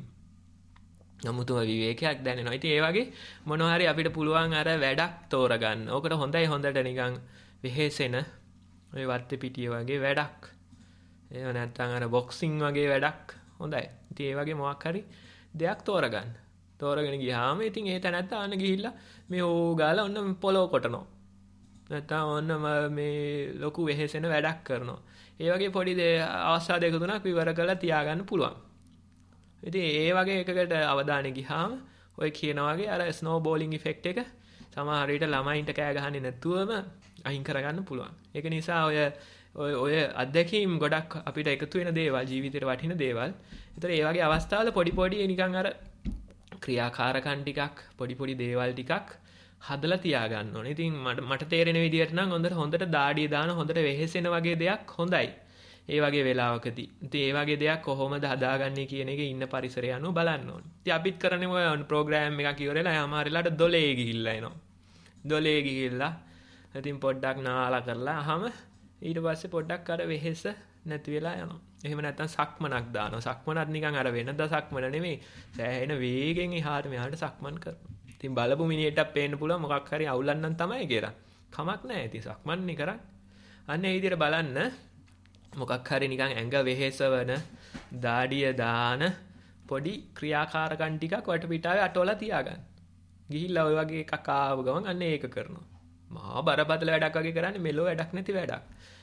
අමුතුම විවේකයක් දැනෙනවා. ඉතින් ඒ වගේ මොනවා හරි අපිට පුළුවන් අර වැඩක් තෝරගන්න. ඕකට හොඳයි හොඳට නිකන් වෙහෙසෙන ඔය වත්තේ පිටිය වගේ වැඩක්. එහෙම නැත්නම් අර බොක්සින් වගේ වැඩක් හොඳයි. ඉතින් ඒ වගේ මොකක් හරි දෙයක් තෝරගන්න. තෝරගෙන ගියාම ඉතින් ඒ තැනත්ත ආන ගිහිල්ලා මේ ඕ ගාලා ඔන්න පොලෝ කොටනවා. නැත්නම් ඔන්න මේ ලොකු වෙහෙසෙන වැඩක් කරනවා. ඒ වගේ පොඩි අවස්ථා දෙක තුනක් විවර කරලා තියාගන්න පුළුවන්. ඉතින් ඒ වගේ එකකට අවධානය ගියාම ඔය කියන වගේ අර ස්නෝ බෝලින් ඉෆෙක්ට් එක සමහර විට ළමයින්ට කෑ ගහන්නේ නැතුවම අයින් කරගන්න පුළුවන්. ඒක නිසා ඔය අත්දැකීම් ගොඩක් අපිට එකතු වෙන දේවල් ජීවිතේට වටින දේවල්. ඒතර ඒ වගේ අවස්ථාවල පොඩි නිකන් අර ක්‍රියාකාරකම් ටිකක් පොඩි දේවල් ටිකක් හදලා තියාගන්න ඕනේ. ඉතින් මට තේරෙන විදිහට නම් හොඳට දාඩිය දාන හොඳට වෙහෙසෙන වගේ දෙයක් හොඳයි. ඒ වගේ වෙලාවකදී. ඉතින් ඒ වගේ දෙයක් කොහොමද හදාගන්නේ කියන එක ඉන්න පරිසරය අනුව බලන්න ඕනේ. ඉතින් අපිත් කරන්නේ ඔය ප්‍රෝග්‍රෑම් එකක් ඉවරලා යමාරිලාට දොලේ ගිහිල්ලා එනවා. දොලේ ගිහිල්ලා ඉතින් පොඩ්ඩක් නාලා කරලා අහම ඊට පස්සේ පොඩ්ඩක් අර වෙහෙස නැති වෙලා යනවා. එහෙම නැත්නම් සක්මනක් දානවා. සක්මනත් නිකන් අර වෙනද සක්මන නෙමෙයි. සෑහෙන වේගෙන් එහාට මෙහාට සක්මන් කරනවා. ඉතින් බලපු මිනිහෙටත් පේන්න පුළුවන් මොකක් හරි අවුලන්නම් තමයි කියලා. කමක් නැහැ. ඉතින් සක්මන්නේ කරන්නේ. අන්න ඒ විදිහට බලන්න මොකක් හරි නිකන් ඇඟ වෙහෙසවන දාඩිය දාන පොඩි ක්‍රියාකාරකම් ටිකක් වටපිටාවේ අටවලා තියාගන්න. ගිහිල්ලා ඔය වගේ එකක් ආව ගමන් අන්න ඒක කරනවා. මහා බරපතල වැඩක් වගේ කරන්නේ මෙලෝ වැඩක් නැති වැඩක්.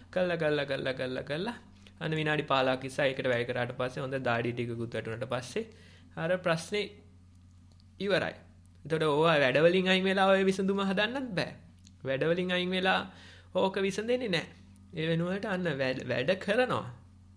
කළා අන්න විනාඩි 15ක් ඉස්සා ඒකට වැය කරාට පස්සේ හොඳ දාඩිය ටිකකුත් වැටුණාට පස්සේ අර ප්‍රශ්නේ ඉවරයි. එතකොට ඕවා වැඩවලින් අයින් වෙලා ඔය විසඳුම හදන්නත් බෑ. වැඩවලින් අයින් වෙලා ඕක විසඳෙන්නේ නැහැ. ඒ වෙනුවට අන්න වැඩ කරනවා.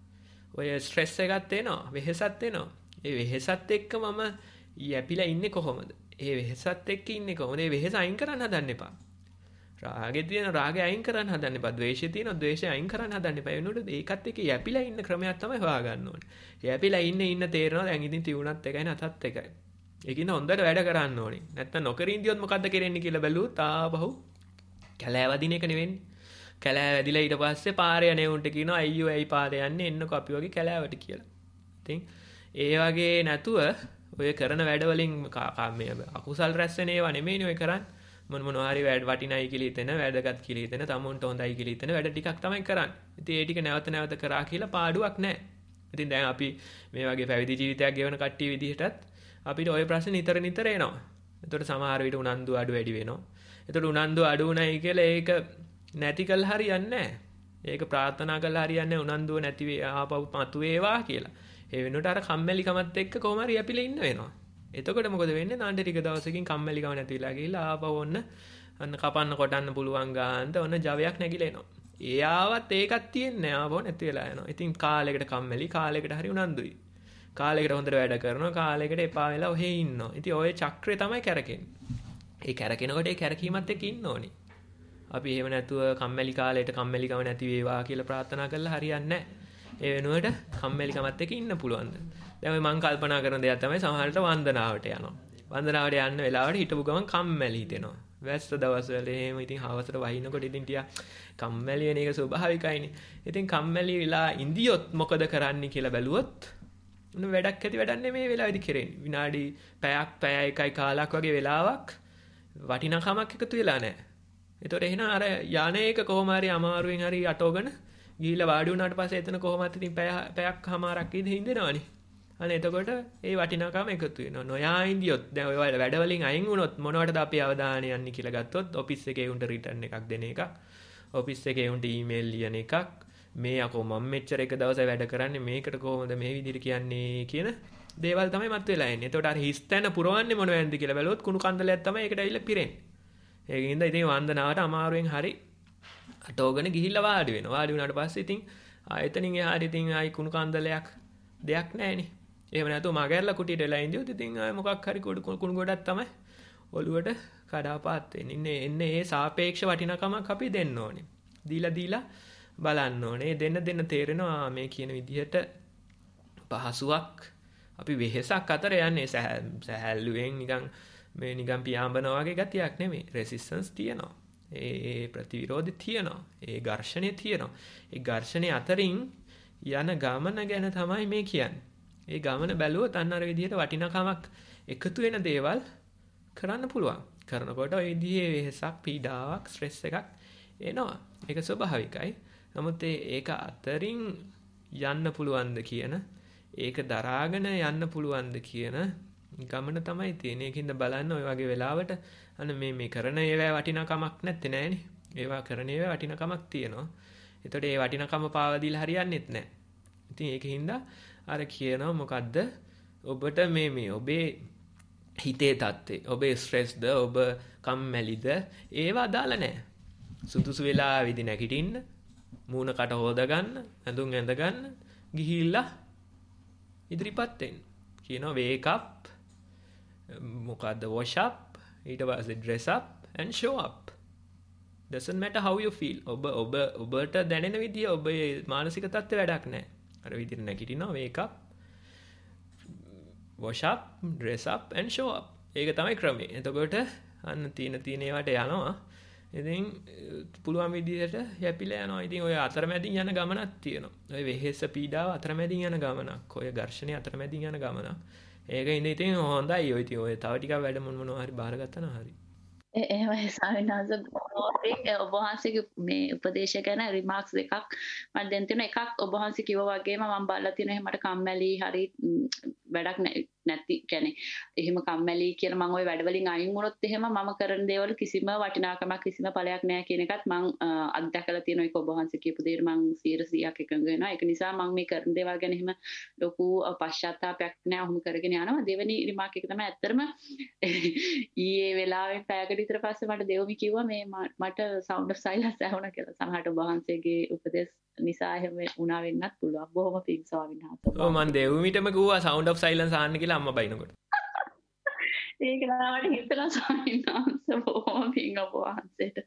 ඔය ස්ට්‍රෙස් එකක් එනවා, වෙහෙසක් එනවා. ඒ වෙහෙසත් එක්ක මම යැපිලා ඉන්නේ කොහොමද? ඒ වෙහෙසත් එක්ක ඉන්නේ කොහොමද? ඒ වෙහෙස අයින් කරන්න හදන්න එපා. රාගේ තියෙන රාගය අයින් කරන්න හදන්න එපා. ද්වේෂය තියෙන ද්වේෂය අයින් කරන්න හදන්න එපා. ඒ වෙනුවට ඒකත් එක්ක යැපිලා ඉන්න ක්‍රමයක් තමයි හොයාගන්න ඕනේ. යැපිලා ඉන්න තේරෙනවා දැන් ඉතින් තියුණත් එකයි නැතත් එකයි. ඒකින් හොඳට වැඩ කරන්න ඕනේ. නැත්තම් නොකර ඉඳියොත් මොකද්ද කරන්නේ කියලා බැලුවොත් ආපහු කැලෑවදින එක නෙවෙන්නේ. කැලෑ වැදිලා ඊට පස්සේ පාරේ යන්නේ උන්ට කියනවා අයියෝ ඇයි පාරේ යන්නේ එන්නකෝ අපි වගේ කැලෑවට කියලා. ඉතින් ඒ වගේ නැතුව ඔය කරන වැඩවලින් මේ අකුසල් රැස් වෙන ඒවා නෙමෙයිනේ ඔය කරන්නේ. මොනවා හරි වටිනයි කියලා හිතෙන වැඩගත් කියලා හිතෙන තමුන්ට හොඳයි කියලා හිතෙන වැඩ ටිකක් තමයි කරන්නේ. ඉතින් ඒ ටික නැවත කරා කියලා පාඩුවක් නැහැ. ඉතින් දැන් අපි මේ වගේ පැවිදි ජීවිතයක් ගෙවන කට්ටිය විදිහටත් අපිට ওই ප්‍රශ්න නිතර එනවා. එතකොට සමහර විට උනන්දු අඩු වැඩි වෙනවා. එතකොට උනන්දු අඩු උනායි කියලා ඒක නැති කළා හරියන්නේ නැහැ. ඒක ප්‍රාර්ථනා කළා හරියන්නේ උනන්දුව නැති වේ ආපහු මතු වේවා කියලා. ඒ වෙනුවට අර කම්මැලිකමත් එක්ක කොහොම හරි යැපිලා ඉන්න වෙනවා. එතකොට මොකද වෙන්නේ? නාන්න ටික දවසකින් කම්මැලිකම නැතිලා ගිහිල්ලා ආපහු අන්න කපන්න කොටන්න පුළුවන් ගානට ඔන්න ජවයක් නැగిලා එනවා. ඒ ආවත් ඒකක් තියෙන්නේ ආපහු නැති වෙලා යනවා. ඉතින් කාලයකට කම්මැලි කාලයකට හරි උනන්දුයි. කාලයකට හොඳට වැඩ කරනවා කාලයකට එපා වෙලා ඔහෙ ඉන්නවා. ඉතින් ওই චක්‍රය තමයි කැරකෙන්නේ. ඒ කැරකෙනකොට ඒ කැරකීමත් එක්ක ඉන්න ඕනේ. අපි එහෙම නැතුව කම්මැලි කාලයට කම්මැලිකම නැති වේවා කියලා ප්‍රාර්ථනා කරලා හරියන්නේ නැහැ. ඒ වෙනුවට කම්මැලිකමත් එක්ක ඉන්න පුළුවන්ද? දැන් ඔය මම කල්පනා කරන දෙයක් තමයි සමහරවිට වන්දනාවට යනවා. වන්දනාවට යන්න වෙලාවට හිටපු ගමන් කම්මැලි හිතෙනවා. වැස්ස දවස්වල එහෙම ඉතින් හවසට වහිනකොට ඉතින් ටික කම්මැලි වෙන එක ස්වභාවිකයිනේ. ඉතින් කම්මැලි වෙලා ඉඳියොත් මොකද කරන්න කියලා බැලුවොත් උන වැඩක් ඇති වැඩක් නෙමෙයි වෙලාවෙදි කෙරෙන්නේ. විනාඩි පැය එකයි කාලක් වගේ වෙලාවක් වටිනාකමක් එකතු වෙලා නැහැ. ඒතකොට එහෙනම් අර යන්නේක කොහොම හරි අමාරුවෙන් හරි අටවගෙන ගිහිල්ලා වාඩි වුණාට පස්සේ එතන කොහොමද ඉතින් පැයක් හමාරක් හින්දෙනවනේ. අනේ එතකොට ඒ වටිනාකම එකතු වෙනවා. නොයා ඉඳියොත් දැන් ඔය වැඩවලින් අයින් වුණොත් මොනවටද අපි අවධානය යන්නේ කියලා ගත්තොත් ඔෆිස් එකේ උන්ට රිටර්න් එකක් දෙන එකක්, ඔෆිස් එකේ උන්ට ඊමේල් ලියන එකක්, මේ අකෝ මම මෙච්චර එක දවසේ වැඩ කරන්නේ මේකට කොහොමද මේ විදිහට කියන්නේ කියන දේවල් තමයි මත් වෙලා එන්නේ. එතකොට අර හිස්තැන පුරවන්නේ මොනවැන්ද කියලා බැලුවොත් කුණු කන්දලයක් තමයි ඒකට ඇවිල්ලා පිරෙන්නේ. ඒකින්ද ඉතින් වන්දනාවට අමාරුවෙන් හරි අටෝගෙන ගිහිල්ලා වාඩි වෙනවා. වාඩි වුණාට පස්සේ ඉතින් එතනින් එහාට ඉතින් ආයි කුණු කන්දලයක් දෙයක් නැහැනේ. එහෙම නැතුව මගහැරලා කුටියට එලා ඉඳියොත් ඉතින් ආයි මොකක් හරි කුණු ගොඩක් තමයි ඔළුවට කඩාපාත් වෙන්නේ. එන්නේ ඒ සාපේක්ෂ වටිනාකමක් අපි දෙන්න ඕනේ. දීලා බලන්න ඕනේ. දෙන්න තේරෙනවා මේ කියන විදිහට පහසුවක් අපි වෙහෙසක් අතර යන්නේ සහැල්ලුවෙන් නිකන් පියාඹනවා වගේ ගතියක් නෙමෙයි. රෙසිස්ටන්ස් තියෙනවා. ඒ ප්‍රතිවිරෝධය තියෙනවා. ඒ ඝර්ෂණය තියෙනවා. ඒ ඝර්ෂණය අතරින් යන ගමන ගැන තමයි මේ කියන්නේ. ඒ ගමන බැලුවොත් අන්න අර විදිහට වටිනාකමක් එකතු වෙන දේවල් කරන්න පුළුවන්. කරනකොට ඔය විදිහේ වෙහසක්, පීඩාවක්, ස්ට්‍රෙස් එකක් එනවා. ඒක ස්වභාවිකයි. නමුත් ඒක අතරින් යන්න පුළුවන්ද කියන, ඒක දරාගෙන යන්න පුළුවන්ද කියන ගමන තමයි තියෙන්නේ. ඒකින්ද බලන්න ඔය වගේ වෙලාවට අන්න මේ කරන ඒවා වටිනාකමක් නැත්තේ නෑනේ. ඒවා කරන ඒවා වටිනාකමක් තියෙනවා. එතකොට ඒ වටිනාකම පාවා දීලා හරියන්නේත් නෑ. ඉතින් ඒකින්ද අර කියනවා මොකද්ද? ඔබට මේ ඔබේ හිතේ තත්ත්වේ, ඔබේ ස්ට්‍රෙස්ද, ඔබ කම්මැලිද, ඒවා අදාළ නෑ. සුදුසු වෙලාවෙදි නැගිටින්න, මූණ කට හොද ගන්න, ඇඳුම් ඇඳ ගන්න, ගිහිල්ලා ඉදිරිපත් වෙන්න. කියනවා wake up, මොකද්ද wash up, ඊට පස්සේ dress up and show up. Doesn't matter how you feel. ඔබට දැනෙන විදිය, ඔබේ මානසික තත්ත්වය වැඩක් නැහැ. අර විදිහට නැගිටිනවා wake up, wash up, dress up and show up. ඒක තමයි ක්‍රමය. එතකොට අන්න තියෙන ඒවාට යනවා. ඉතින් පුළුවන් විදිහට යැපිලා යනවා. ඉතින් ඔය අතරමැදින් යන ගමනක් තියෙනවා. ඔය වෙහෙස පීඩාව අතරමැදින් යන ගමනක්. ඔය ඝර්ෂණය අතරමැදින් යන ගමනක්. ඒක ඉතින් හොඳයි. ඔය ඉතින් ඔය තව ටිකක් වැඩ මොනවා හරි බාරගත්තා නම් හරි. එහෙමයි ස්වාමීන් වහන්සේ ඔබ වහන්සේගේ මේ උපදේශ ගැන රිමාක්ස් දෙකක් මම දෙන්න තියෙනවා. එකක් ඔබ වහන්සේ කිව්වා වගේම මම බලලා තියෙනවා එහෙම මට කම්මැලි හරි වැඩක් නැති කියන්නේ එහෙම කම්මැලි කියලා මම ওই වැඩවලින් අයින් වුණොත් එහෙම මම කරන දේවල් කිසිම වටිනාකමක් කිසිම ඵලයක් නැහැ කියන එකත් මම අත්දැකලා තියෙනවා. ඒක ඔබ වහන්සේ කියපු දේට මම 100%ක් එකඟ වෙනවා. ඒක නිසා මම මේ කරන දේවල් ගැන එහෙම ලොකු පශ්චාත්තාවයක් නැහැ. ඔහොම කරගෙන යනවා. දෙවෙනි රිමාක් එක තමයි ඇත්තටම ඊයේ වෙලාවෙන් පැයකට විතර පස්සේ මට දෙවමි කිව්වා මේ මට sound of silence ඇහුණා කියලා. සමහරට ඔබ වහන්සේගේ උපදෙස් නිසා එහෙම වුණා වෙන්නත් පුළුවන්. බොහොම පිං ස්වාමීන් වහන්සේ. ඔව් මම දෙව්මිටම කිව්වා sound of silence ආන්න කියලා අම්මා බයිනකොට. ඒක නාමට හිතලා ස්වාමීන් වහන්සේ බොහොම පිං ඔබ වහන්සේට.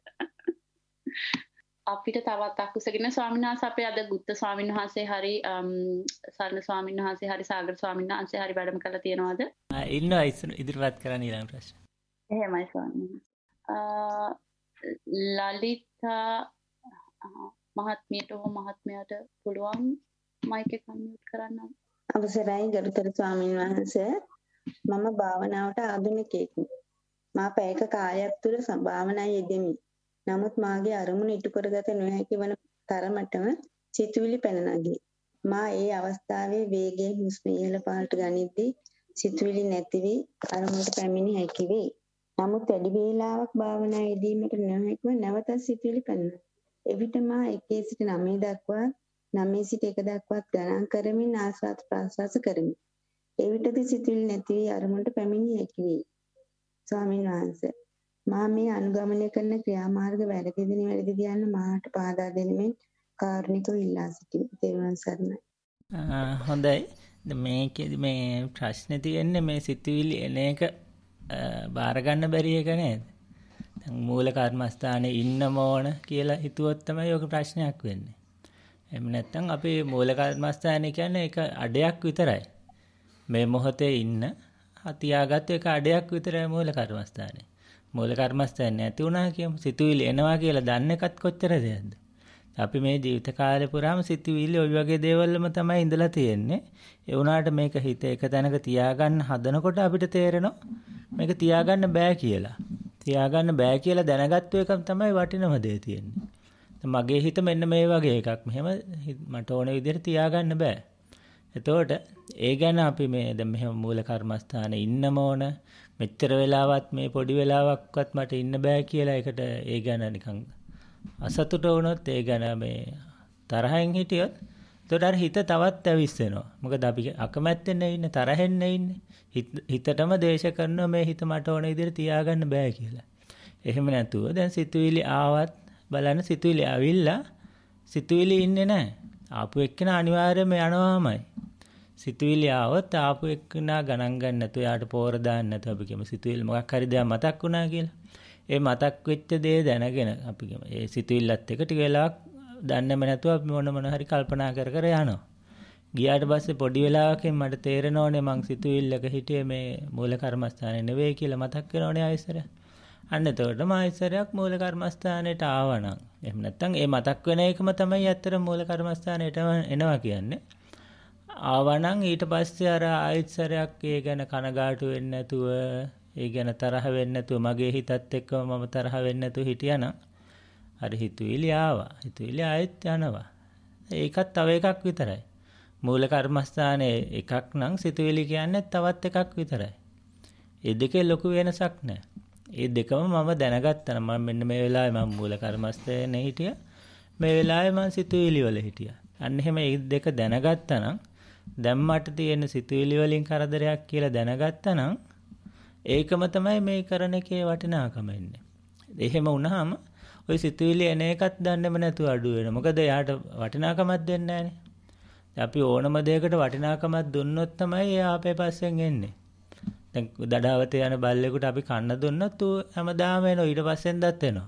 අපිට තවත් අකුසගෙන ස්වාමීන් වහන්සේ අපේ අද ගුත්ත ස්වාමීන් වහන්සේ හරි සරණ ස්වාමීන් වහන්සේ හරි සාගර ස්වාමීන් වහන්සේ හරි වැඩම කරලා තියෙනවද? ඉන්නවා ඉදිරිපත් කරන්න ඊළඟ ප්‍රශ්න. එහෙමයි ස්වාමීන් වහන්සේ. ලලිතා මහත්මියට හෝ මහත්මයාට පුළුවන් මයික් එක අන්මියුට් කරන්න. අවසරයි ගරුතර ස්වාමීන් වහන්සේ. මම භාවනාවට ආධුනිකයෙක්මි. මා පැයක කාලයක් තුර භාවනාවේ යෙදෙමි. නමුත් මාගේ අරමුණ ඉටු කරගත නොහැකි වන තරමටම සිතුවිලි පැන නගී. මා ඒ අවස්ථාවේ වේගයෙන් හුස්ම ඉහළ පහළට ගනිද්දී සිතුවිලි නැති වී අරමුණට පැමිණි හැකි වේ. නමුත් වැඩි වේලාවක් භාවනා යෙදීමට නොහැකිව නැවත සිතුවිලි පැනනවා. එවිට මා 1 සිට 9 දක්වා 9 සිට 1 දක්වා ගණන් කරමින් ආස්වාද ප්‍රාස්වාස කරමි. එවිටදී සිතුවිලි නැති වී අරමුණට පැමිණි හැකි වේ. ස්වාමීන් වහන්සේ මා මේ අනුගමනය කරන ක්‍රියාමාර්ග වැරදිද නිවැරදිද යන්න මාට පාදා දෙනෙමින් කාරුණිකව ඉල්ලා සිටිමි. තෙරුවන් සරණයි. හොඳයි. මේකෙදි මේ ප්‍රශ්නේ තියෙන්නේ මේ සිතුවිලි එන එක බාර ගන්න බැරි එක නේද? දැන් මූල කර්මස්ථානයේ ඉන්නම ඕන කියලා හිතුවොත් තමයි ඔක ප්‍රශ්නයක් වෙන්නේ. එහෙම නැත්නම් අපි මූල කර්මස්ථානය කියන්නේ ඒක අඩයක් විතරයි. මේ මොහොතේ ඉන්න තියාගත්ත එක අඩයක් විතරයි මූල කර්මස්ථානේ. මූල කර්මස්ථානේ නැති වුණා කියමු සිතුවිලි එනවා කියලා දන්න එකත් කොච්චර දෙයක්ද? අපි මේ ජීවිත කාලේ පුරාම සිතුවිලි ওই වගේ දේවල්වලම තමයි ඉඳලා තියෙන්නේ. ඒ වුණාට මේක හිත එක තැනක තියාගන්න හදනකොට අපිට තේරෙනවා මේක තියාගන්න බෑ කියලා. තියාගන්න බෑ කියලා දැනගත්තු එක තමයි වටිනම දේ තියෙන්නේ. මගේ හිත මෙන්න මේ වගේ එකක්. මෙහෙම මට ඕන විදිහට තියාගන්න බෑ. එතකොට ඒ ගැන අපි මේ දැන් මෙහෙම මූල කර්මස්ථානේ ඉන්නම ඕන. මෙච්චර වෙලාවක් මේ පොඩි වෙලාවක්වත් මට ඉන්න බෑ කියලා ඒකට ඒ ගැන නිකන් අසතුට වුණොත් ඒ ගැන මේ තරහෙන් හිටියොත් එතකොට අර හිත තවත් ඇවිස්සෙනවා. මොකද අපි අකමැත්තෙන් ඉන්නේ තරහෙන් ඉන්නේ. හිතටම දේශ කරනවා මේ හිත මට ඕන විදිහට තියාගන්න බෑ කියලා. එහෙම නැතුව දැන් සිතුවිලි ආවත් බලන්න සිතුවිලි ආවිල්ලා සිතුවිලි ඉන්නේ නැහැ. ආපු එක්කෙනා අනිවාර්යයෙන්ම යනවාමයි. සිතුවිලි ආවොත් ආපු එක්කෙනා ගණන් ගන්න නැතුව යාට පෝර දාන්න නැතුව අපි කියමු සිතුවිලි මොකක් හරි දෙයක් මතක් වුණා කියලා. ඒ මතක් වෙච්ච දේ දැනගෙන අපි කියමු ඒ සිතුවිල්ලත් එක ටික වෙලාවක් දන්නේම නැතුව අපි මොන හරි කල්පනා කර කර යනවා. ගියාට පස්සේ පොඩි වෙලාවකින් මට තේරෙනෝනේ මං සිතුවිල්ලක හිටියේ මේ මූල කර්මස්ථානේ නෙවෙයි කියලා මතක් වෙනෝනේ ආයෙසර. අන්න එතකොටම ආයෙසරයක් මූල කර්මස්ථානෙට ආවනම් එහෙම නැත්නම් ඒ මතක් වෙන එකම තමයි ඇත්තට මූල කර්මස්ථානෙට එනවා කියන්නේ. ආවනම් ඊට පස්සේ අර ආයෙසරයක් ඒ ගැන කනගාටු වෙන්නේ නැතුව ඒ ගැන තරහ වෙන්නේ නැතුව මගේ හිතත් එක්කම මම තරහ වෙන්නේ නැතුව හිටියානම් අර හිතුවිලි ආවා. හිතුවිලි ආයෙත් යනවා. ඒකත් තව එකක් විතරයි. මූල කර්මස්ථානයේ එකක් නම් සිතුවිලි කියන්නේ තවත් එකක් විතරයි. ඒ දෙකේ ලොකු වෙනසක් නැහැ. ඒ දෙකම මම දැනගත්තා නම් මම මෙන්න මේ වෙලාවේ මම මූල කර්මස්ථානයේ හිටියා. මේ වෙලාවේ මම සිතුවිලි වල හිටියා. අන්න එහෙම මේ දෙක දැනගත්තා නම් දැන් මට තියෙන සිතුවිලි වලින් කරදරයක් කියලා දැනගත්තා නම් ඒකම තමයි මේ කරන එකේ වටිනාකම ඉන්නේ. එහෙම වුණාම ওই සිතුවිලි එන එකත් දන්නේම නැතුව අඩු වෙනවා. මොකද යාට වටිනාකමක් දෙන්නේ නැහනේ. අපි ඕනම දෙයකට වටිනාකමක් දුන්නොත් තමයි එයා අපේ පස්සෙන් එන්නේ. දැන් දඩාවත යන බල්ලෙකුට අපි කන්න දුන්නොත් ඌ හැමදාම එනවා ඊට පස්සෙන්දත් එනවා.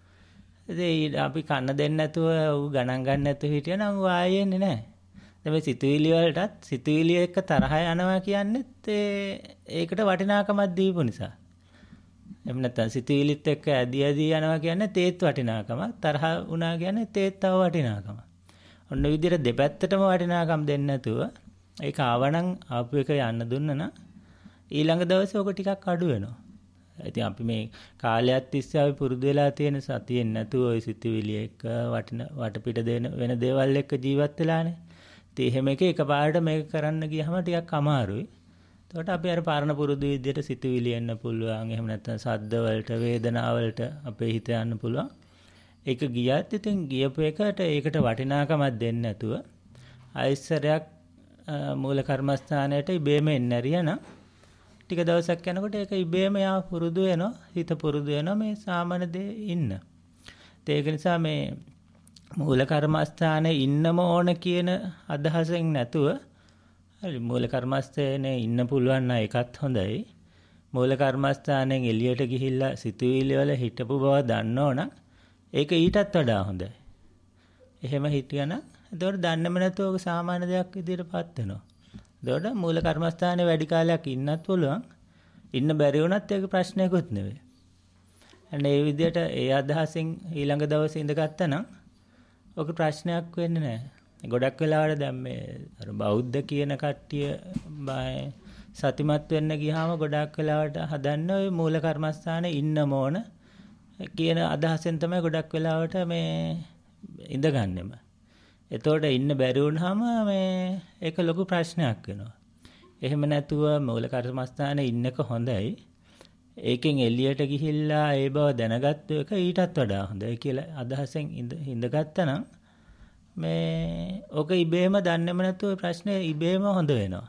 ඉතින් අපි කන්න දෙන්නේ නැතුව ඌ ගණන් ගන්න නැතුව හිටියනම් ඌ ආයෙ එන්නේ නැහැ. දැන් මේ සිතුවිලි වලටත් සිතුවිලි එක්ක තරහ යනවා කියන්නේත් ඒකට වටිනාකමක් දීපු නිසා. එහෙම නැත්නම් සිතුවිලිත් එක්ක ඇදී යනවා කියන්නේ තේත් වටිනාකමක් තරහ වුණා කියන්නේ තේත් තව වටිනාකමක්. ඔන්න විදිහට දෙපැත්තටම වටිනාකම් දෙන්නේ නැතුව ඒක ආවනම් ආපු එක යන්න දුන්න නම් ඊළඟ දවසේ ඔක ටිකක් අඩු වෙනවා. ඉතින් අපි මේ කාලයක් තිස්සේ අපි පුරුදු වෙලා තියෙන සතියෙන් නැතුව ওই සිතුවිලි එක්ක වටපිට වෙන දේවල් එක්ක ජීවත් වෙලානේ. ඉතින් එහෙම එකපාරට මේක කරන්න ගියහම ටිකක් අමාරුයි. එතකොට අපි අර පරණ පුරුදු විදිහට සිතුවිලි එන්න පුළුවන්. එහෙම නැත්නම් සද්ද වලට, වේදනා වලට අපේ හිත යන්න පුළුවන්. ඒක ගියත් ඉතින් ගියපු එකට ඒකට වටිනාකමක් දෙන්නේ නැතුව ආයස්සරයක් මූල කර්මස්ථානයට ඉබේම එන්න ඇරියනම් ටික දවසක් යනකොට ඒක ඉබේම යා පුරුදු වෙනවා. හිත පුරුදු වෙනවා මේ සාමාන්‍ය දේ ඉන්න. ඒක නිසා මේ මූල කර්මස්ථානයේ ඉන්නම ඕන කියන අදහසෙන් නැතුව හරි මූල කර්මස්ථානයේ ඉන්න පුළුවන් නම් ඒකත් හොඳයි. මූල කර්මස්ථානයෙන් එළියට ගිහිල්ලා සිතුවිලි වල හිටපු බව දන්නවනම් ඒක ඊටත් වඩා හොඳයි. එහෙම හිටියනම් එතකොට දන්නේම නැතුව සාමාන්‍ය දෙයක් විදිහටපත් වෙනවා. එතකොට මූල කර්මස්ථානයේ වැඩි කාලයක් ඉන්නත් පුළුවන්. ඉන්න බැරි වුණත් ඒක ප්‍රශ්නයක්වත් නෙවෙයි. අනේ මේ විදිහට ඒ අදහසින් ඊළඟ දවසේ ඉඳගත්තා නම් ඔක ප්‍රශ්නයක් වෙන්නේ නැහැ. ගොඩක් වෙලාවට දැන් මේ අර බෞද්ධ කියන කට්ටිය සතිමත් වෙන්න ගියාම ගොඩක් වෙලාවට හදන්නේ ওই මූල කර්මස්ථානයේ ඉන්නම ඕන කියන අදහසෙන් තමයි ගොඩක් වෙලාවට මේ ඉඳගන්නෙම. එතකොට ඉන්න බැරි වුණාම මේ ඒක ලොකු ප්‍රශ්නයක් වෙනවා. එහෙම නැතුව මූල කර්මස්ථානයේ ඉන්නක හොඳයි. ඒකෙන් එළියට ගිහිල්ලා ඒ බව දැනගත්ත එක ඊටත් වඩා හොඳයි කියලා අදහසෙන් ඉඳගත්තා නම් මේ ඔක ඉබේම දන්නේම නැතුව ප්‍රශ්නේ ඉබේම හොඳ වෙනවා.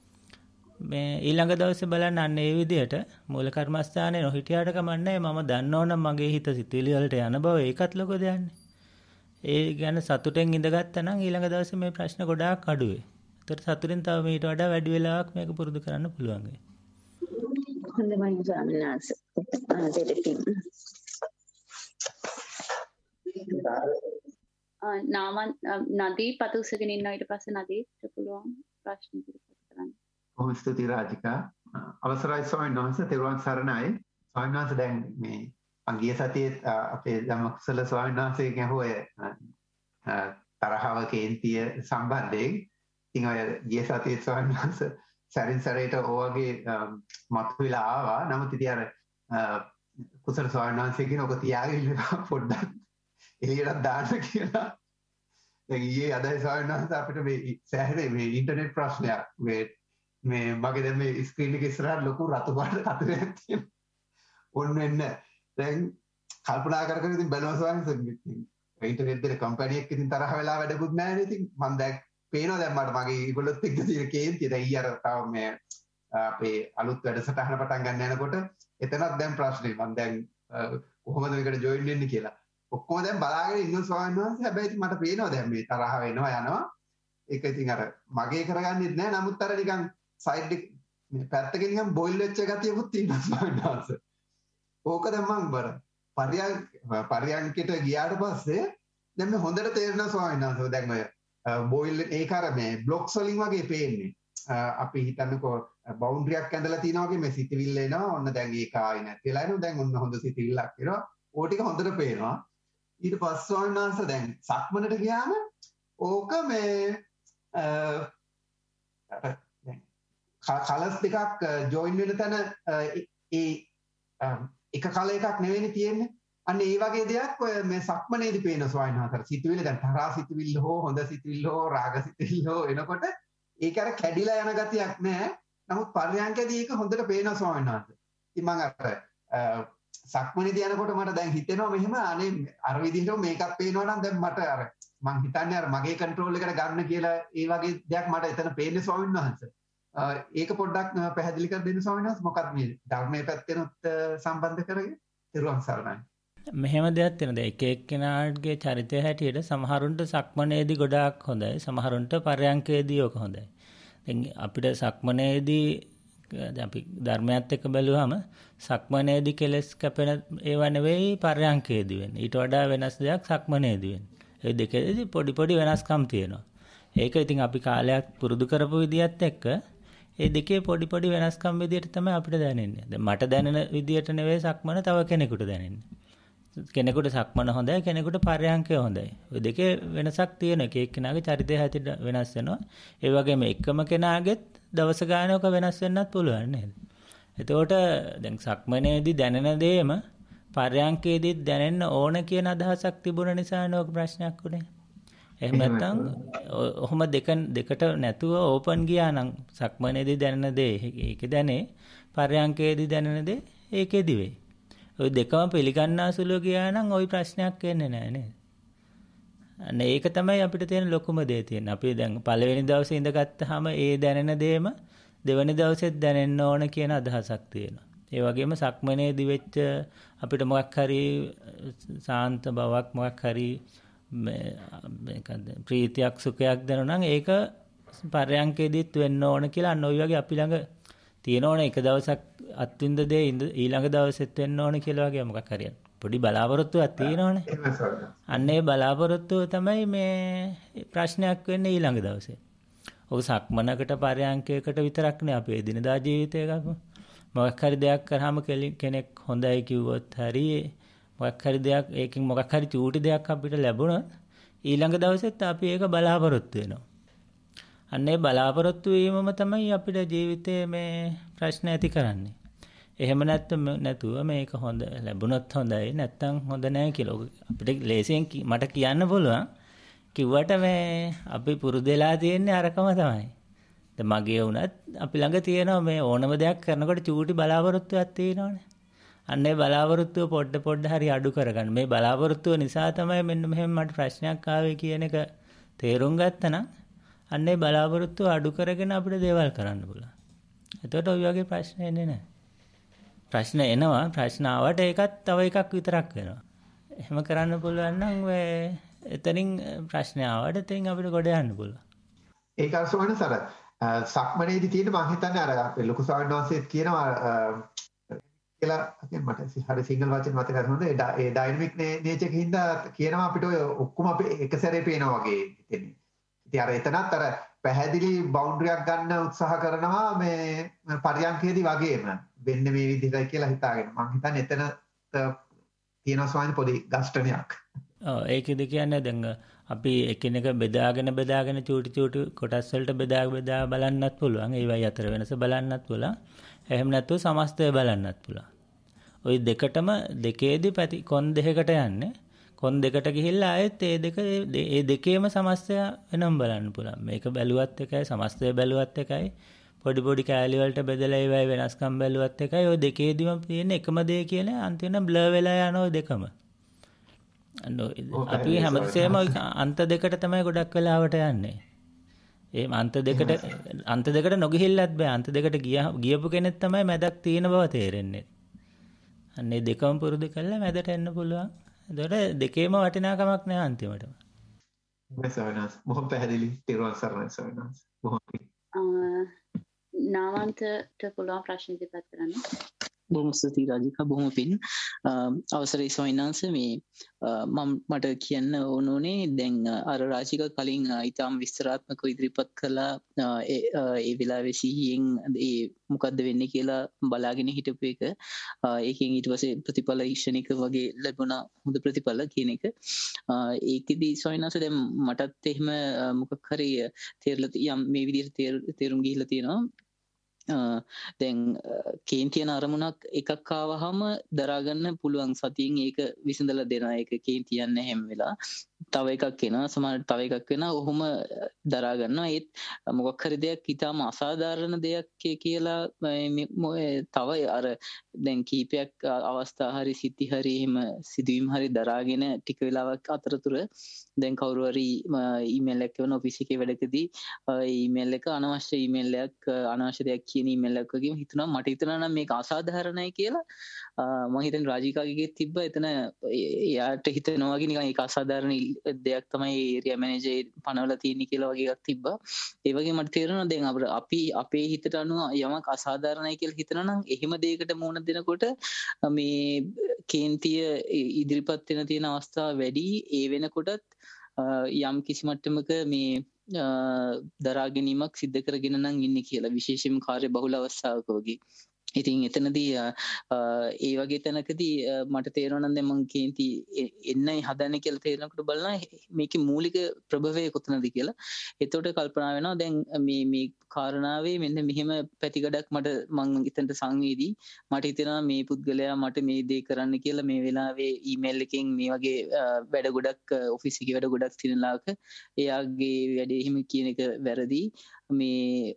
මේ ඊළඟ දවසේ බලන්න අන්න ඒ විදිහට මූල කර්මස්ථානේ නොහිටියාට කමන්නේ මම දන්නවනම් මගේ හිත සිතුවිලි වලට යන බව ඒකත් ලොකු දෙයක්. ඒ ගැන සතුටෙන් ඉඳගත්තා නම් ඊළඟ දවසේ මේ ප්‍රශ්න ගොඩාක් අඩු වෙයි. ඒතර සතුටින් තව මීට වඩා වැඩි වෙලාවක් මේක පුරුදු කරන්න පුළුවන් වෙයි. හොඳයි ස්වාමීන් වහන්සේ. නදී පතුසගෙන ඉන්නවා ඊට පස්සේ නදීට පුළුවන් ප්‍රශ්න ඉදිරිපත් කරන්න. බොහොම ස්තුතියි රාජිකා. අවසරයි ස්වාමීන් වහන්සේ තෙරුවන් සරණයි. ස්වාමීන් වහන්සේ දැන් මේ අගිය සතියේ අපේ ධම්මකුසල ස්වාමීන් වහන්සේ ගැහුවේ තරහව කේන්තිය සම්බන්ධයෙන්. ඉතින් ඔය ගිය සතියේ ස්වාමීන් වහන්සේ සැරින් සැරේට ඔයගේ මතුවලා ආවා. නමුත් ඉතින් අර කුසල ස්වාමීන් වහන්සේ කියන ඔක තියාගෙන පොඩ්ඩක් එළියට දාන්න කියලා. දැන් ඊයේ අදයි ස්වාමීන් වහන්සේ අපිට මේ සෑහෙන මේ ඉන්ටර්නෙට් ප්‍රශ්නයක් මේ මගේ දැන් මේ ස්ක්‍රීන් එක ඉස්සරහට ලොකු රතු පාට කතරයක් තියෙනවා. ඔන්න වෙන්න දැන් කල්පනා කර කර ඉතින් බලනවා ස්වාමීන් වහන්සේ ඉන්ටර්නෙට් දෙක කම්පැනි එකක් ඉතින් තරහ වෙලා වැඩකුත් නැහැ නේ. ඉතින් මම දැන් පේනවා දැන් මට මගේ ඒගොල්ලොත් එක්ක තියෙන කේන්තිය දැන් ඊය අර තව මේ අපේ අලුත් වැඩසටහන පටන් ගන්න යනකොට එතනත් දැන් ප්‍රශ්නේ මම දැන් කොහොමද මේකට ජොයින් වෙන්නේ කියලා. ඔක්කොම දැන් බලාගෙන ඉන්න ස්වාමීන් වහන්සේ හැබැයි ඉතින් මට පේනවා දැන් මේ තරහ වෙනවා යනවා. ඒක ඉතින් අර මගේ කරගන්නෙත් නෑ. නමුත් අර නිකන් සයිඩ් එක මේ පැත්තකින් නිකන් බොයිල් වෙච්ච ගතියකුත් තියෙනවා ස්වාමීන් වහන්සේ. ඕක දැන් මම පරියන්කට ගියාට පස්සේ දැන් මේ හොඳට තේරෙනවා ස්වාමීන් වහන්සේ. දැන් ඔය බොයිල් ඒක අර මේ බ්ලොක්ස් වලින් වගේ පේන්නේ. අපි හිතන්නකෝ බවුන්ඩරියක් ඇඳලා තියනවා වගේ මේ සිතිවිල්ල එනවා. ඔන්න දැන් ඒක ආයි නැතිලා එනවා. දැන් ඔන්න හොඳ සිතිවිල්ලක් එනවා. ඕක ටික හොඳට පේනවා. ඊට පස්සේ ස්වාමීන් වහන්සේ දැන් සක්මනට ගියාම ඕක මේ කලස් දෙකක් ජොයින් වෙන තැන ඒ එක කල එකක් නෙවෙයි තියෙන්නේ. අන්න ඒ වගේ දෙයක් ඔය මේ සක්මනේදී පේන ස්වාමීන් වහන්සේ. සිතුවිලි දැන් තරහා සිතුවිල්ල හෝ හොඳ සිතුවිල්ල හෝ රාග සිතුවිල්ල හෝ එනකොට ඒක අර කැඩිලා යන ගතියක් නැහැ. නමුත් පරියන්කදී ඒක හොඳට පේනවා ස්වාමීන් වහන්සේ. ඉතින් මම අර සක්මනේදී යනකොට මට දැන් හිතෙනවා මෙහෙම අනේ අර විදිහට මේකක් පේනවා නම් දැන් මට අර මං හිතන්නේ අර මගේ කන්ට්‍රෝල් එකට ගන්න කියලා ඒ වගේ දෙයක් මට එතන පේන්නේ ස්වාමීන් වහන්සේ. ඒක පොඩ්ඩක් පැහැදිලි කර දෙන්න ස්වාමීන් වහන්සේ. මොකක්ද මේ ධර්මයේ පැත්තෙනුත් සම්බන්ධ කරගෙන තිරුවන් සරණයි. මෙහෙම දෙයක් තියෙනවා. එක එක්කෙනාගේ චරිතය හැටියට සමහරුන්ට සක්මනේදී ගොඩාක් හොඳයි. සමහරුන්ට පරයන්කේදී ඕක හොඳයි. දැන් අපිට සක්මනේදී දැන් අපි ධර්මයත් එක්ක බැලුවම සක්මනේදී කෙලස් කැපෙන ඒවා නෙවෙයි පරයන්කේදී වෙන්නේ. ඊට වඩා වෙනස් දෙයක් සක්මනේදී වෙන්නේ. ඒ දෙකේදී පොඩි වෙනස්කම් තියෙනවා. ඒක ඉතින් අපි කාලයක් පුරුදු කරපු විදියත් එක්ක ඒ දෙකේ පොඩි වෙනස්කම් විදියට තමයි අපිට දැනෙන්නේ. දැන් මට දැනෙන විදියට නෙවෙයි සක්මන තව කෙනෙකුට දැනෙන්නේ. කෙනෙකුට සක්මන හොඳයි, කෙනෙකුට පරයන්කය හොඳයි. ඔය දෙකේ වෙනසක් තියෙන එක එක්කෙනාගේ චරිතය හැටියට වෙනස් වෙනවා. ඒ වගේම එකම කෙනාගෙත් දවස ගානක වෙනස් වෙන්නත් පුළුවන් නේද? එතකොට දැන් සක්මනේදී දැනෙන දේම පරයන්කේදී දැනෙන්න ඕන කියන අදහසක් තිබුණ නිසා නෝක ප්‍රශ්නයක් උනේ. එහෙම නැත්නම් ඔහොම දෙකට නැතුව ඕපන් ගියා නම් සක්මනේදී දැනෙන දේ ඒකේ දැනේ, පරයන්කේදී දැනෙන දේ ඒකේදී වෙයි. ওই දෙකම පිළිගන්නාසුලෝ ගියා නම් ওই ප්‍රශ්නයක් එන්නේ නැහැ නේද? අන්න ඒක තමයි අපිට තියෙන ලොකුම දේ තියෙන්නේ. අපි දැන් පළවෙනි දවසේ ඉඳගත්තාම ඒ දැනෙන දේම දෙවෙනි දවසෙත් දැනෙන්න ඕන කියන අදහසක් තියෙනවා. ඒ වගේම සක්මනේදී වෙච්ච අපිට මොකක් හරි සාන්ත බවක් මොකක් හරි මේකද ප්‍රීතියක් සුඛයක් දැනුණා නම් ඒක පරයන්කේදීත් වෙන්න ඕන කියලා අන්න ওই වගේ අපි ළඟ තියෙන ඕන එක දවසක් අත්විඳ දේ ඊළඟ දවසෙත් වෙන්න ඕන කියලා වගේ මොකක් හරි පොඩි බලාපොරොත්තුවක් තියෙනවනේ. අන්න ඒ බලාපොරොත්තුව තමයි මේ ප්‍රශ්නයක් වෙන්නේ ඊළඟ දවසේ. ඔක සක්මනකට පරයන්කයකට විතරක් නේ අපේ එදිනදා ජීවිතේ ගමු. මොකක් හරි දෙයක් කරාම කෙනෙක් හොඳයි කිව්වොත් හරි මොකක් හරි දෙයක් ඒකෙන් මොකක් හරි චූටි දෙයක් අපිට ලැබුණොත් ඊළඟ දවසෙත් අපි ඒක බලාපොරොත්තු වෙනවා. අන්න ඒ බලාපොරොත්තු වීමම තමයි අපිට ජීවිතයේ මේ ප්‍රශ්න ඇති කරන්නේ. එහෙම නැතුව මේක හොඳ ලැබුණොත් හොඳයි නැත්නම් හොඳ නැහැ කියලා අපිට ලේසියෙන් මට කියන්න පුළුවන්. කිව්වට මේ අපි පුරුදුලා තියෙන්නේ අරකම තමයි. දැන් මගේ වුණත් අපි ළඟ තියෙනවා මේ ඕනම දෙයක් කරනකොට චූටි බලාපොරොත්තුවක් තියෙනවනේ. අන්න ඒ බලාපොරොත්තුව පොඩ හරි අඩු කරගන්න. මේ බලාපොරොත්තුව නිසා තමයි මෙන්න මෙහෙම මට ප්‍රශ්නයක් ආවේ කියන එක තේරුම් ගත්තනම් අන්න ඒ බලාපොරොත්තුව අඩු කරගෙන අපිට දේවල් කරන්න පුළුවන්. එතකොට ওই වගේ ප්‍රශ්න එන්නේ නැහැ. ප්‍රශ්න එනවා. ප්‍රශ්න ආවට ඒකත් තව එකක් විතරක් වෙනවා. එහෙම කරන්න පුළුවන් නම් එතනින් ප්‍රශ්න ආවට එතනින් අපිට ගොඩ යන්න පුළුවන්. ඒක අසවන සර සක්මනේදී තියෙන මම හිතන්නේ අර අපේ ලොකු ස්වාමීන් වහන්සේත් කියනවා කියලා මට හරි සිංගල් වචන මතක කරනොත් ඒ ඩයිනමික් නේචර් එකකින් හින්දා කියනවා අපිට ඔය ඔක්කොම අපේ එක සැරේ පේනවා වගේ හිතෙන්නේ. ඉතින් අර එතනත් අර පැහැදිලි බවුන්ඩරියක් ගන්න උත්සාහ කරනවා මේ පරියන්කේදී වගේම වෙන්නේ මේ විදිහටයි කියලා හිතාගෙන. මම හිතන්නේ එතන තියෙනවා ස්වාමීන් පොඩි ගස්ඨනයක්. ඔව් ඒකෙදි කියන්නේ දැන් අපි එකිනෙක බෙදාගෙන චූටි කොටස් වලට බෙදා බලන්නත් පුළුවන්. ඒවයි අතර වෙනස බලන්නත් පුළුවන්. එහෙම නැත්නම් සමස්තය බලන්නත් පුළුවන්. ওই දෙකේදී කොන් දෙකකට යන්නේ. කොන් දෙකට ගිහිල්ලා ආයෙත් ඒ දෙකේම සමස්තය වෙනම බලන්න පුළුවන්. මේක බැලුවත් එකයි සමස්තය බැලුවත් එකයි පොඩි පොඩි කෑලි වලට බෙදලා ඒවයි වෙනස්කම් බැලුවත් එකයි. ඔය දෙකේදීම තියෙන එකම දේ කියලා අන්තිමට බ්ලර් වෙලා යන ඔය දෙකම. අපි හැමතිස්සෙම අන්ත දෙකට තමයි ගොඩක් වෙලාවට යන්නේ. ඒ අන්ත දෙකට නොගිහිල්ලත් බෑ. අන්ත දෙකට ගියපු කෙනෙක් තමයි මැදක් තියෙන බව තේරෙන්නේ. අන්නේ දෙකම පුරුදු කරලා මැදට එන්න පුළුවන්. එතකොට දෙකේම වටිනාකමක් නෑ අන්තිමටම. සවනස් බොහොම පැහැදිලි. තිරුවන් සරණයි සවනස්. බොහොම නාවන්තට පුළුවන් ප්‍රශ්න ඉදිරිපත් කරන්න. බොහොම ස්තුතියි රාජිකා, බොහොම පිං. අවසරයි ස්වාමීනාංශ, මේ මට කියන්න ඕනේ දැන් අර රාජිකා කලින් ඊටාම් විස්තරාත්මකව ඉදිරිපත් කළා ඒ වෙලාවේ සිහියෙන් ඒ මොකද්ද වෙන්නේ කියලා බලාගෙන හිටපු එක. ඒකෙන් ඊට පස්සේ ප්‍රතිඵල ඊක්ෂණික වගේ ලැබුණා, හොඳ ප්‍රතිඵල කියන එක. ඒකෙදි ස්වාමීනාංශ දැන් මටත් එහෙම මොකක් හරි තේරලා මේ විදිහට තේරුම් ගිහිල්ලා තියෙනවා. දැන් කේන්තියන අරමුණක් එකක් ආවහම දරාගන්න පුළුවන් සතියෙන් ඒක විසඳලා දෙනවා. ඒක කේන්තියන් හැම වෙලා තව එකක් එනවා, සමහරවිට තව එකක් වෙනවා. ඔහොම දරා ගන්නවා. ඒත් මොකක් හරි දෙයක් ඊටාම අසාධාරණ දෙයක් කියලා තව අර දැන් කීපයක් අවස්ථා හරි සිද්ධි හරි එහෙම සිදුවීම් හරි දරාගෙන ටික වෙලාවක් අතරතුර දැන් කවුරු හරි ඊමේල් එකක් කරන ඔෆිස් එකේ වැඩකදී ඊමේල් එක අනවශ්‍ය ඊමේල් එකක් අනවශ්‍ය දෙයක් කියන ඊමේල් එකක් වගේම හිතනවා මට හිතනවා නම් මේක අසාධාරණයි කියලා. මම හිතන්නේ රාජිකාගේ තිබ්බ එතන එයාට හිතනවා වගේ නිකන් ඒක අසාධාරණ දෙයක් තමයි ඒරියා මැනේජර් පනවලා තියෙන්නේ කියලා වගේ එකක් තිබ්බා. ඒ වගේ මට තේරෙනවා දැන් අපි අපේ හිතට අනුව යමක් අසාධාරණයි කියලා හිතනවා නම් එහෙම දෙයකට මුහුණ දෙනකොට මේ කේන්තිය ඉදිරිපත් වෙන තියෙන අවස්ථා වැඩි. ඒ වෙනකොටත් යම් කිසි මට්ටමක මේ දරා ගැනීමක් සිද්ධ කරගෙන නම් ඉන්නේ කියලා, විශේෂයෙන්ම කාර්ය බහුල අවස්ථාවක වගේ. ඉතින් එතනදී ඒ වගේ තැනකදී මට තේරෙනවා නම් දැන් මං කේන්ති එන්නයි හදන්නේ කියලා තේරෙනකොට බලනවා මේකේ මූලික ප්‍රභවය කොතනද කියලා. එතකොට කල්පනා වෙනවා දැන් මේ කාරණාවේ මෙන්න මෙහෙම පැතිකඩක් මං ඉතින්ට සංවේදී මට හිතෙනවා මේ පුද්ගලයා මට මේ දේ කරන්න කියලා මේ වෙලාවේ ඊමේල් එකෙන් මේ වගේ වැඩ ගොඩක් ඔෆිස් එකේ වැඩ ගොඩක් තියෙනලාක එයාගේ වැඩේ එහෙම කියන එක වැරදි. මේ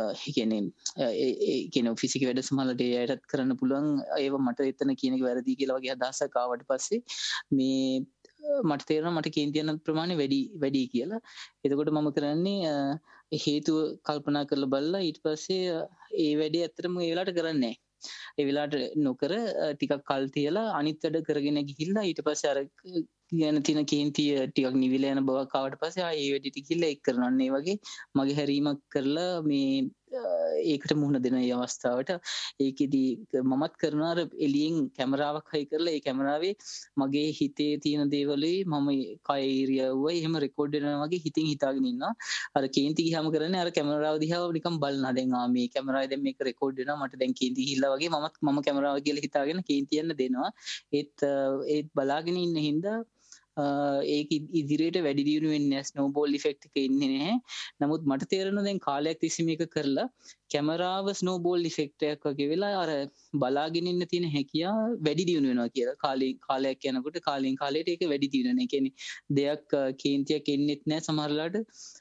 කියන්නේ ඔෆිස් එකේ වැඩ සමහරවිට එයාටත් කරන්න පුළුවන් ඒව මට එතන කියන එක වැරදි කියලා වගේ අදහසක් ආවට පස්සේ මේ මට තේරෙනවා මට කේන්ති යන ප්‍රමාණය වැඩි කියලා. එතකොට මම කරන්නේ හේතුව කල්පනා කරලා බලලා ඊට පස්සේ ඒ වැඩේ ඇත්තටම ඒ වෙලාවට කරන්නේ නැහැ. ඒ වෙලාවට නොකර ටිකක් කල් තියලා අනිත් වැඩ කරගෙන ගිහිල්ලා ඊට පස්සේ අර කියන තියෙන කේන්තිය ටිකක් නිවිල යන බවක් ආවට පස්සේ ආයේ ඒ වැඩ ටික ගිහිල්ලා ඒක කරනවා. ඒ වගේ මගේ හැරීමක් කරලා මේ ඒකට මුහුණ දෙන මේ අවස්ථාවට ඒකෙදි මමත් කරනවා අර එළියෙන් කැමරාවක් හයි කරලා ඒ කැමරාවේ මගේ හිතේ තියෙන දේවලුයි මම කය ඉරියව්වයි එහෙම රෙකෝඩ් වෙනවා වගේ හිතින් හිතාගෙන ඉන්නවා. අර කේන්ති ගියාම කරන්නේ අර කැමරාව දිහා නිකන් බලනවා. දැන් මේ කැමරාවේ දැන් මේක රෙකෝඩ් වෙනවා මට දැන් කේන්ති ගිහිල්ලා වගේ මම කැමරාව කියලා හිතාගෙන කේන්ති යන්න දෙනවා. ඒත් බලාගෙන ඉන්න හින්දා ඒක ඉදිරියට වැඩි දියුණු වෙන්නේ නැහැ. ස්නෝබෝල් ඉෆෙක්ට් එක ඉන්නේ නැහැ. නමුත් මට තේරෙනවා දැන් කාලයක් තිස්සේ මේක කරලා කැමරාව ස්නෝබෝල් ඉෆෙක්ට් එකක් වගේ වෙලා අර බලාගෙන ඉන්න තියෙන හැකියාව වැඩි දියුණු වෙනවා කියලා. කාලයක් යනකොට කාලෙන් කාලයට ඒක වැඩි දියුණු වෙනවා. ඒ කියන්නේ දෙයක් කේන්තියක් එන්නෙත් නැහැ සමහරලාට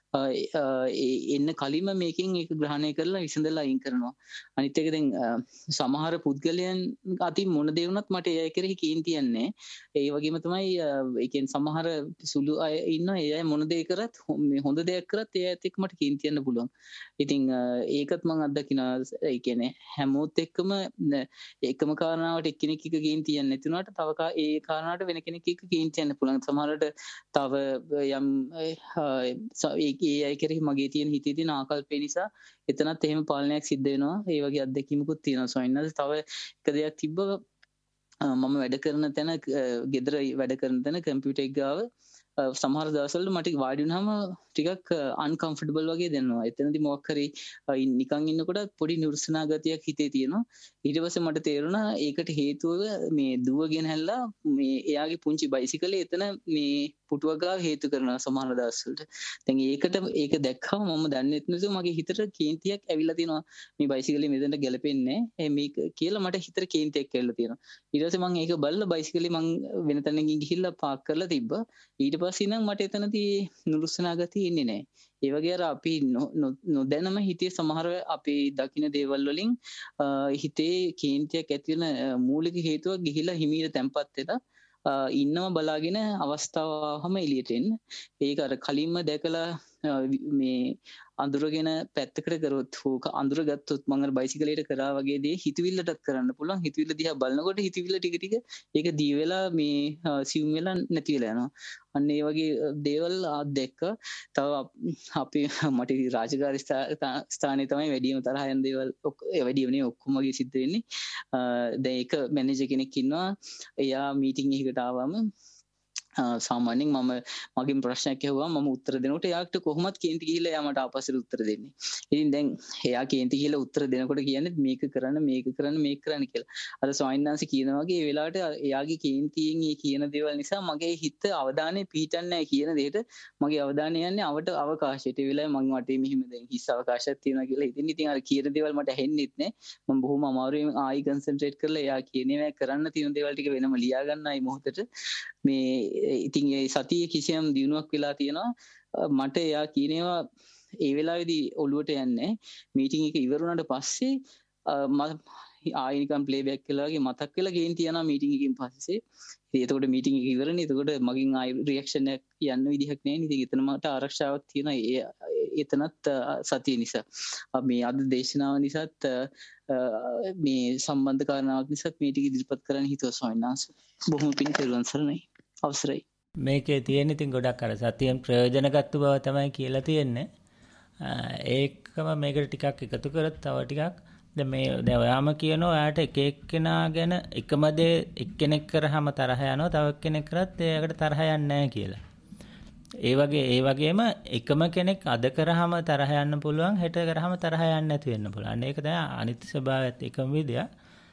එන්න කලින්ම මේකෙන් ඒක ග්‍රහණය කරලා විසඳලා අයින් කරනවා. අනිත් එක දැන් සමහර පුද්ගලයන් අතින් මොන දේ වුණත් මට ඒ අය කෙරෙහි කේන්තියක් නැහැ. ඒ වගේම තමයි ඒ කියන්නේ සමහර සුළු අය ඉන්නවා ඒ අය මොන දේ කරත් හොඳ දෙයක් කරත් ඒ අයත් එක්ක මට කේන්තියන්න පුළුවන්. ඉතින් ඒකත් මම අත්දකිනවා. ඒ කියන්නේ හැමෝත් එක්කම එකම කාරණාවට එක්කෙනෙක් එක කේන්තියක් නැති වුණාට තව ඒ කාරණාවට වෙන කෙනෙක් එක්ක කේන්තියන්න පුළුවන්. සමහරවිට තව යම් ඒ අය කෙරෙහි මගේ තියෙන හිතේ තියෙන ආකල්පය නිසා එතනත් එහෙම පාලනයක් සිද්ධ වෙනවා. ඒ වගේ අත්දැකීමකුත් තියෙනවා ස්වාමීන් වහන්සේ. තව එක දෙයක් තිබ්බ මම වැඩ කරන තැන ගෙදර වැඩ කරන තැන කම්පියුටර් එක ගාව සමහර දවස්වල මට වාඩි වුණාම ටිකක් අන්කම්ෆර්ටබල් වගේ දැනෙනවා. එතනදී මොකක් හරි නිකන් ඉන්නකොට පොඩි නුරුස්නා ගතියක් හිතේ තියෙනවා. ඊට පස්සේ මට තේරුණා ඒකට හේතුව මේ දුවගෙන හැල්ලා මේ එයාගේ පුංචි බයිසිකලේ එතන මේ පුටුවක් ගාව හේතු කරනවා සමහර දවස්වලට. දැන් ඒක දැක්කම මම දන්නේ නැතුව මගේ හිතට කේන්තියක් ඇවිල්ලා තියෙනවා. මේ බයිසිකලේ මෙතනට ගැලපෙන්නේ නැහැ. මේක කියලා මට හිතට කේන්තියක් ඇවිල්ලා තියෙනවා. ඊට පස්සේ මම ඒක බලලා බයිසිකලේ මම වෙන තැනකින් ගිහිල්ලා පාක් කරලා තිබ්බා. ඊට පස්සේ නම් මට එතනදී නුරුස්නා ගතිය ඉන්නේ නැහැ. ඒ වගේ අර අපි නොදැනම හිතේ සමහර අපි දකින්න දේවල් වලින් හිතේ කේන්තියක් ඇති වෙන මූලික හේතුව ගිහිලා හිමීර තැම්පත් වෙලා ඉන්නම බලාගෙන අවස්ථාවම එළියට එන්න. ඒක අර කලින්ම දැකලා මේ අඳුරගෙන පැත්තකට කරොත් හොක අඳුරගත්තොත් මම අර බයිසිකලයට කරා වගේ දේ හිතවිල්ලටත් කරන්න පුළුවන්. හිතවිල්ල දිහා බලනකොට හිතවිල්ල ටික ටික ඒක දී වෙලා මේ සියුම් වෙලා නැති වෙලා යනවා. අන්න ඒ වගේ දේවල් දැක්ක. තව අපි මට රාජකාරී ස්ථානයේ තමයි වැඩිම තරහ යන දේවල් වැඩිම නේ ඔක්කොම වගේ සිද්ධ වෙන්නේ. දැන් ඒක මැනේජර් කෙනෙක් ඉන්නවා. එයා මීටින් එකකට ආවම සාමාන්‍යයෙන් මම මගෙන් ප්‍රශ්නයක් ඇහුවා මම උත්තර දෙනකොට එයාට කොහොමද කේන්ති ගිහිල්ලා එයා මට ආපස්සට උත්තර දෙන්නේ. ඉතින් දැන් එයා කේන්ති ගිහිල්ලා උත්තර දෙනකොට කියන්නේ මේක කරන්න කියලා. අර ස්වාමීන් කියන වගේ ඒ වෙලාවට එයාගේ කේන්තියෙන් ඒ කියන දේවල් නිසා මගේ හිත අවධානය පිහිටන්නේ නැහැ කියන දෙයට මගේ අවධානය යන්නේ අවට අවකාශයට. ඒ වෙලාවේ මම වටේ මෙහිම දැන් හිස් අවකාශයක් තියෙනවා කියලා හිතින් ඉතින් අර කියන දේවල් මට ඇහෙන්නෙත් නැහැ. මම බොහොම අමාරුවෙන් ආයි කන්සන්ට්‍රේට් කරලා එයා කියන්නේ කරන්න තියෙන දේවල් ටික වෙනම ලියා ගන්නයි මොහොතට මේ ඉතින් ඒ සතියේ කිසියම් දිනුවක් වෙලා තියෙනවා. මට එයා කියනවා ඒ වෙලාවේදී ඔළුවට යන්නේ මීටින් එක ඉවර වුණාට පස්සේ ආයෙ නිකන් ප්ලේ බෑක් කළා වගේ මතක් වෙලා ගේන් තියනවා මීටින් එකකින් පස්සේ. ඉතින් එතකොට මීටින් එක ඉවරනේ. එතකොට මගෙන් ආයෙ රියැක්ෂන් එකක් යන්න විදිහක් නැහැ නේ. ඉතින් එතන මට ආරක්ෂාවක් තියෙනවා. එතනත් සතිය නිසා. මේ අද දේශනාව නිසාත් මේ සම්බන්ධ කාරණාවක් නිසාත් මේ ටික ඉදිරිපත් කරන්න හිතුවා ස්වාමීන් වහන්සේ. බොහොම පිං තෙරුවන් සරණයි. අවසරයි. මේකේ තියෙන ඉතින් ගොඩක් අර සතියෙන් ප්‍රයෝජන ගත්ත බව තමයි කියලා තියෙන්නේ. ඒකම මේකට ටිකක් එකතු කරත් තව ටිකක් දැන් ඔයාම කියනවා ඔයාට එක එක්කෙනා ගැන එකම දේ එක්කෙනෙක් කරාම තරහ යනවා තව එක්කෙනෙක් කරත් ඒකට තරහ යන්නේ නැහැ කියලා. ඒ වගේම එකම කෙනෙක් අද කරාම තරහ යන්න පුළුවන් හෙට කරාම තරහ යන්නේ නැති වෙන්න පුළුවන්. ඒක තමයි අනිත්‍ය ස්වභාවයත් එකම විදිය.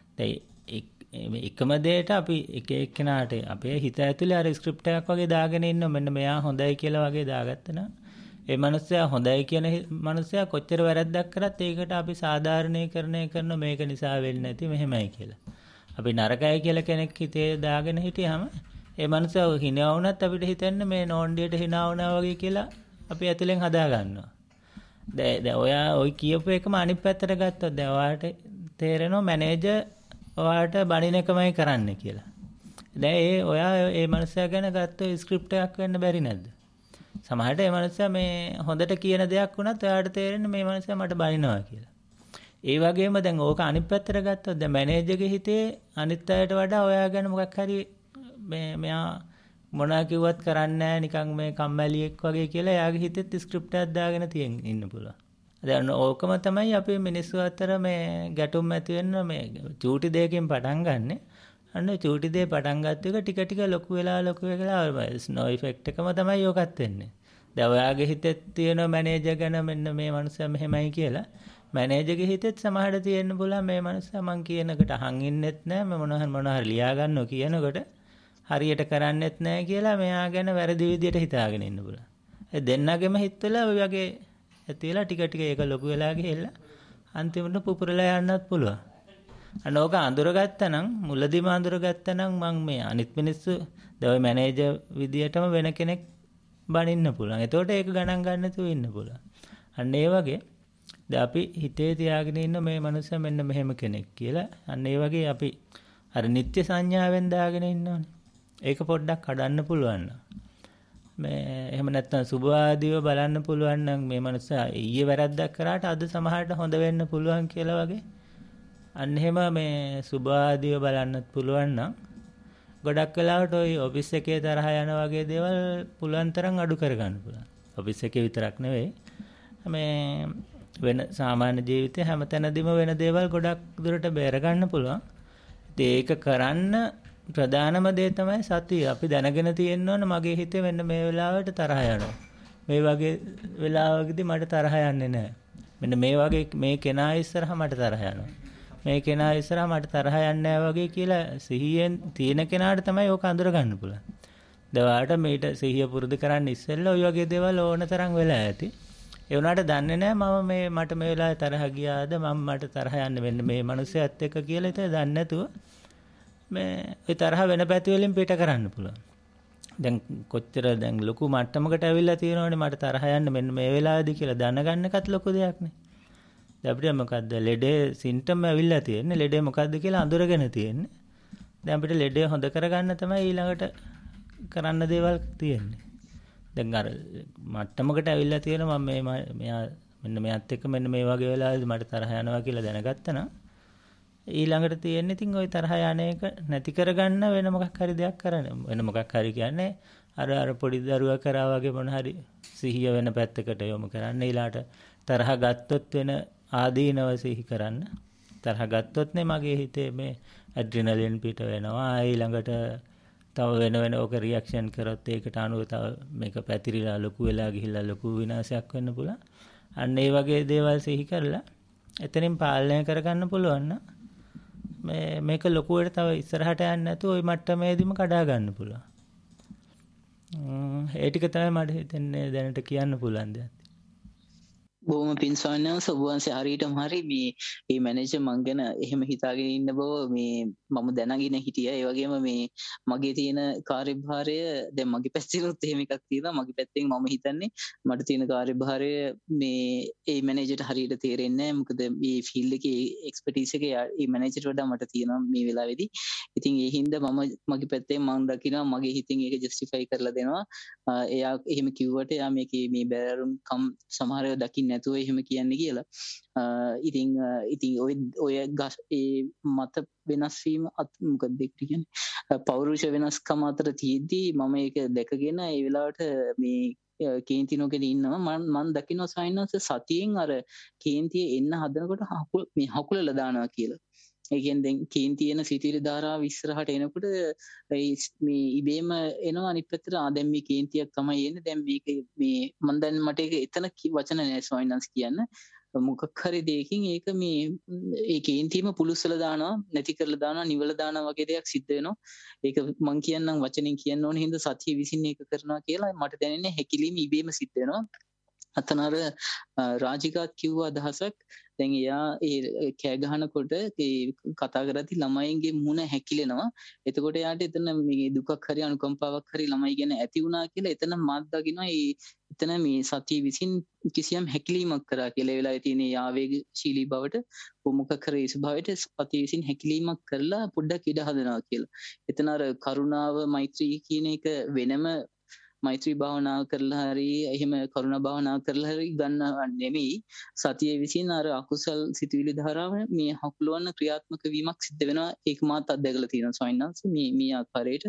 දැන් එකම දෙයට අපි එක එක්කෙනාට අපේ හිත ඇතුලේ අර ස්ක්‍රිප්ට් එකක් වගේ දාගෙන ඉන්නවා. මෙන්න මෙයා හොඳයි කියලා වගේ දාගත්තා. ඒ මනුස්සයා හොඳයි කියන මනුස්සයා කොච්චර වැරද්දක් කරත් ඒකට අපි සාධාරණීකරණය කරන මේක නිසා වෙන්නේ නැති මෙහෙමයි කියලා. අපි නරකයි කියලා කෙනෙක් හිතේ දාගෙන හිටියාම ඒ මනුස්සයා හිනා වුණත් අපිට හිතෙන්නේ මේ නෝන්ඩියට හිනා වුණා වගේ කියලා අපි ඇතුලෙන් හදා ගන්නවා. දැන් ඔයා ওই කියපු එකම අනිත් පැත්තට ගත්තොත් දැන් ඔයාට තේරෙනවා මැනේජර් ඔයාට බණින එකමයි කරන්න කියලා. දැන් ඔයා ඒ මනුස්සයා ගැන ගත්ත ස්ක්‍රිප්ට් එකක් වෙන්න බැරි නැද්ද? සමහරට ඒ මනුස්සයා මේ හොඳට කියන දෙයක් වුණත් ඔයාට තේරෙන්නේ මේ මනුස්සයා මට බනිනවා කියලා. ඒ වගේම දැන් ඕක අනිත් පැත්තට ගත්තොත් දැන් මැනේජර්ගේ හිතේ අනිත් අයට වඩා ඔයා ගැන මොකක් හරි මෙයා මොනවා කිව්වත් කරන්නේ නැහැ නිකන් මේ කම්මැලියෙක් වගේ කියලා එයාගේ හිතෙත් ස්ක්‍රිප්ට් එකක් දාගෙන ඉන්න පුළුවන්. දැන් ඕකම තමයි අපි මිනිස්සු අතර මේ ගැටුම් ඇති වෙන්න මේ චූටි දෙයකින් පටන් ගන්න. අන්න චූටි දෙය පටන් ගත්ත එක ටික ටික ලොකු වෙලා ස්නෝ ඉෆෙක්ට් එකම තමයි යොකත් වෙන්නේ. දැන් ඔයාගේ හිතෙත් තියෙන මැනේජර් ගැන මෙන්න මේ මනුස්සයා මෙහෙමයි කියලා. මැනේජර්ගේ හිතෙත් සමහරට තියෙන්න පුළුවන් මේ මනුස්සයා මං කියනකට අහන් ඉන්නෙත් නැහැ මොනවා හරි ලියා ගන්නව කියනකොට හරියට කරන්නෙත් නැහැ කියලා මෙයා ගැන වැරදි විදියට හිතාගෙන ඉන්න පුළුවන්. ඒ දෙන්නගෙම හිතවල ඔය වගේ ඇතිලා ටික ටික ඒක ලොකු වෙලා ගිහිල්ලා අන්තිමට පුපුරලා යන්නත් පුළුවන්. අනෝක අඳුරගත්තා නම් මුලදීම අඳුරගත්තා නම් මං මේ අනිත් මිනිස්සු දැන් ඔය මැනේජර් විදියටම වෙන කෙනෙක් බනින්න පුළුවන්. එතකොට ඒක ගණන් ගන්න නැතුව ඉන්න පුළුවන්. අන්න ඒ වගේ දැන් අපි හිතේ තියාගෙන ඉන්න මේ මනුස්සයා මෙන්න මෙහෙම කෙනෙක් කියලා. අන්න ඒ වගේ අපි අර නිත්‍ය සංඥාවෙන් දාගෙන ඉන්නෝනේ. ඒක පොඩ්ඩක් කඩන්න පුළුවන්. මේ එහෙම නැත්නම් සුභවාදීව බලන්න පුළුවන් නම් මේ මනුස්සයා ඊයේ වැරද්දක් කරාට අද සමහරට හොඳ වෙන්න පුළුවන් කියලා වගේ. අන්න එහෙම මේ සුභවාදීව බලන්නත් පුළුවන් නම් ගොඩක් වෙලාවට ওই ඔෆිස් එකේ තරහ යන වගේ දේවල් පුළුවන් තරම් අඩු කරගන්න පුළුවන්. ඔෆිස් එකේ විතරක් නෙවෙයි මේ වෙන සාමාන්‍ය ජීවිතේ හැමතැනදීම වෙන දේවල් ගොඩක් දුරට බේර ගන්න පුළුවන්. ඒක කරන්න ප්‍රධානම දේ තමයි සතිය. අපි දැනගෙන තියෙන්න ඕන මගේ හිතේ මෙන්න මේ වෙලාවට තරහ යනවා. මේ වගේ වෙලාවකදී මට තරහ යන්නේ නැහැ. මෙන්න මේ වගේ මේ කෙනා ඉස්සරහා මට තරහ යනවා. මේ කෙනා ඉස්සරහා මට තරහ යන්නේ නැහැ වගේ කියලා සිහියෙන් තියෙන කෙනාට තමයි ඕක අඳුර ගන්න පුළුවන්. දවාට මේට සිහිය පුරුදු කරන්න ඉස්සෙල්ලා ওই වගේ දේවල් ඕන තරම් වෙලා ඇති. ඒ වුණාට දන්නේ නැහැ මට මේ වෙලාවේ තරහ ගියාද මට තරහ යන්නේ මෙන්න මේ මිනිස්සයත් එක්ක කියලා ඉතින් දන්නේ නැතුව මේ ඒ තරහ වෙන පැති වලින් පිට කරන්න පුළුවන්. දැන් කොච්චර දැන් ලොකු මට්ටමකට ඇවිල්ලා තියෙනවනේ මට තරහ යන්න මෙන්න මේ වෙලාවේදී කියලා දැනගන්න එකත් ලොකු දෙයක් නේ. දැන් අපිට මොකද්ද ලෙඩේ සිම්ප්ටම් ඇවිල්ලා තියෙන්නේ ලෙඩේ මොකද්ද කියලා අඳුරගෙන තියෙන්නේ. දැන් අපිට ලෙඩේ හොඳ කරගන්න තමයි ඊළඟට කරන්න දේවල් තියෙන්නේ. දැන් අර මට්ටමකට ඇවිල්ලා තියෙනවා මම මෙයා මෙන්න මෙයාත් එක්ක මෙන්න මේ වගේ වෙලාවදී මට තරහ යනවා කියලා දැනගත්තා නම් ඊළඟට තියෙන්නේ ඉතින් ওই තරහ යන එක නැති කරගන්න වෙන මොකක් හරි දෙයක් කරන්න. වෙන මොකක් හරි කියන්නේ අර පොඩි දරුවා කරා වගේ මොන හරි සිහිය වෙන පැත්තකට යොමු කරන්න. ඊළාට තරහ ගත්තොත් වෙන ආදීනව සිහි කරන්න. තරහ ගත්තොත් නේ මගේ හිතේ මේ ඇඩ්‍රිනලින් පිට වෙනවා. ඊළඟට තව වෙන ඕක රියැක්ෂන් කරොත් ඒකට අනුව තව මේක පැතිරිලා ලොකු වෙලා ගිහිල්ලා ලොකු විනාශයක් වෙන්න පුළුවන්. අන්න ඒ වගේ දේවල් සිහි කරලා එතනින් පාලනය කරගන්න පුළුවන් නම් මේක ලොකුවට තව ඉස්සරහට යන්නේ නැතුව ওই මට්ටමේදීම කඩා ගන්න පුළුවන්. ඒ ටික තමයි මට හිතෙන්නේ දැනට කියන්න පුළුවන් දෙයක්. බොහොම පින් සවන්නව සබුවන්සේ හරියටම හරි මේ මැනේජර් මං ගැන එහෙම හිතාගෙන ඉන්න බව මම දැනගෙන හිටියා. ඒ වගේම මේ මගේ තියෙන කාර්යභාරය දැන් මගේ පැත්තෙනුත් එහෙම එකක් තියෙනවා. මගේ පැත්තෙන් මම හිතන්නේ මට තියෙන කාර්යභාරය මේ මැනේජර්ට හරියට තේරෙන්නේ නැහැ. මොකද මේ ෆීල්ඩ් එකේ එක්ස්පර්ටයිස් එක මේ මැනේජර්ට වඩා මට තියෙනවා මේ වෙලාවේදී. ඉතින් ඒ හින්දා මම මගේ පැත්තෙන් මං දකිනවා මගේ හිතින් ඒක ජස්ටිෆයි කරලා දෙනවා. එයා එහෙම කිව්වට එයා මේකේ මේ බැලරුම් කම් සමහරව දකින්න නැතුව එහෙම කියන්නේ කියලා. ඉතින් ඔය මත වෙනස් වීම මොකක්ද කියන්නේ පෞරුෂ වෙනස්කම අතර තියෙද්දි මම ඒක දැකගෙන ඒ වෙලාවට මේ කේන්ති නොගෙන ඉන්නවා. මම දකින්න සයින්ස් සතියෙන් අර කේන්තිය එන්න හදනකොට මේ හකුලලා දානවා කියලා. ඒ කියන්නේ දැන් කේන්තියන සිතිවිලි ධාරාව ඉස්සරහට එනකොට මේ ඉබේම එනවා අනිත් පැත්තට දැන් මේ කේන්තියක් තමයි එන්නේ. දැන් මේක මේ මම දැන් මට ඒක එතන වචන නෑ සයින්ස් කියන්න. මොකක් හරි දෙයකින් ඒක මේ ඒ කේන්තියම පුලුස්සලා දානවා නැති කරලා දානවා නිවලා දානවා වගේ දෙයක් සිද්ධ වෙනවා. ඒක මම කියන්නම් වචනෙන් කියන්න ඕන හින්දා සතිය විසින් ඒක කරනවා කියලා මට දැනෙන්නේ හැකිලිම ඉබේම සිද්ධ වෙනවා. අතන අර රාජිකාත් කිව්ව අදහසක් දැන් එයා ඒ කෑ ගහනකොට ඒ කතා කරද්දි ළමයින්ගේ මුණ හැකිලෙනවා. එතකොට එයාට එතන මේ දුකක් හරි අනුකම්පාවක් හරි ළමයි ගැන ඇති වුණා කියලා එතන මාත් දකින්නවා එතන මේ සතිය විසින් කිසියම් හැකිලීමක් කරා කියලා ඒ වෙලාවේ තියෙන ආවේගශීලී බවට මොකක් හරි ස්වභාවයට සතිය විසින් හැකිලීමක් කරලා පොඩ්ඩක් ඉඩ හදනවා කියලා. එතන අර කරුණාව මෛත්‍රී කියන එක වෙනම මෛත්‍රී භාවනාව කරලා හරි එහෙම කරුණා භාවනාව කරලා හරි ගන්නව නෙමෙයි සතිය විසින් අර අකුසල් සිතුවිලි ධාරාව මේ හකුලවන්න ක්‍රියාත්මක වීමක් සිද්ධ වෙනවා. ඒක මාත් අත්දැකලා තියෙනවා සොයින්නාස් මේ ආකාරයට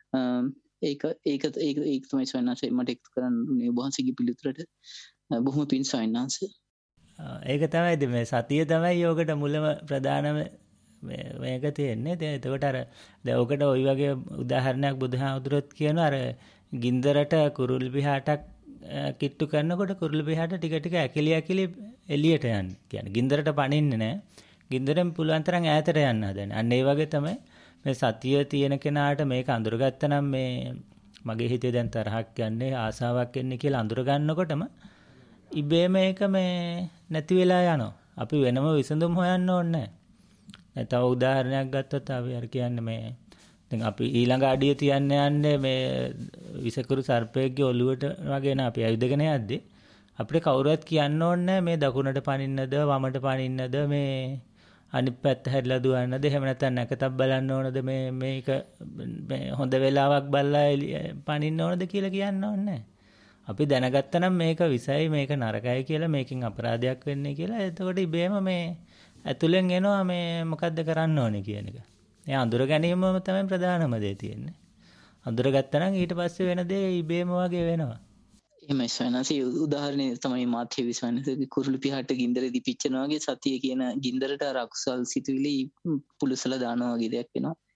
ඒක තමයි සොයින්නාස් මට එක්ක කරන්නේ බොහොමසිගි පිළිතුරට බොහොම පින් සොයින්නාස්. ඒක තමයි මේ සතිය තමයි යෝගට මුලම ප්‍රධානම මේක තියෙන්නේ. එතකොට අර දැන් ඔකට ওই වගේ උදාහරණයක් බුදුහාමුදුරුවෝත් කියනවා අර ගින්දරට කුරුල් පිහාටක් කිට්ටු කරනකොට කුරුල් පිහාට ටික ටික ඇකිලි එළියට යන්නේ. කියන්නේ ගින්දරට පනින්නේ නැහැ. ගින්දරෙන් පුළුවන් තරම් ඈතට යන්න හදන්නේ. අන්න ඒ වගේ තමයි මේ සතිය තියෙන කෙනාට මේක අඳුරගත්තා නම් මේ මගේ හිතේ දැන් තරහක් යන්නේ ආසාවක් එන්නේ කියලා අඳුර ගන්නකොටම ඉබේම මේක මේ නැති වෙලා යනවා. අපි වෙනම විසඳුම් හොයන්න ඕනේ නැහැ. තව උදාහරණයක් ගත්තොත් අපි අර කියන්නේ මේ දැන් අපි ඊළඟ අඩිය තියන්න යන්නේ මේ විසකුරු සර්පයෙක්ගේ ඔළුවට වගේ නේ අපි ඇවිදගෙන යද්දි අපිට කවුරුවත් කියන්න ඕනේ මේ දකුණට පනින්නද වමට පනින්නද මේ අනිත් පැත්ත හැරිලා දුවන්නද එහෙම නැත්නම් නැකතක් බලන්න ඕනද මේක හොඳ වෙලාවක් බලලා පනින්න ඕනද කියලා කියන්න ඕනේ. අපි දැනගත්තා නම් මේක විසයි මේක නරකයි කියලා මේකෙන් අපරාධයක් වෙන්නේ කියලා එතකොට ඉබේම මේ ඇතුලෙන් එනවා මේ මොකද්ද කරන්න ඕනේ කියන එක. ඒ අඳුර ගැනීමම තමයි ප්‍රධානම දේ තියෙන්නේ. අඳුරගත්තා නම් ඊට පස්සේ වෙන දේ ඉබේම වගේ වෙනවා. එහෙමයි සවනසි උදාහරණය තමයි මාත්‍ය විශ්වනසගේ කුරුළු පිහාට ගින්දර දිපිච්චනවා වගේ සතිය කියන ගින්දරට අර අකුසල් සිතුවිලි පුලුසලා දානවා වගේ දෙයක් වෙනවා.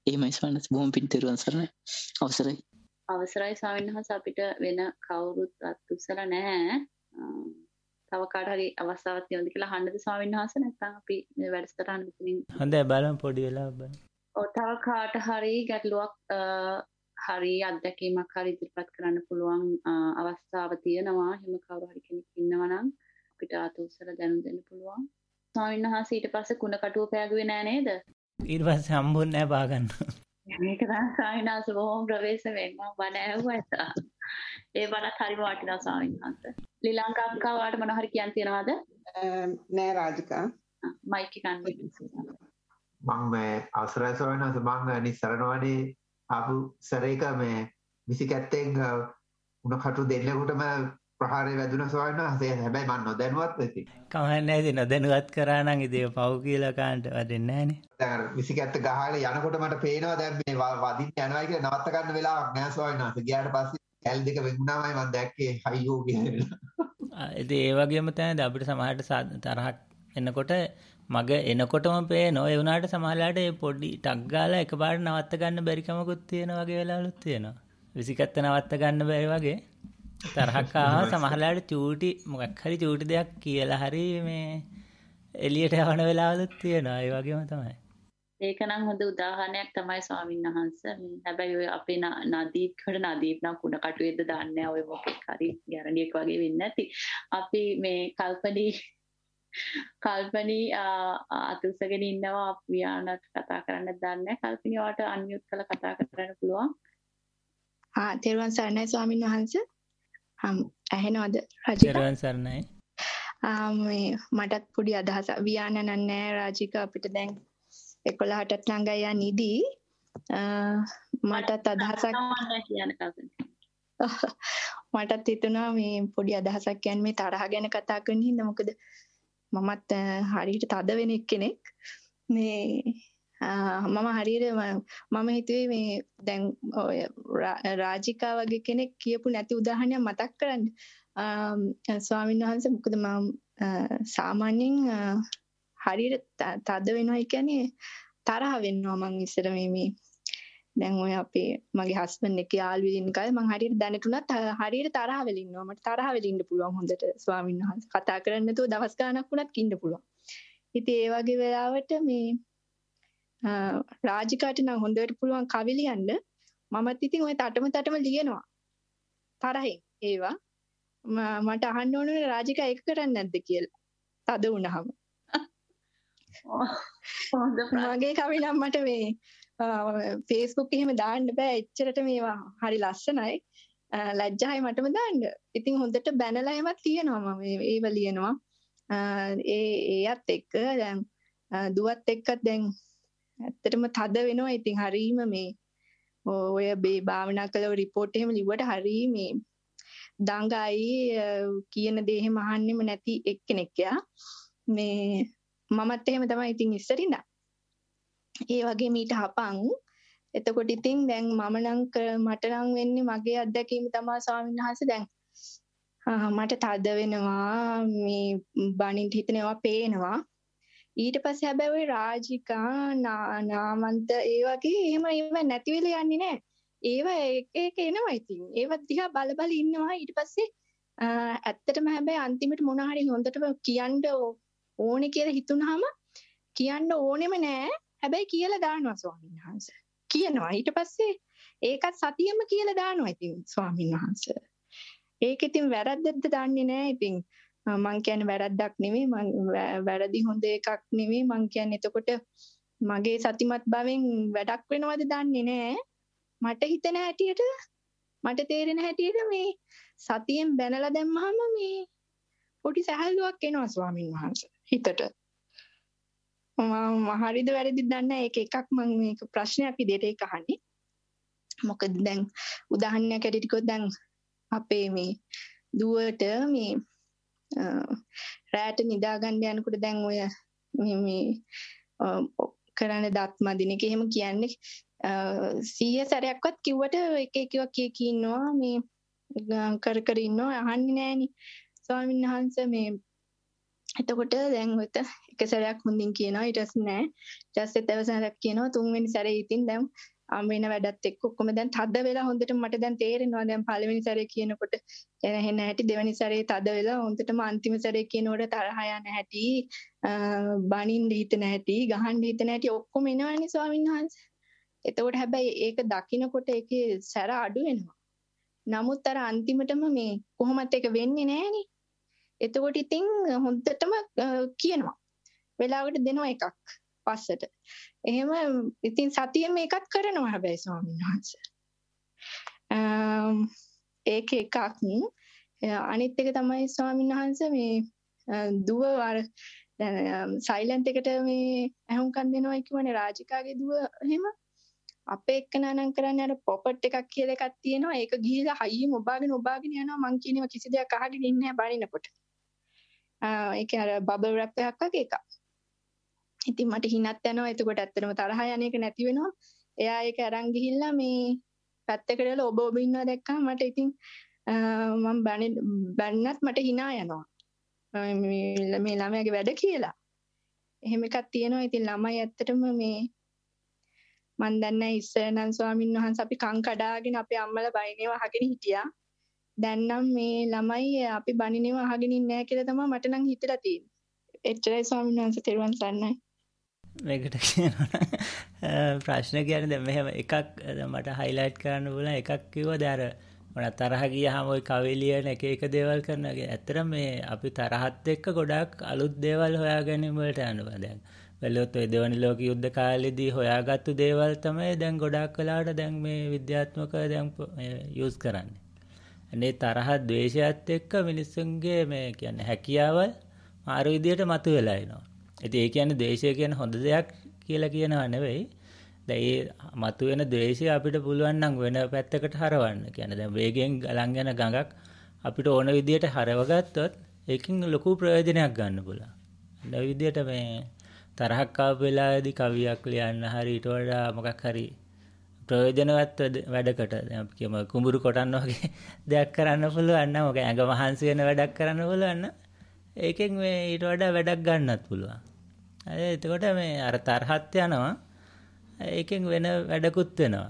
එහෙමයි ස්වාමීන් වහන්සේ බොහොම පින් තෙරුවන් සරණයි. අවසරයි. අවසරයි ස්වාමීන් වහන්සේ අපිට වෙන කවුරුත් අත්උසලා නැහැ. තව කාට හරි අවස්ථාවක් තියෙනවද කියලා අහන්නද ස්වාමීන් වහන්සේ? නැත්නම් අපි මේ වැඩසටහන මෙතනින් හොඳයි බලමු පොඩි වෙලාවක් බලමු. තව කාට හරි ගැටලුවක් හරි අත්දැකීමක් හරි ඉදිරිපත් කරන්න පුළුවන් අවස්ථාව තියෙනවා. එහෙම කවුරු හරි කෙනෙක් ඉන්නවා නම් අපිට අත්උසලා දැනුම් දෙන්න පුළුවන්. ස්වාමීන් වහන්සේ ඊට පස්සේ කුණ කටුව පෑගුවේ නෑ නේද? ඊට පස්සේ හම්බුන්නේ නැහැ බාගන්න. මේක තමයි ස්වාමීන් වහන්සේ බොහොම ප්‍රවේශමෙන් මම බණ ඇහුවා ඒක. ඒ බණත් හරිම වටිනවා ස්වාමීන් වහන්සේ. ලිලංකා අක්කා ඔයාලට මොනවා හරි කියන්න තියනවද? නෑ රාජිකා. මයික් එක ගන්න. මම මේ අවසරයි ස්වාමීන් වහන්සේ මම නිස්සරණවනේ ආපු සරේක මේ විසිකැත්තෙන් උණ කටු දෙන්නෙකුටම ප්‍රහාරය වැදුන ස්වාමීන් වහන්සේ. හැබැයි මම නොදැනුවත් වෙති. කමන්නේ නැහැ ඉතින් නොදැනුවත් කරා නම් ඉතින් පව් කියලා කාන්ට වදින්නේ නැහනේ. දැන් විසිකැත්ත ගහලා යනකොට මට පේනවා දැන් මේ වදින්න යනවා කියලා නවත්ත ගන්න වෙලාවක් නෑ ස්වාමීන් වහන්සේ. ගියාට පස්සේ කැල් දෙක වෙගුණාමයි මම දැක්කේ අයියෝ කියලා. ඉතින් ඒ වගේම තමයි අපිට සමහරට තරහක් එනකොට මග එනකොටම පේනවා. ඒ වුණාට සමහරලාට ඒ පොඩි ටක් ගාලා එකපාරට නවත්ත ගන්න බැරි කමකුත් තියෙන වගේ වෙලාවලුත් තියෙනවා. විසිකැත්ත නවත්ත ගන්න බැරි වගේ තරහක් ආවම සමහරලාට චූටි මොකක් හරි චූටි දෙයක් කියලා හරි මේ එළියට යවන වෙලාවලුත් තියෙනවා. ඒ වගේම තමයි. ඒක නම් හොඳ උදාහරණයක් තමයි ස්වාමීන් වහන්සේ. හැබැයි ඔය අපේ නදීප් නම් කුණ කටුවේද දාන්නේ ඔය මොකක් හරි ගැරන්ඩියක් වගේ වෙන්නේ නැති. අපි මේ කල්පනී අතුසගෙන ඉන්නවා වියානත් කතා කරන්න දන්නේ. කල්පනී ඔයාලට අන්මියුට් කරලා කතා කරන්න පුළුවන්. තෙරුවන් සරණයි ස්වාමීන් වහන්සේ. ඇහෙනවද රාජිකා? තෙරුවන් සරණයි. මේ මටත් පොඩි අදහසක් වියාන නෑ රාජිකා අපිට දැන් 11ට ළඟයි යන්නේදී මටත් අදහසක් මටත් හිතුණා මේ පොඩි අදහසක් කියන්නේ මේ තරහ ගැන කතා කරන හින්දා මොකද මමත් හරියට තද වෙන කෙනෙක් මේ මම හරියට මම හිතුවේ මේ දැන් ඔය රාජිකා වගේ කෙනෙක් කියපු නැති උදාහරණයක් මතක් කරන්න ස්වාමීන් වහන්සේ මොකද මම සාමාන්‍යයෙන් හරියට තද වෙනවා කියන්නේ තරහ වෙනවා මං ඉස්සර මේ දැන් ඔය අපේ මගේ හස්බන්ඩ් එක යාළුවෙ ඉන්න කාලේ මං හරියට දැනටුණත් හරියට තරහ වෙලා ඉන්නවා මට තරහ වෙලා ඉන්න පුළුවන් හොඳට ස්වාමීන් වහන්සේ කතා කරන්නේ නැතුව දවස් ගාණක් වුණත් ඉන්න පුළුවන් ඉතින් ඒ වගේ වෙලාවට මේ රාජිකාට නම් හොඳට පුළුවන් කවි ලියන්න මමත් ඉතින් ඔය තටම ලියනවා තරහින් ඒවා මට අහන්න ඕනේ රාජිකා ඒක කරන්නේ නැද්ද කියලා තද වුණාම මගේ කවි නම් මට මේ Facebook එහෙම දාන්න බෑ එච්චරට මේවා හරි ලස්සනයි ලැජ්ජායි මටම දාන්න. ඉතින් හොඳට බැනලා එහෙමත් ලියනවා මම ඒව ලියනවා. ඒත් එක්ක දැන් දුවත් එක්කත් දැන් ඇත්තටම තද වෙනවා. ඉතින් හරීම මේ ඔය මේ භාවනා කළ රිපෝට් එහෙම ලිව්වට හරි මේ දඟයි කියන දේ එහෙම අහන්නෙම නැති එක්කෙනෙක් යා. මේ මමත් එහෙම තමයි ඉතින් ඉස්සරින්ද. ඒ වගේ මීට හපන්. එතකොට ඉතින් දැන් මම නම් මට නම් වෙන්නේ මගේ අත්දැකීම තමයි ස්වාමීන් වහන්සේ දැන් මට තද වෙනවා මේ බණින් හිතනවා පේනවා. ඊට පස්සේ හැබැයි ওই රාජිකා නාමන්ත ඒ වගේ එහෙම ඒව නැති වෙලා යන්නේ නැහැ. ඒව එක එනවා ඉතින්. ඒව දිහා බල ඉන්නවා. ඊට පස්සේ ඇත්තටම හැබැයි අන්තිමට මොන හරි හොඳටම කියන්න ඕනේ කියලා හිතුනහම කියන්න ඕනෙම නෑ. හැබැයි කියලා දානවා ස්වාමීන් වහන්සේ. කියනවා. ඊට පස්සේ ඒකත් සතියෙම කියලා දානවා ඉතින් ස්වාමීන් වහන්සේ. ඒක ඉතින් වැරද්දක්ද දන්නේ නෑ. ඉතින් මං කියන්නේ වැරද්දක් නෙමෙයි. මං වැරදි හොඳ එකක් නෙමෙයි. මං කියන්නේ එතකොට මගේ සතිමත් භවෙන් වැඩක් වෙනවද දන්නේ නෑ. මට හිතෙන හැටියට මට තේරෙන හැටියට මේ සතියෙන් බැනලා දැම්මහම මේ පොඩි සැහැල්ලුවක් එනවා ස්වාමීන් වහන්සේ හිතට. මම හරිද වැරදිද දන්නේ නැහැ. ඒක එකක් මම මේක ප්‍රශ්නයක් විදිහට ඒක අහන්නේ. මොකද දැන් උදාහරණයක් ඇටියට කිව්වොත් දැන් අපේ මේ දුවට මේ රැට නිදා ගන්න යනකොට දැන් ඔය මේ කරන්නේ දත් මදින එක එහෙම කියන්නේ 100 සැරයක්වත් කිව්වට එක එකක් ඉන්නවා මේ කර ඉන්නවා අහන්නේ නැහෙනි. ස්වාමීන් වහන්සේ මේ එතකොට දැන් ඔත එක සැරයක් හොඳින් කියනවා ඊට පස්සේ නෑ. ඊට පස්සේ තවසරක් කියනවා තුන්වෙනි සැරේ ඉතින් දැන් වෙන වැඩත් එක්ක ඔක්කොම දැන් තද වෙලා හොඳට මට දැන් තේරෙනවා දැන් පළවෙනි සැරේ කියනකොට එන හැටි දෙවෙනි සැරේ තද වෙලා හොඳටම අන්තිම සැරේ කියනකොට තරහ යන හැටි බනින්න හිතෙන හැටි ගහන්න හිතෙන හැටි ඔක්කොම එනවනේ ස්වාමීන් වහන්සේ. එතකොට හැබැයි ඒක දකින්නකොට ඒකේ සැර අඩු වෙනවා. නමුත් අර අන්තිමටම මේ කොහොමත් ඒක වෙන්නේ නෑනේ. එතකොට ඉතින් හොඳටම කියනවා. වෙලාවට දෙනවා එකක් පස්සට. එහෙම ඉතින් සතියෙන් මේකත් කරනවා හැබැයි ස්වාමීන් වහන්සේ. ඒක එකක්. අනිත් එක තමයි ස්වාමීන් වහන්සේ මේ දුව අර දැන් සයිලන්ට් එකට මේ අහුම්කම් දෙනවා කියවනේ රාජිකාගේ දුව එහෙම අපේ එක්කනනම් කරන්නේ අර පොපට් එකක් කියලා එකක් තියෙනවා. ඒක ගිහිලා හයියෙන් ඔබාගෙන යනවා. මං කියනවා කිසි දෙයක් අහගෙන ඉන්නේ නැහැ බණිනකොට. ඒක අර බබල් රැප් එකක් වගේ එකක්. ඉතින් මට හිනත් යනවා. එතකොට ඇත්තටම තරහ යන එක නැති වෙනවා. එයා ඒක අරන් ගිහිල්ලා මේ පැත්තකට දාලා ඔබ ඉන්නවා දැක්කම මට ඉතින් මම බැන්නත් මට hina යනවා. මේ ළමයාගේ වැඩ කියලා. එහෙම එකක් තියෙනවා. ඉතින් ළමයි ඇත්තටම මේ මන් දන්නේ ඉස්සර නම් ස්වාමීන් වහන්සේ අපි කන් කඩාගෙන අපේ අම්මලා බයිනේව අහගෙන හිටියා. දැන් නම් මේ ළමයි අපි බනිනේව අහගෙන ඉන්නේ නැහැ කියලා තමයි මට නම් හිතලා තියෙන්නේ. එච්චරයි ස්වාමීන් වහන්සේ තෙරුවන් සරණයි. මේකට කියනවා ප්‍රශ්න කියන්නේ දැන් මෙහෙම එකක් මට හයිලයිට් කරන්න ඕන එකක් කිව්වද අර මට තරහ ගියාම ওই කවිලියන එක දේවල් කරනවා. ඇත්තටම මේ අපි තරහත් එක්ක ගොඩාක් අලුත් දේවල් හොයාගැනීම වලට යනවා දැන්. බැලුවොත් ඔය දෙවනි ලෝක යුද්ධ කාලෙදී හොයාගත්තු දේවල් තමයි දැන් ගොඩාක් වෙලාවට දැන් මේ විද්‍යාත්මකව දැන් යූස් කරන්නේ. අනේ තරහ ද්වේෂයත් එක්ක මිනිස්සුන්ගේ මේ කියන්නේ හැකියාවල් මාරු විදියට මතුවලා එනවා. ඉතින් ඒ කියන්නේ ද්වේෂය කියන්නේ හොඳ දෙයක් කියලා කියනවා නෙවෙයි. දැන් ඒ මතුවෙන ද්වේෂය අපිට පුළුවන් නම් වෙන පැත්තකට හරවන්න. කියන්නේ දැන් වේගයෙන් ගලන් යන ගඟක් අපිට ඕන විදියට හරවගත්තොත් ඒකෙන් ලොකු ප්‍රයෝජනයක් ගන්න පුළුවන්. ඒ විදියට මේ තරහක් ආව වෙලාවේදී කවියක් ලියන්න හරි ඊට වඩා මොකක් හරි ප්‍රයෝජනවත් වැඩකට දැන් අපි කියමු කුඹුරු කොටන්න වගේ දෙයක් කරන්න පුළුවන් නම් ඔක ඇඟ මහන්සි වෙන වැඩක් කරන්න පුළුවන් නම් ඒකෙන් මේ ඊට වඩා වැඩක් ගන්නත් පුළුවන්. එතකොට මේ අර තරහත් යනවා ඒකෙන් වෙන වැඩකුත් වෙනවා.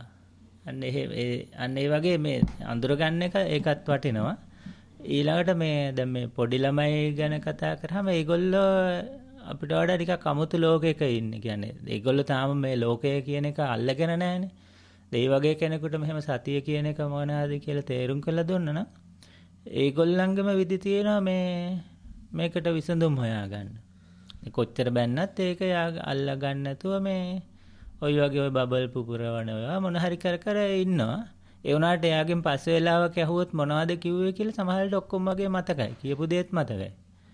අන්න ඒ වගේ මේ අඳුර ගන්න එක ඒකත් වටිනවා. ඊළඟට මේ දැන් මේ පොඩි ළමයි ගැන කතා කරාම ඒගොල්ලෝ අපිට වඩා ටිකක් අමුතු ලෝකයක ඉන්නේ. කියන්නේ ඒගොල්ලෝ තාම මේ ලෝකය කියන එක අල්ලගෙන නැහැනේ. ඒ වගේ කෙනෙකුට මෙහෙම සතිය කියන එක මොනවාද කියලා තේරුම් කරලා දුන්නා නම් ඒගොල්ලන්ගේම විදි තියෙනවා මේකට විසඳුම් හොයාගන්න. කොච්චර බැන්නත් ඒක අල්ලා ගන්න නැතුව මේ ඔය වගේ ඔය බබල් පුපුරවන ඒවා මොන හරි කර ඉන්නවා. ඒ වුණාට එයාගෙන් පස්සේ වෙලාවක ඇහුවොත් මොනවද කිව්වේ කියලා සමහරවිට ඔක්කොම වගේ මතකයි. කියපු දේත් මතකයි.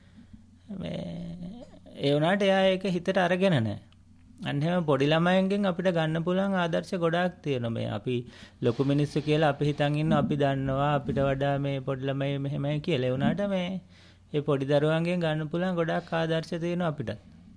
ඒ වුණාට එයා ඒක හිතට අරගෙන නැහැ. අන්න එහෙම පොඩි ළමයින්ගෙන් අපිට ගන්න පුළුවන් ආදර්ශ ගොඩාක් තියෙනවා. මේ අපි ලොකු මිනිස්සු කියලා අපි හිතන් ඉන්නවා අපි දන්නවා අපිට වඩා මේ පොඩි ළමයි මෙහෙමයි කියලා. ඒ වුණාට මේ පොඩි දරුවන්ගෙන් ගන්න පුළුවන් ගොඩාක් ආදර්ශ තියෙනවා අපිට.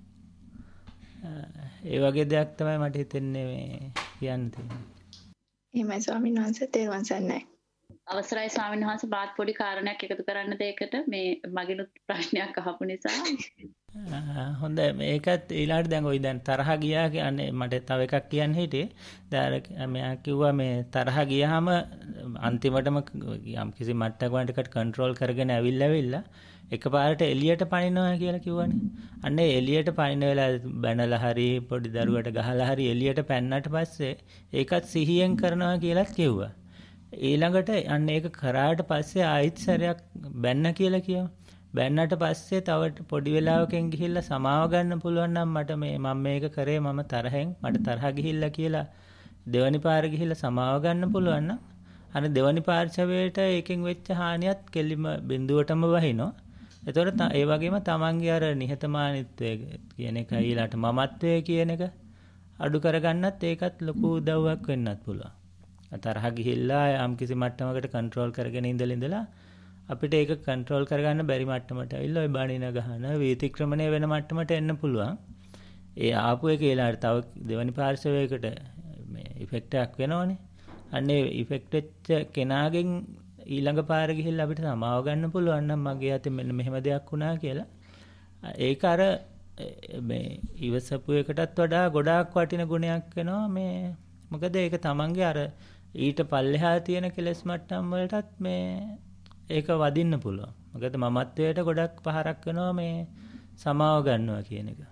ඒ වගේ දෙයක් තමයි මට හිතෙන්නේ මේ කියන්න තියෙන්නේ. එහෙමයි ස්වාමීන් වහන්සේ තේරුවන් සරණයි. අවසරයි ස්වාමීන් වහන්සේ මාත් පොඩි කාරණයක් එකතු කරන්න දෙයකට මේ මගිනුත් ප්‍රශ්නයක් අහපු නිසා. හොඳයි මේකත් ඊළඟට දැන් ওই දැන් තරහ ගියා කියන්නේ මට තව එකක් කියන්න හිටියේ. දැන් මෙයා කිව්වා මේ තරහ ගියාම අන්තිමටම යම් කිසි මට්ටමකට කන්ට්‍රෝල් කරගෙන ඇවිල්ලා එකපාරට එළියට පනිනවා කියලා කිව්වනේ. අන්න ඒ එළියට පනින වෙලාව බැනලා හරි පොඩි දරුවට ගහලා හරි එළියට පැන්නට පස්සේ ඒකත් සිහියෙන් කරනවා කියලාත් කිව්වා. ඊළඟට අන්න ඒක කරාට පස්සේ ආයෙත් සැරයක් බැන්න කියලා කියමු. බැන්නට පස්සේ තව පොඩි වෙලාවකින් ගිහිල්ලා සමාව ගන්න පුළුවන් නම් මට මම මේක කරේ මම තරහෙන් මට තරහ ගිහිල්ලා කියලා දෙවනි පාර ගිහිල්ලා සමාව ගන්න පුළුවන් නම් අර දෙවනි පාර්ශවයට ඒකෙන් වෙච්ච හානියත් කෙලිම බිඳුවටම වහිනවා. එතකොට ඒ වගේම තමන්ගේ අර නිහතමානීත්වය කියන එක ඊළාට මමත්වය කියන එක අඩු කරගන්නත් ඒකත් ලොකු උදව්වක් වෙන්නත් පුළුවන්. තරහ ගිහිල්ලා යම් කිසි මට්ටමකට කන්ට්‍රෝල් කරගෙන ඉඳලා අපිට ඒක කන්ට්‍රෝල් කරගන්න බැරි මට්ටමට ඇවිල්ලා ඔය බණින ගහන වීතික්‍රමණය වෙන මට්ටමට එන්න පුළුවන්. ඒ ආපු එක ඊළාට තව දෙවනි පාර්ශවයකට මේ ඉෆෙක්ට් එකක් වෙනවනේ. අන්නේ ඉෆෙක්ට් වෙච්ච කෙනාගෙන් ඊළඟ පාර ගිහිල්ලා අපිට සමාව ගන්න පුළුවන් නම් මගේ අතින් මෙන්න මෙහෙම දෙයක් වුණා කියලා ඒක අර මේ ඉවසපු එකටත් වඩා ගොඩාක් වටින ගුණයක් වෙනවා මේ මොකද ඒක තමන්ගේ අර ඊට පල්ලෙහා තියෙන කෙලෙස් මට්ටම් වලටත් මේ ඒක වදින්න පුළුවන්. මොකද මමත්වයට ගොඩක් පහරක් වෙනවා මේ සමාව ගන්නවා කියන එක.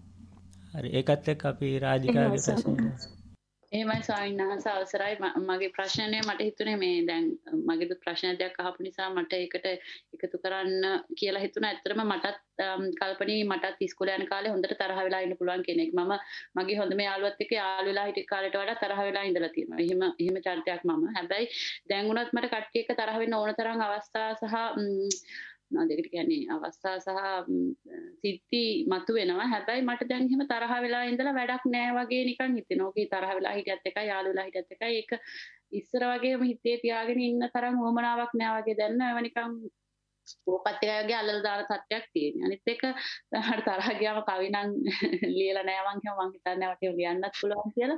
හරි ඒකත් එක්ක අපි රාජිකාගේ ප්‍රශ්නේ. එහෙමයි ස්වාමීන් වහන්සේ අවසරයි මගේ ප්‍රශ්නේ මට හිතුනේ මේ දැන් මගේ ප්‍රශ්න දෙයක් අහපු නිසා මට ඒකට එකතු කරන්න කියලා හිතුණා. ඇත්තටම මටත් කල්පනී මටත් ඉස්කෝලේ යන කාලේ හොඳට තරහ වෙලා ඉන්න පුළුවන් කෙනෙක්. මගේ හොඳම යාළුවත් එක්ක යාළු වෙලා හිටිය කාලේට වඩා තරහ වෙලා ඉඳලා තියෙනවා. එහෙම චරිතයක් මම. හැබැයි දැන් උනත් මට කට්ටිය එක්ක තරහ වෙන්න ඕන තරම් අවස්ථා සහ දෙකට කියන්නේ අවස්ථා සහ සිද්ධි මතුවෙනවා. හැබැයි මට දැන් එහෙම තරහ වෙලා ඉඳලා වැඩක් නෑ වගේ නිකන් හිතෙනවා. ඕකේ තරහ වෙලා හිටියත් එකයි යාළු වෙලා හිටියත් එකයි ඒක ඉස්සර වගේම හිතේ තියාගෙන ඉන්න තරම් වොමනාවක් නෑ වගේ දැනෙනවා. ඒව නිකන් ඕකත් එකයි වගේ අල්ලලා දාන තත්ත්වයක් තියෙනවා. අනිත් එක හරියට තරහ ගියාම කවි නම් ලියලා නෑ මං හිතන්නේ වට ලියන්නත් පුළුවන් කියලා.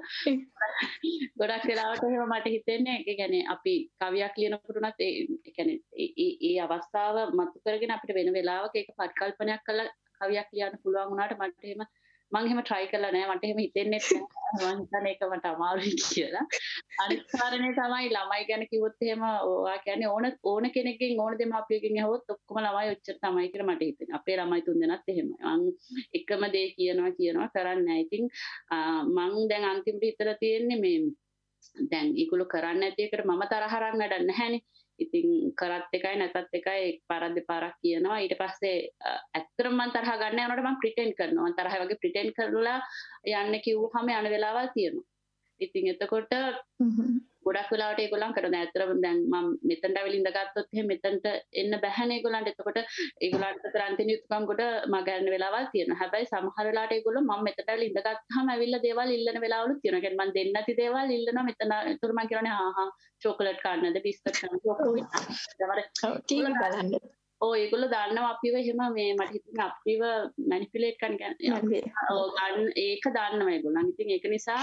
ගොඩක් වෙලාවට එහෙම මට හිතෙන්නේ ඒ කියන්නේ අපි කවියක් ලියනකොට උනත් ඒ කියන්නේ ඒ අවස්ථාව මතු කරගෙන අපිට වෙන වෙලාවක ඒක පරිකල්පනයක් කරලා කවියක් ලියන්න පුළුවන් වුණාට මට මම එහෙම try කරලා නැහැ. මට එහෙම හිතෙන්නේ නැහැ. මම හිතන්නේ ඒක මට අමාරුයි කියලා. අනිත් කාරණේ තමයි ළමයි ගැන කිව්වොත් එහෙම ඔයා කියන්නේ ඕන කෙනෙක්ගෙන් ඕන දෙමාපියකින් ඇහුවොත් ඔක්කොම ළමයි ඔච්චර තමයි කියලා මට හිතෙනවා. අපේ ළමයි තුන්දෙනාත් එහෙමයි. මම එකම දේ කියනවා කරන්නේ නැහැ. ඉතින් මම දැන් අන්තිමට හිතලා තියෙන්නේ මේ දැන් ඒගොල්ලෝ කරන්නේ නැති එකට මම තරහ අරන් වැඩක් නැහැනේ. ඉතින් කරත් එකයි නැතත් එකයි එක් පාරක් දෙපාරක් කියනවා. ඊට පස්සේ ඇත්තටම මම තරහ ගන්න යනකොට මම ප්‍රිටෙන්ඩ් කරනවා. මම තරහ වගේ ප්‍රිටෙන්ඩ් කරලා යන්න කිව්වහම යන වෙලාවල් තියෙනවා. ඉතින් එතකොට ගොඩක් වෙලාවට ඒගොල්ලන් කරනවා. ඇත්තටම දැන් මම මෙතනට අවිල ඉඳගත්තොත් එහෙනම් මෙතනට එන්න බැහැනේ ඒගොල්ලන්ට. එතකොට ඒගොල්ලන්ට කරන්තින යුතුකම් කොට මග යන වෙලාවල් තියෙනවා. හැබැයි සමහර වෙලාවට ඒගොල්ලෝ මම මෙතනට අවිල ඉඳගත්තාම ඇවිල්ලා දේවල් ඉල්ලන වෙලාවලුත් තියෙනවා. يعني මම දෙන්න නැති දේවල් ඉල්ලනවා මෙතන. ඒතර මම කියනවානේ චොකලට් කන්නද බිස්කට් කන්නද බලන්න. ඒගොල්ලෝ දන්නවා අපිව එහෙම මේ මට හිතෙනවා අපිව මැනිපියුලේට් කරන්න ඒක දන්නවා ඒගොල්ලන්. ඉතින් ඒක නිසා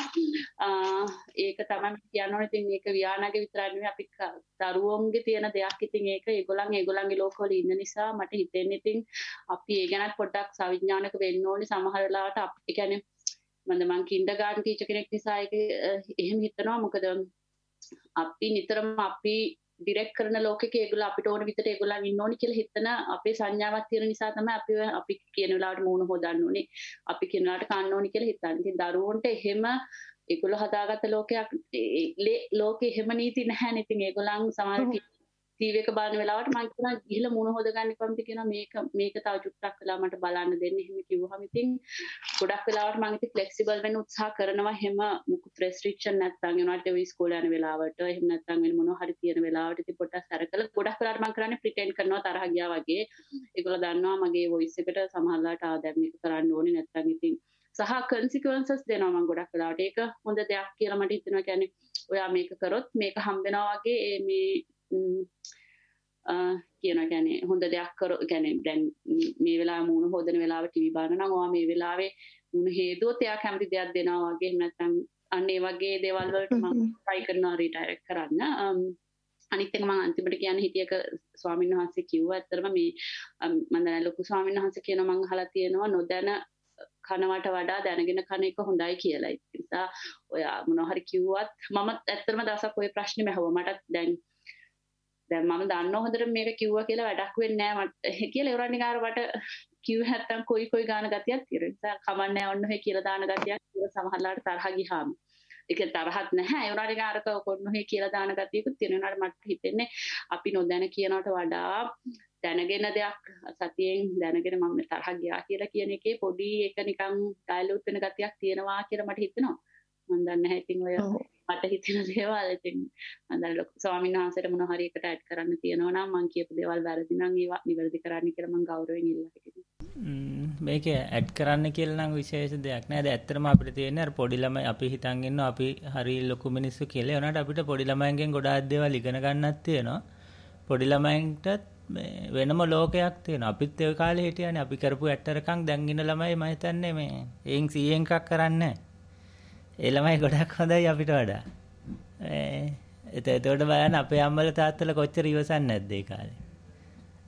ඒක තමයි කියන්න ඕනේ. ඉතින් මේක වියානගේ විතරක් නෙවෙයි අපි දරුවෝන්ගේ තියෙන දෙයක්. ඉතින් ඒක ඒගොල්ලන්ගේ ලෝකවල ඉන්න නිසා මට හිතෙන්නේ ඉතින් අපි ඒ ගැනත් පොඩ්ඩක් සවිඥානික වෙන්න ඕනේ. සමහර වෙලාවට අපි කියන්නේ මම කින්ඩර්ගාර්ටන් ටීචර් කෙනෙක් නිසා ඒක එහෙම හිතනවා. මොකද අපි නිතරම අපි ඩිරෙක්ට් කරන ලෝකෙක ඒගොල්ලෝ අපිට ඕන විදිහට ඒගොල්ලන් ඉන්න ඕනි කියලා හිතන අපේ සංඥාවක් තියෙන නිසා තමයි අපි කියන වෙලාවට මූණ හොදන්න ඕනේ. අපි කියන වෙලාවට කන්න ඕනි කියලා හිතන්නේ. ඉතින් දරුවන්ට එහෙම ඒගොල්ලෝ හදාගත්ත ලෝකේ එහෙම නීති නැහැ නේ. ඉතින් ඒගොල්ලන් සමහර ටීවී එක බලන වෙලාවට මම කියනවා ගිහිල්ලා මූණ හොදගන්න කොහොමද කියනවා මේක තව චුට්ටක් වෙලා මට බලන්න දෙන්න. එහෙම කිව්වහම ඉතින් ගොඩක් වෙලාවට මම ඉතින් ෆ්ලෙක්සිබල් වෙන්න උත්සාහ කරනවා. එහෙම මුකුත් රෙස්ට්‍රික්ෂන් නැත්නම් ඒනට ඒ ඉස්කෝලේ යන වෙලාවට එහෙම නැත්නම් වෙන මොනවා හරි තියෙන වෙලාවට ඉතින් පොඩ්ඩක් සැරකලා ගොඩක් වෙලාවට මම කරන්නේ ප්‍රිටෙන්ඩ් කරනවා තරහ ගියා වගේ. ඒගොල්ලෝ දන්නවා මගේ වොයිස් එකට සමහරලාට දැන් මේක කරන්න ඕනේ නැත්නම් ඉතින් සහ consequences දෙනවා මම ගොඩක් වෙලාවට. ඒක හොඳ දෙයක් කියලා මට හිතෙනවා. කියන්නේ ඔයා මේක කරොත් මේක හම්බෙනවා වගේ මේ කියනවා. කියන්නේ හොඳ දෙයක් කරොත් කියන්නේ දැන් මේ වෙලාවේ මූණ හොදන වෙලාව ටීවී බලන නම් ඔයා මේ වෙලාවේ මූණ හේදුවොත් එයා කැමති දෙයක් දෙනවා වගේ. එහෙම නැත්නම් අන්න ඒ වගේ දේවල් වලට මම try කරනවා රීඩයරෙක්ට් කරන්න. අනිත් එක මම අන්තිමට කියන්න හිටියක ස්වාමීන් වහන්සේ කිව්වා. ඇත්තටම මේ මම දැන් ලොකු ස්වාමීන් වහන්සේ කියනවා මම අහලා තියෙනවා නොදැන කනවට වඩා දැනගෙන කන එක හොඳයි කියලා. ඒ නිසා ඔයා මොනවා හරි කිව්වත් මම ඇත්තටම දවසක් ওই ප්‍රශ්නේ මහුවා. මටත් දැන් මම දන්නව හොඳට මේක කිව්වා කියලා වැඩක් වෙන්නේ නැහැ මට කියලා ඒවරණි කාර මට කිව්ව නැත්තම් කොයි ගාන ගතියක් තියෙනවා. ඒ නිසා කමන්නේ ඔන්න ඔය කියලා දාන ගතියක් ඒක සමහරලාට තරහ ගියාම. ඒක තරහක් නැහැ. ඒවරණි කාරක කොන්න ඔය කියලා දාන ගතියකුත් තියෙනවා. මට හිතෙන්නේ අපි නොදැන කියනවට වඩා දැනගෙන දෙයක් සතියෙන් දැනගෙන මම තරහ ගියා කියලා කියන එකේ පොඩි එක නිකන් ඩයලොග් වෙන ගතියක් තියෙනවා කියලා මට හිතෙනවා. මම දන්නේ නැහැ ඉතින් ඔය මට හිතෙන දේවල් ඉතින් මම දැන් ලොකු ස්වාමීන් වහන්සේට මොන හරි එකට ඇඩ් කරන්න තියෙනවා නම් මම කියපු දේවල් වැරදි නම් ඒවා නිවැරදි කරන්න කියලා මම ගෞරවයෙන් ඉල්ලලා හිටිනවා. මේක ඇඩ් කරන්න කියලා නම් විශේෂ දෙයක් නෑ. දැන් ඇත්තටම අපිට තියෙන්නේ අර පොඩි ළමයි අපි හිතන් ඉන්නවා අපි හරි ලොකු මිනිස්සු කියලා. ඒනට අපිට පොඩි ළමයින්ගෙන් ගොඩාක් දේවල් ඉගෙන ගන්නත් තියෙනවා. පොඩි ළමයින්ටත් වෙනම ලෝකයක් තියෙනවා. අපිත් ඒ කාලේ හිටියානේ අපි කරපු ඇටරකම් දැන් ඉන්න ළමයි මම හිතන්නේ මේ එයින් 100න් එකක් කරන්නේ නැහැ. ඒ ළමයි ගොඩක් හොඳයි අපිට වඩා. එතකොට බලන්න අපේ අම්මලා තාත්තලා කොච්චර ඉවසන්නේ නැද්ද ඒ කාලේ.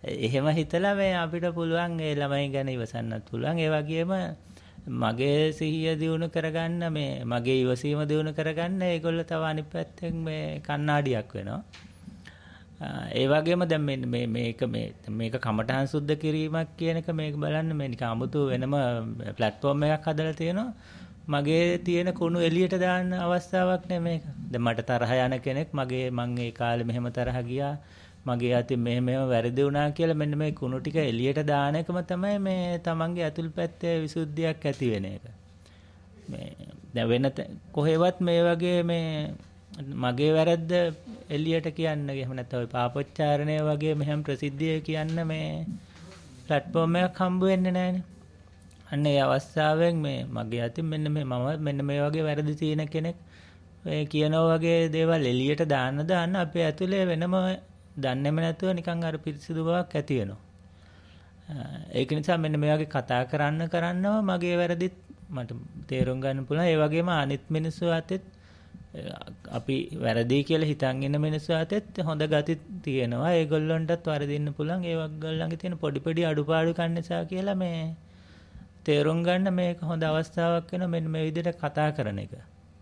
එහෙම හිතලා මේ අපිට පුළුවන් ඒ ළමයි ගැන ඉවසන්නත් පුළුවන්. ඒ වගේම මගේ සිහිය දියුණු කරගන්න මේ මගේ ඉවසීම දියුණු කරගන්න ඒගොල්ලෝ තව අනිත් පැත්තෙන් මේ කණ්ණාඩියක් වෙනවා. ඒ වගේම දැන් මේක කමඨහන් සුද්ධ කිරීමක් කියන එක මේක බලන්න මේ නිකන් 아무තු වෙනම platform එකක් හදලා තියෙනවා. මගේ තියෙන කුණු එළියට දාන්න අවස්ථාවක් නෙමෙයි මේක. දැන් මට තරහ යන කෙනෙක් මං ඒ කාලේ මෙහෙම තරහ ගියා. මගේ අතින් මෙහෙම වැරදි වුණා කියලා මෙන්න මේ කුණු ටික එළියට දාන එකම තමයි මේ තමන්ගේ අතුල් පැත්තේ විසුද්ධියක් ඇති වෙන එක. මේ දැන් වෙන කොහෙවත් මේ වගේ මේ මගේ වැරද්ද එළියට කියන්න එහෙම නැත්නම් ඔය පාපොච්චාරණය වගේ මෙහෙම ප්‍රසිද්ධිය කියන්න මේ platform එකක් හම්බ වෙන්නේ නැහැනේ. අන්න ඒ අවස්ථාවෙන් මේ මගේ අතින් මෙන්න මේ වගේ වැරදි තියෙන කෙනෙක් මේ කියනවා වගේ දේවල් එළියට දාන්න අපේ ඇතුලේ වෙනම දන්නේම නැතුව නිකන් අර පිරිසිදු බවක් ඇති වෙනවා. ඒක නිසා මෙන්න මේ වගේ කතා කරන්නව මගේ වැරදිත් මට තේරුම් ගන්න පුළුවන්. ඒ වගේම අනිත් මිනිස්සු අතෙත් අපි වැරදි කියලා හිතන් ඉන්න මිනිස්සු අතෙත් හොඳ ගති තියෙනවා. ඒගොල්ලන්ටත් වරදින්න පුළුවන්. ඒ වගේලඟේ තියෙන පොඩි අඩුපාඩුකම් නිසා කියලා මේ තේරුම් ගන්න මේක හොඳ අවස්ථාවක් වෙනවා මෙන්න මේ විදිහට කතා කරන එක.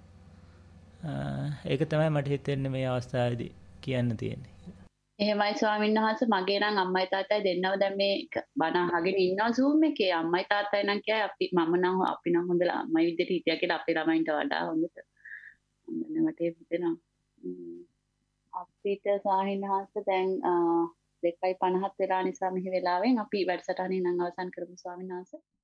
ඒක තමයි මට හිතෙන්නේ මේ අවස්ථාවේදී කියන්න තියෙන්නේ. එහෙමයි ස්වාමීන් වහන්සේ මගේ නම් අම්මයි තාත්තයි දෙන්නව දැන් මේ බණ අහගෙන ඉන්නවා Zoom එකේ. අම්මයි තාත්තයි නම් කියයි අපි නම් හොඳ ළමයි විදිහට හිටියා කියලා අපේ ළමයින්ට වඩා හොඳට. මට හිතෙනවා අපිට ස්වාමීන් වහන්සේ දැන් 2:50 වෙලා නිසා මෙහි වෙලාවෙන් අපි වැඩසටහනේ නම් අවසන් කරමු ස්වාමීන් වහන්සේ.